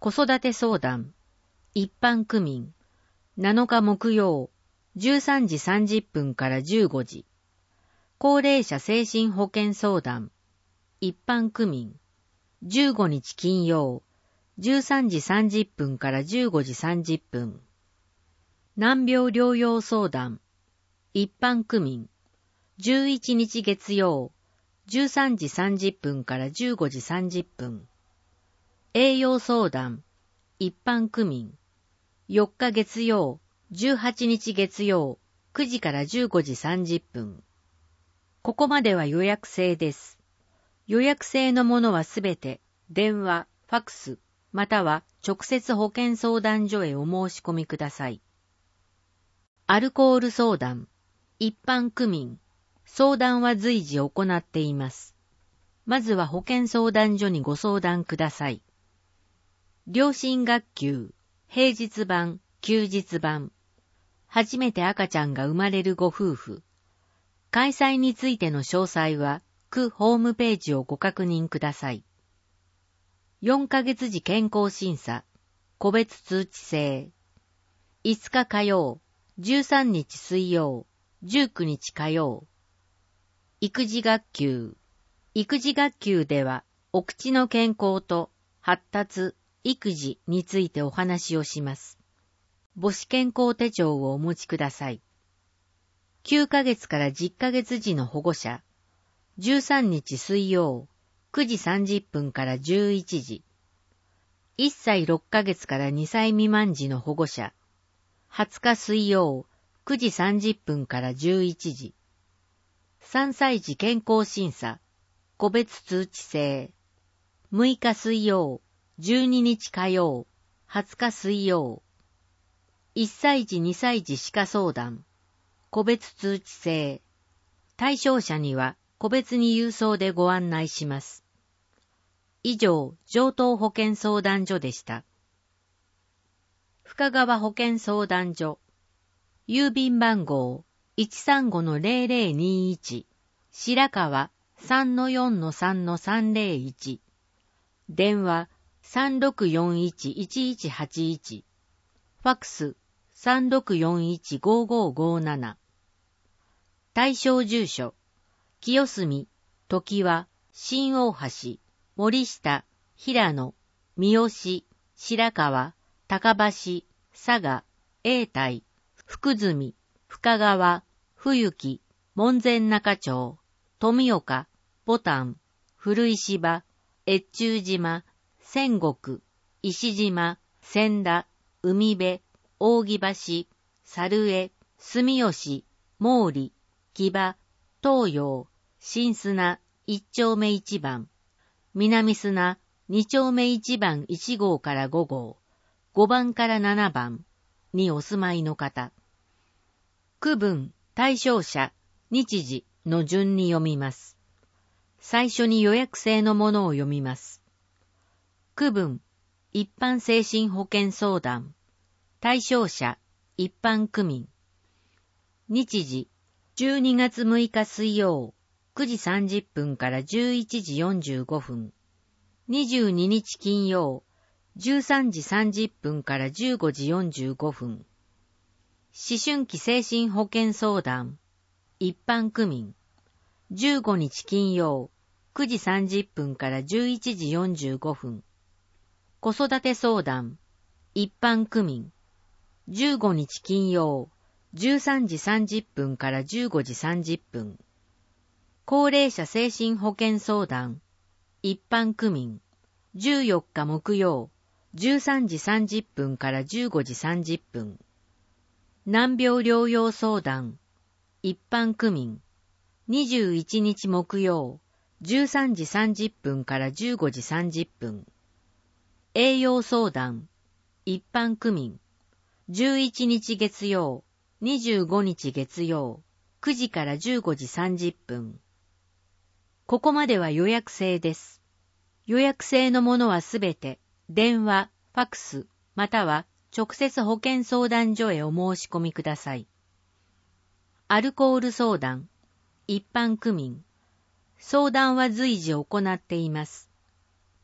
子育て相談、一般区民、7日木曜、13時30分から15時。高齢者精神保健相談、一般区民、15日金曜、13時30分から15時30分。難病療養相談、一般区民、11日月曜、13時30分から15時30分。栄養相談、一般区民、4日月曜、18日月曜、9時から15時30分。ここまでは予約制です。予約制のものはすべて、電話、ファクス、または直接保健相談所へお申し込みください。アルコール相談、一般区民、相談は随時行っています。まずは保健相談所にご相談ください。両親学級、平日版、休日版。初めて赤ちゃんが生まれるご夫婦。開催についての詳細は、区ホームページをご確認ください。4ヶ月時健康審査、個別通知制。5日火曜、13日水曜、19日火曜。育児学級。育児学級では、お口の健康と発達、育児についてお話をします。母子健康手帳をお持ちください。9ヶ月から10ヶ月時の保護者。13日水曜、9時30分から11時。1歳6ヶ月から2歳未満時の保護者。20日水曜、9時30分から11時。3歳児健康審査、個別通知制。6日水曜、12日火曜、20日水曜。1歳児2歳児歯科相談、個別通知制。対象者には個別に郵送でご案内します。以上、城東保健相談所でした。深川保健相談所。郵便番号 135-0021 白川 3-4-3-301。電話 3641-1181。ファックス 3641-5557。対象住所、清澄、常盤、新大橋、森下、平野、三好、白川、高橋、佐賀、永代、福住、深川、冬木、門前仲町、富岡、牡丹、古石場、越中島、仙石、石島、千田、海辺、扇橋、猿江、住吉、毛利、木場、東洋、新砂、1丁目1番、南砂、2丁目1番1号から5号、5番から7番にお住まいの方。区分、対象者、日時の順に読みます。最初に予約制のものを読みます。区分、一般精神保健相談。対象者、一般区民。日時、12月6日水曜、9時30分から11時45分。22日金曜、13時30分から15時45分。思春期精神保健相談。一般区民。15日金曜、9時30分から11時45分。子育て相談。一般区民。15日金曜、13時30分から15時30分。高齢者精神保健相談。一般区民。14日木曜、13時30分から15時30分。難病療養相談。一般区民。21日木曜、13時30分から15時30分。栄養相談。一般区民。11日月曜、25日月曜、9時から15時30分。ここまでは予約制です。予約制のものはすべて、電話、ファクス、または直接保健相談所へお申し込みください。アルコール相談。一般区民。相談は随時行っています。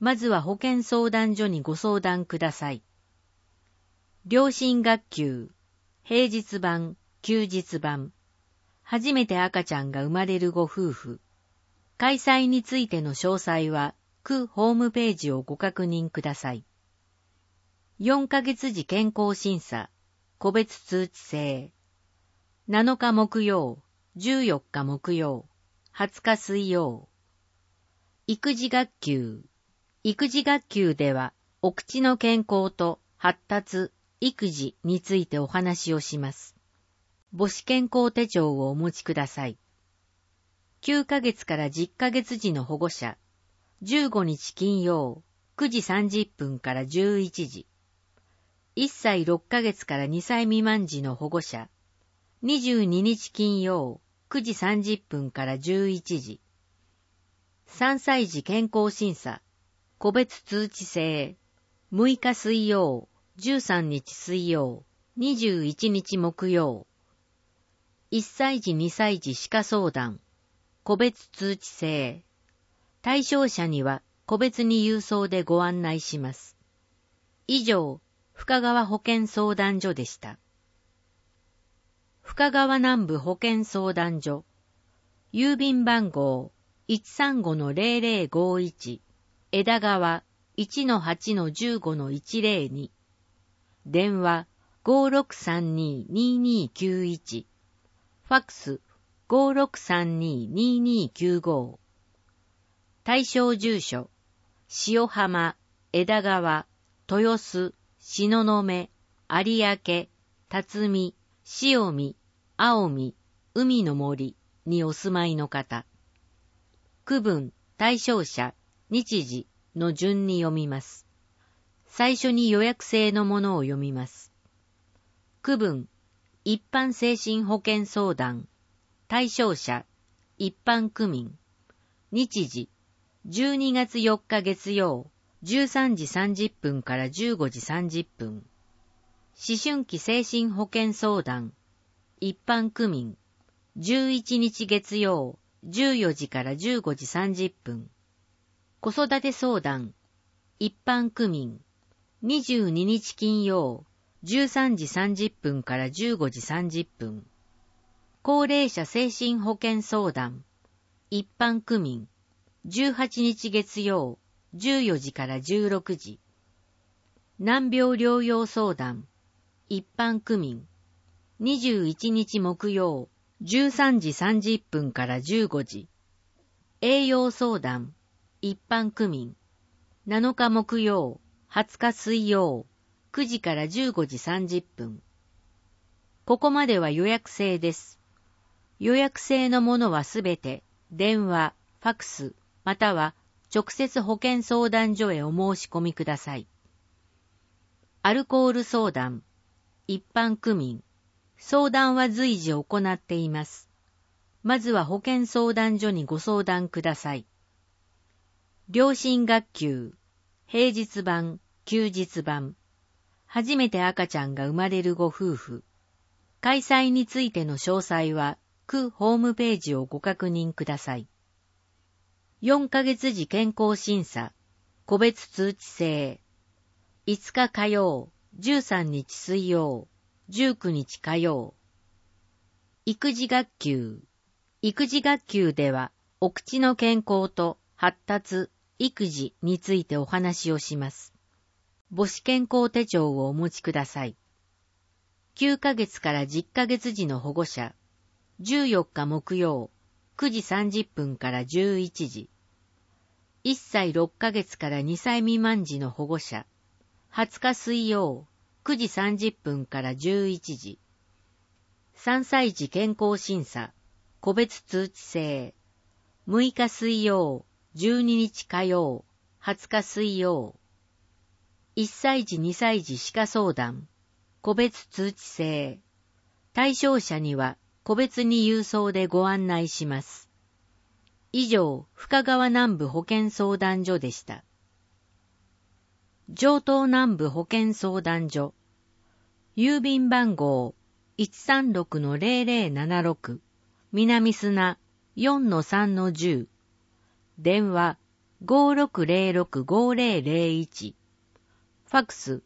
まずは保健相談所にご相談ください。良心学級、平日版、休日版。初めて赤ちゃんが生まれるご夫婦。開催についての詳細は、区ホームページをご確認ください。4ヶ月時健康審査、個別通知制。7日木曜、14日木曜、20日水曜。育児学級。育児学級では、お口の健康と発達、育児についてお話をします。母子健康手帳をお持ちください。9ヶ月から10ヶ月時の保護者。15日金曜、9時30分から11時。1歳6ヶ月から2歳未満時の保護者。22日金曜、9時30分から11時。3歳児健康審査。個別通知制。6日水曜、13日水曜、21日木曜。1歳児2歳児歯科相談。個別通知制。対象者には個別に郵送でご案内します。以上、深川保健相談所でした。深川南部保健相談所。郵便番号 135-0051 枝川 1-8-15-102 電話 5632-2291 ファックス 5632-2295 対象住所塩浜、枝川、豊洲、東雲、有明、辰巳、塩見、青海、海の森にお住まいの方。区分、対象者、日時の順に読みます。最初に予約制のものを読みます。区分、一般精神保健相談。対象者、一般区民。日時、12月4日月曜、13時30分から15時30分。思春期精神保健相談。一般区民。11日月曜、14時から15時30分。子育て相談。一般区民。22日金曜、13時30分から15時30分。高齢者精神保健相談。一般区民。18日月曜、14時から16時。難病療養相談。一般区民。21日木曜、13時30分から15時。栄養相談。一般区民。7日木曜、20日水曜、9時から15時30分。ここまでは予約制です。予約制のものはすべて、電話、ファクス、または直接保健相談所へお申し込みください。アルコール相談。一般区民。相談は随時行っています。まずは保健相談所にご相談ください。良心学級。平日版、休日版。初めて赤ちゃんが生まれるご夫婦。開催についての詳細は、区ホームページをご確認ください。4ヶ月時健康審査。個別通知制。5日火曜、13日水曜、19日火曜。育児学級。育児学級では、お口の健康と発達、育児についてお話をします。母子健康手帳をお持ちください。9ヶ月から10ヶ月時の保護者。14日木曜、9時30分から11時。1歳6ヶ月から2歳未満時の保護者。20日水曜、9時30分から11時。3歳児健康審査。個別通知制。6日水曜、12日火曜、20日水曜。1歳児2歳児歯科相談。個別通知制。対象者には個別に郵送でご案内します。以上、深川南部保健相談所でした。城東南部保健相談所。郵便番号 136-0076 南砂 4-3-10 電話 5606-5001、ファックス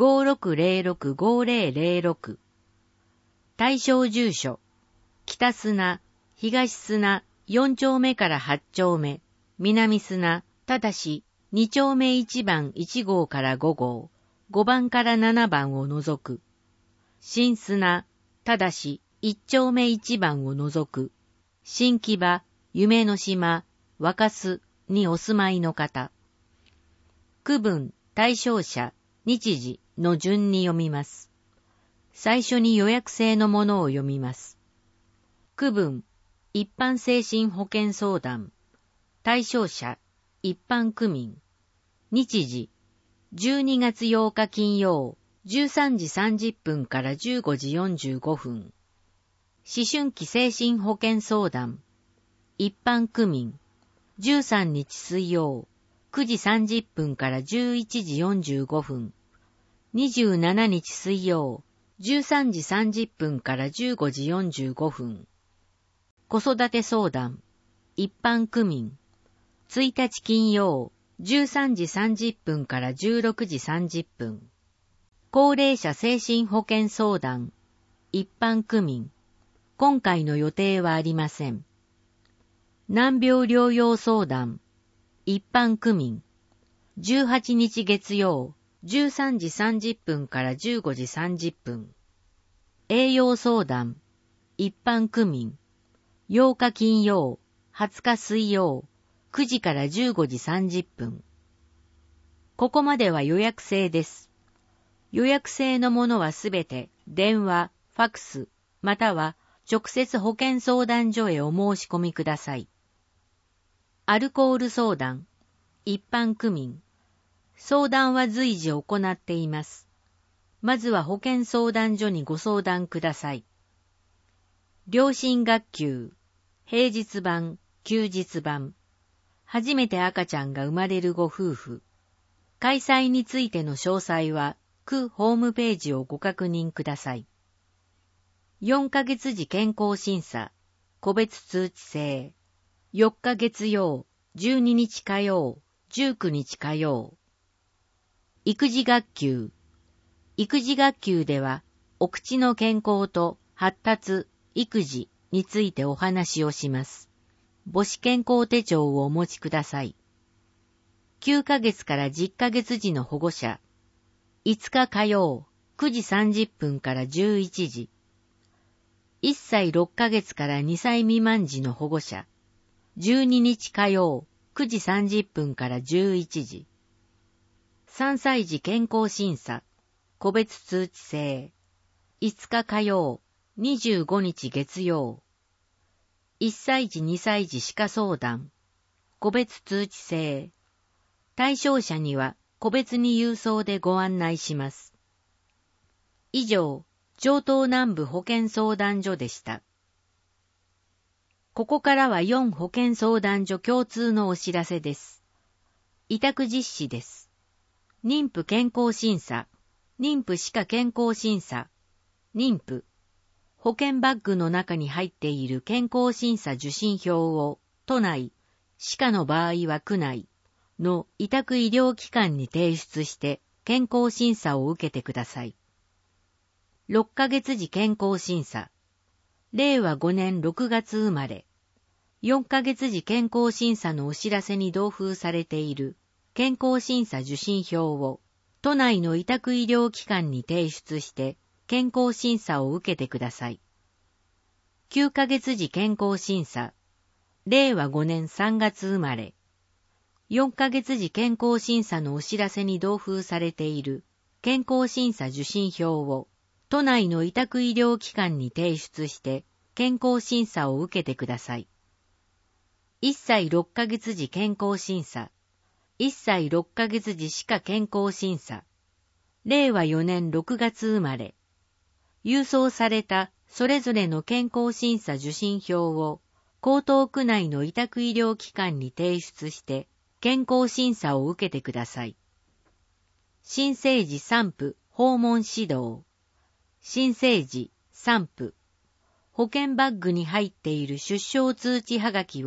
5606-5006、対象住所、北砂、東砂4丁目から8丁目、南砂、ただし2丁目1番1号から5号、5番から7番を除く。新砂、ただし1丁目1番を除く。新木場、夢の島、若洲にお住まいの方。区分、対象者、日時の順に読みます。最初に予約制のものを読みます。区分、一般精神保健相談。対象者、一般区民。日時、12月8日金曜、13時30分から15時45分。思春期精神保健相談。一般区民。13日水曜、9時30分から11時45分。27日水曜、13時30分から15時45分。子育て相談。一般区民。1日金曜、13時30分から16時30分。高齢者精神保健相談。一般区民。今回の予定はありません。難病療養相談。一般区民。18日月曜、13時30分から15時30分。栄養相談。一般区民。8日金曜、20日水曜、9時から15時30分。ここまでは予約制です。予約制のものはすべて電話、ファックス、または直接保健相談所へお申し込みください。アルコール相談、一般区民。相談は随時行っています。まずは保健相談所にご相談ください。両親学級、平日版、休日版。初めて赤ちゃんが生まれるご夫婦。開催についての詳細は、区ホームページをご確認ください。4ヶ月時健康審査、個別通知制。4日月曜、12日火曜、19日火曜。育児学級。育児学級では、お口の健康と発達、育児についてお話をします。母子健康手帳をお持ちください。9ヶ月から10ヶ月時の保護者。5日火曜、9時30分から11時。1歳6ヶ月から2歳未満時の保護者。12日火曜、9時30分から11時。3歳児健康審査、個別通知制。5日火曜、25日月曜。1歳児2歳児歯科相談、個別通知制。対象者には個別に郵送でご案内します。以上、城東南部保健相談所でした。ここからは4保健相談所共通のお知らせです。委託実施です。妊婦健康審査、妊婦歯科健康審査、妊婦。保険バッグの中に入っている健康審査受診票を都内、歯科の場合は区内の委託医療機関に提出して健康審査を受けてください。6ヶ月時健康審査。令和5年6月生まれ。4ヶ月時健康審査のお知らせに同封されている健康審査受診票を都内の委託医療機関に提出して健康審査を受けてください。9ヶ月時健康審査。令和5年3月生まれ。4ヶ月時健康審査のお知らせに同封されている健康審査受診票を都内の委託医療機関に提出して健康審査を受けてください。1歳6ヶ月時健康審査。1歳6ヶ月時歯科健康審査。令和4年6月生まれ。郵送されたそれぞれの健康審査受診票を江東区内の委託医療機関に提出して健康審査を受けてください。新生児産婦訪問指導。新生児産婦。保険バッグに入っている出生通知はがきを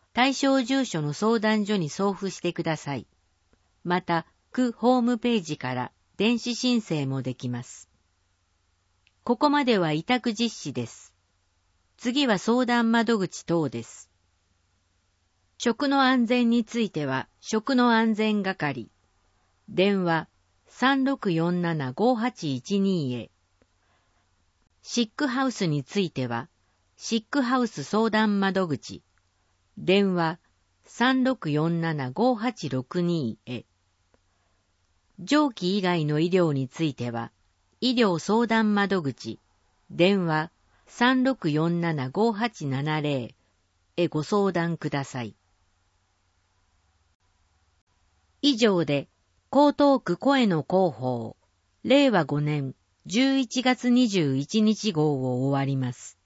対象住所の相談所に送付してください。また、区ホームページから電子申請もできます。ここまでは委託実施です。次は相談窓口等です。食の安全については、食の安全係。電話 3647-5812 へ。シックハウスについては、シックハウス相談窓口。電話 3647-5862 へ。上記以外の医療については、医療相談窓口。電話 3647-5870 へご相談ください。以上で、江東区声の広報、令和5年11月21日号を終わります。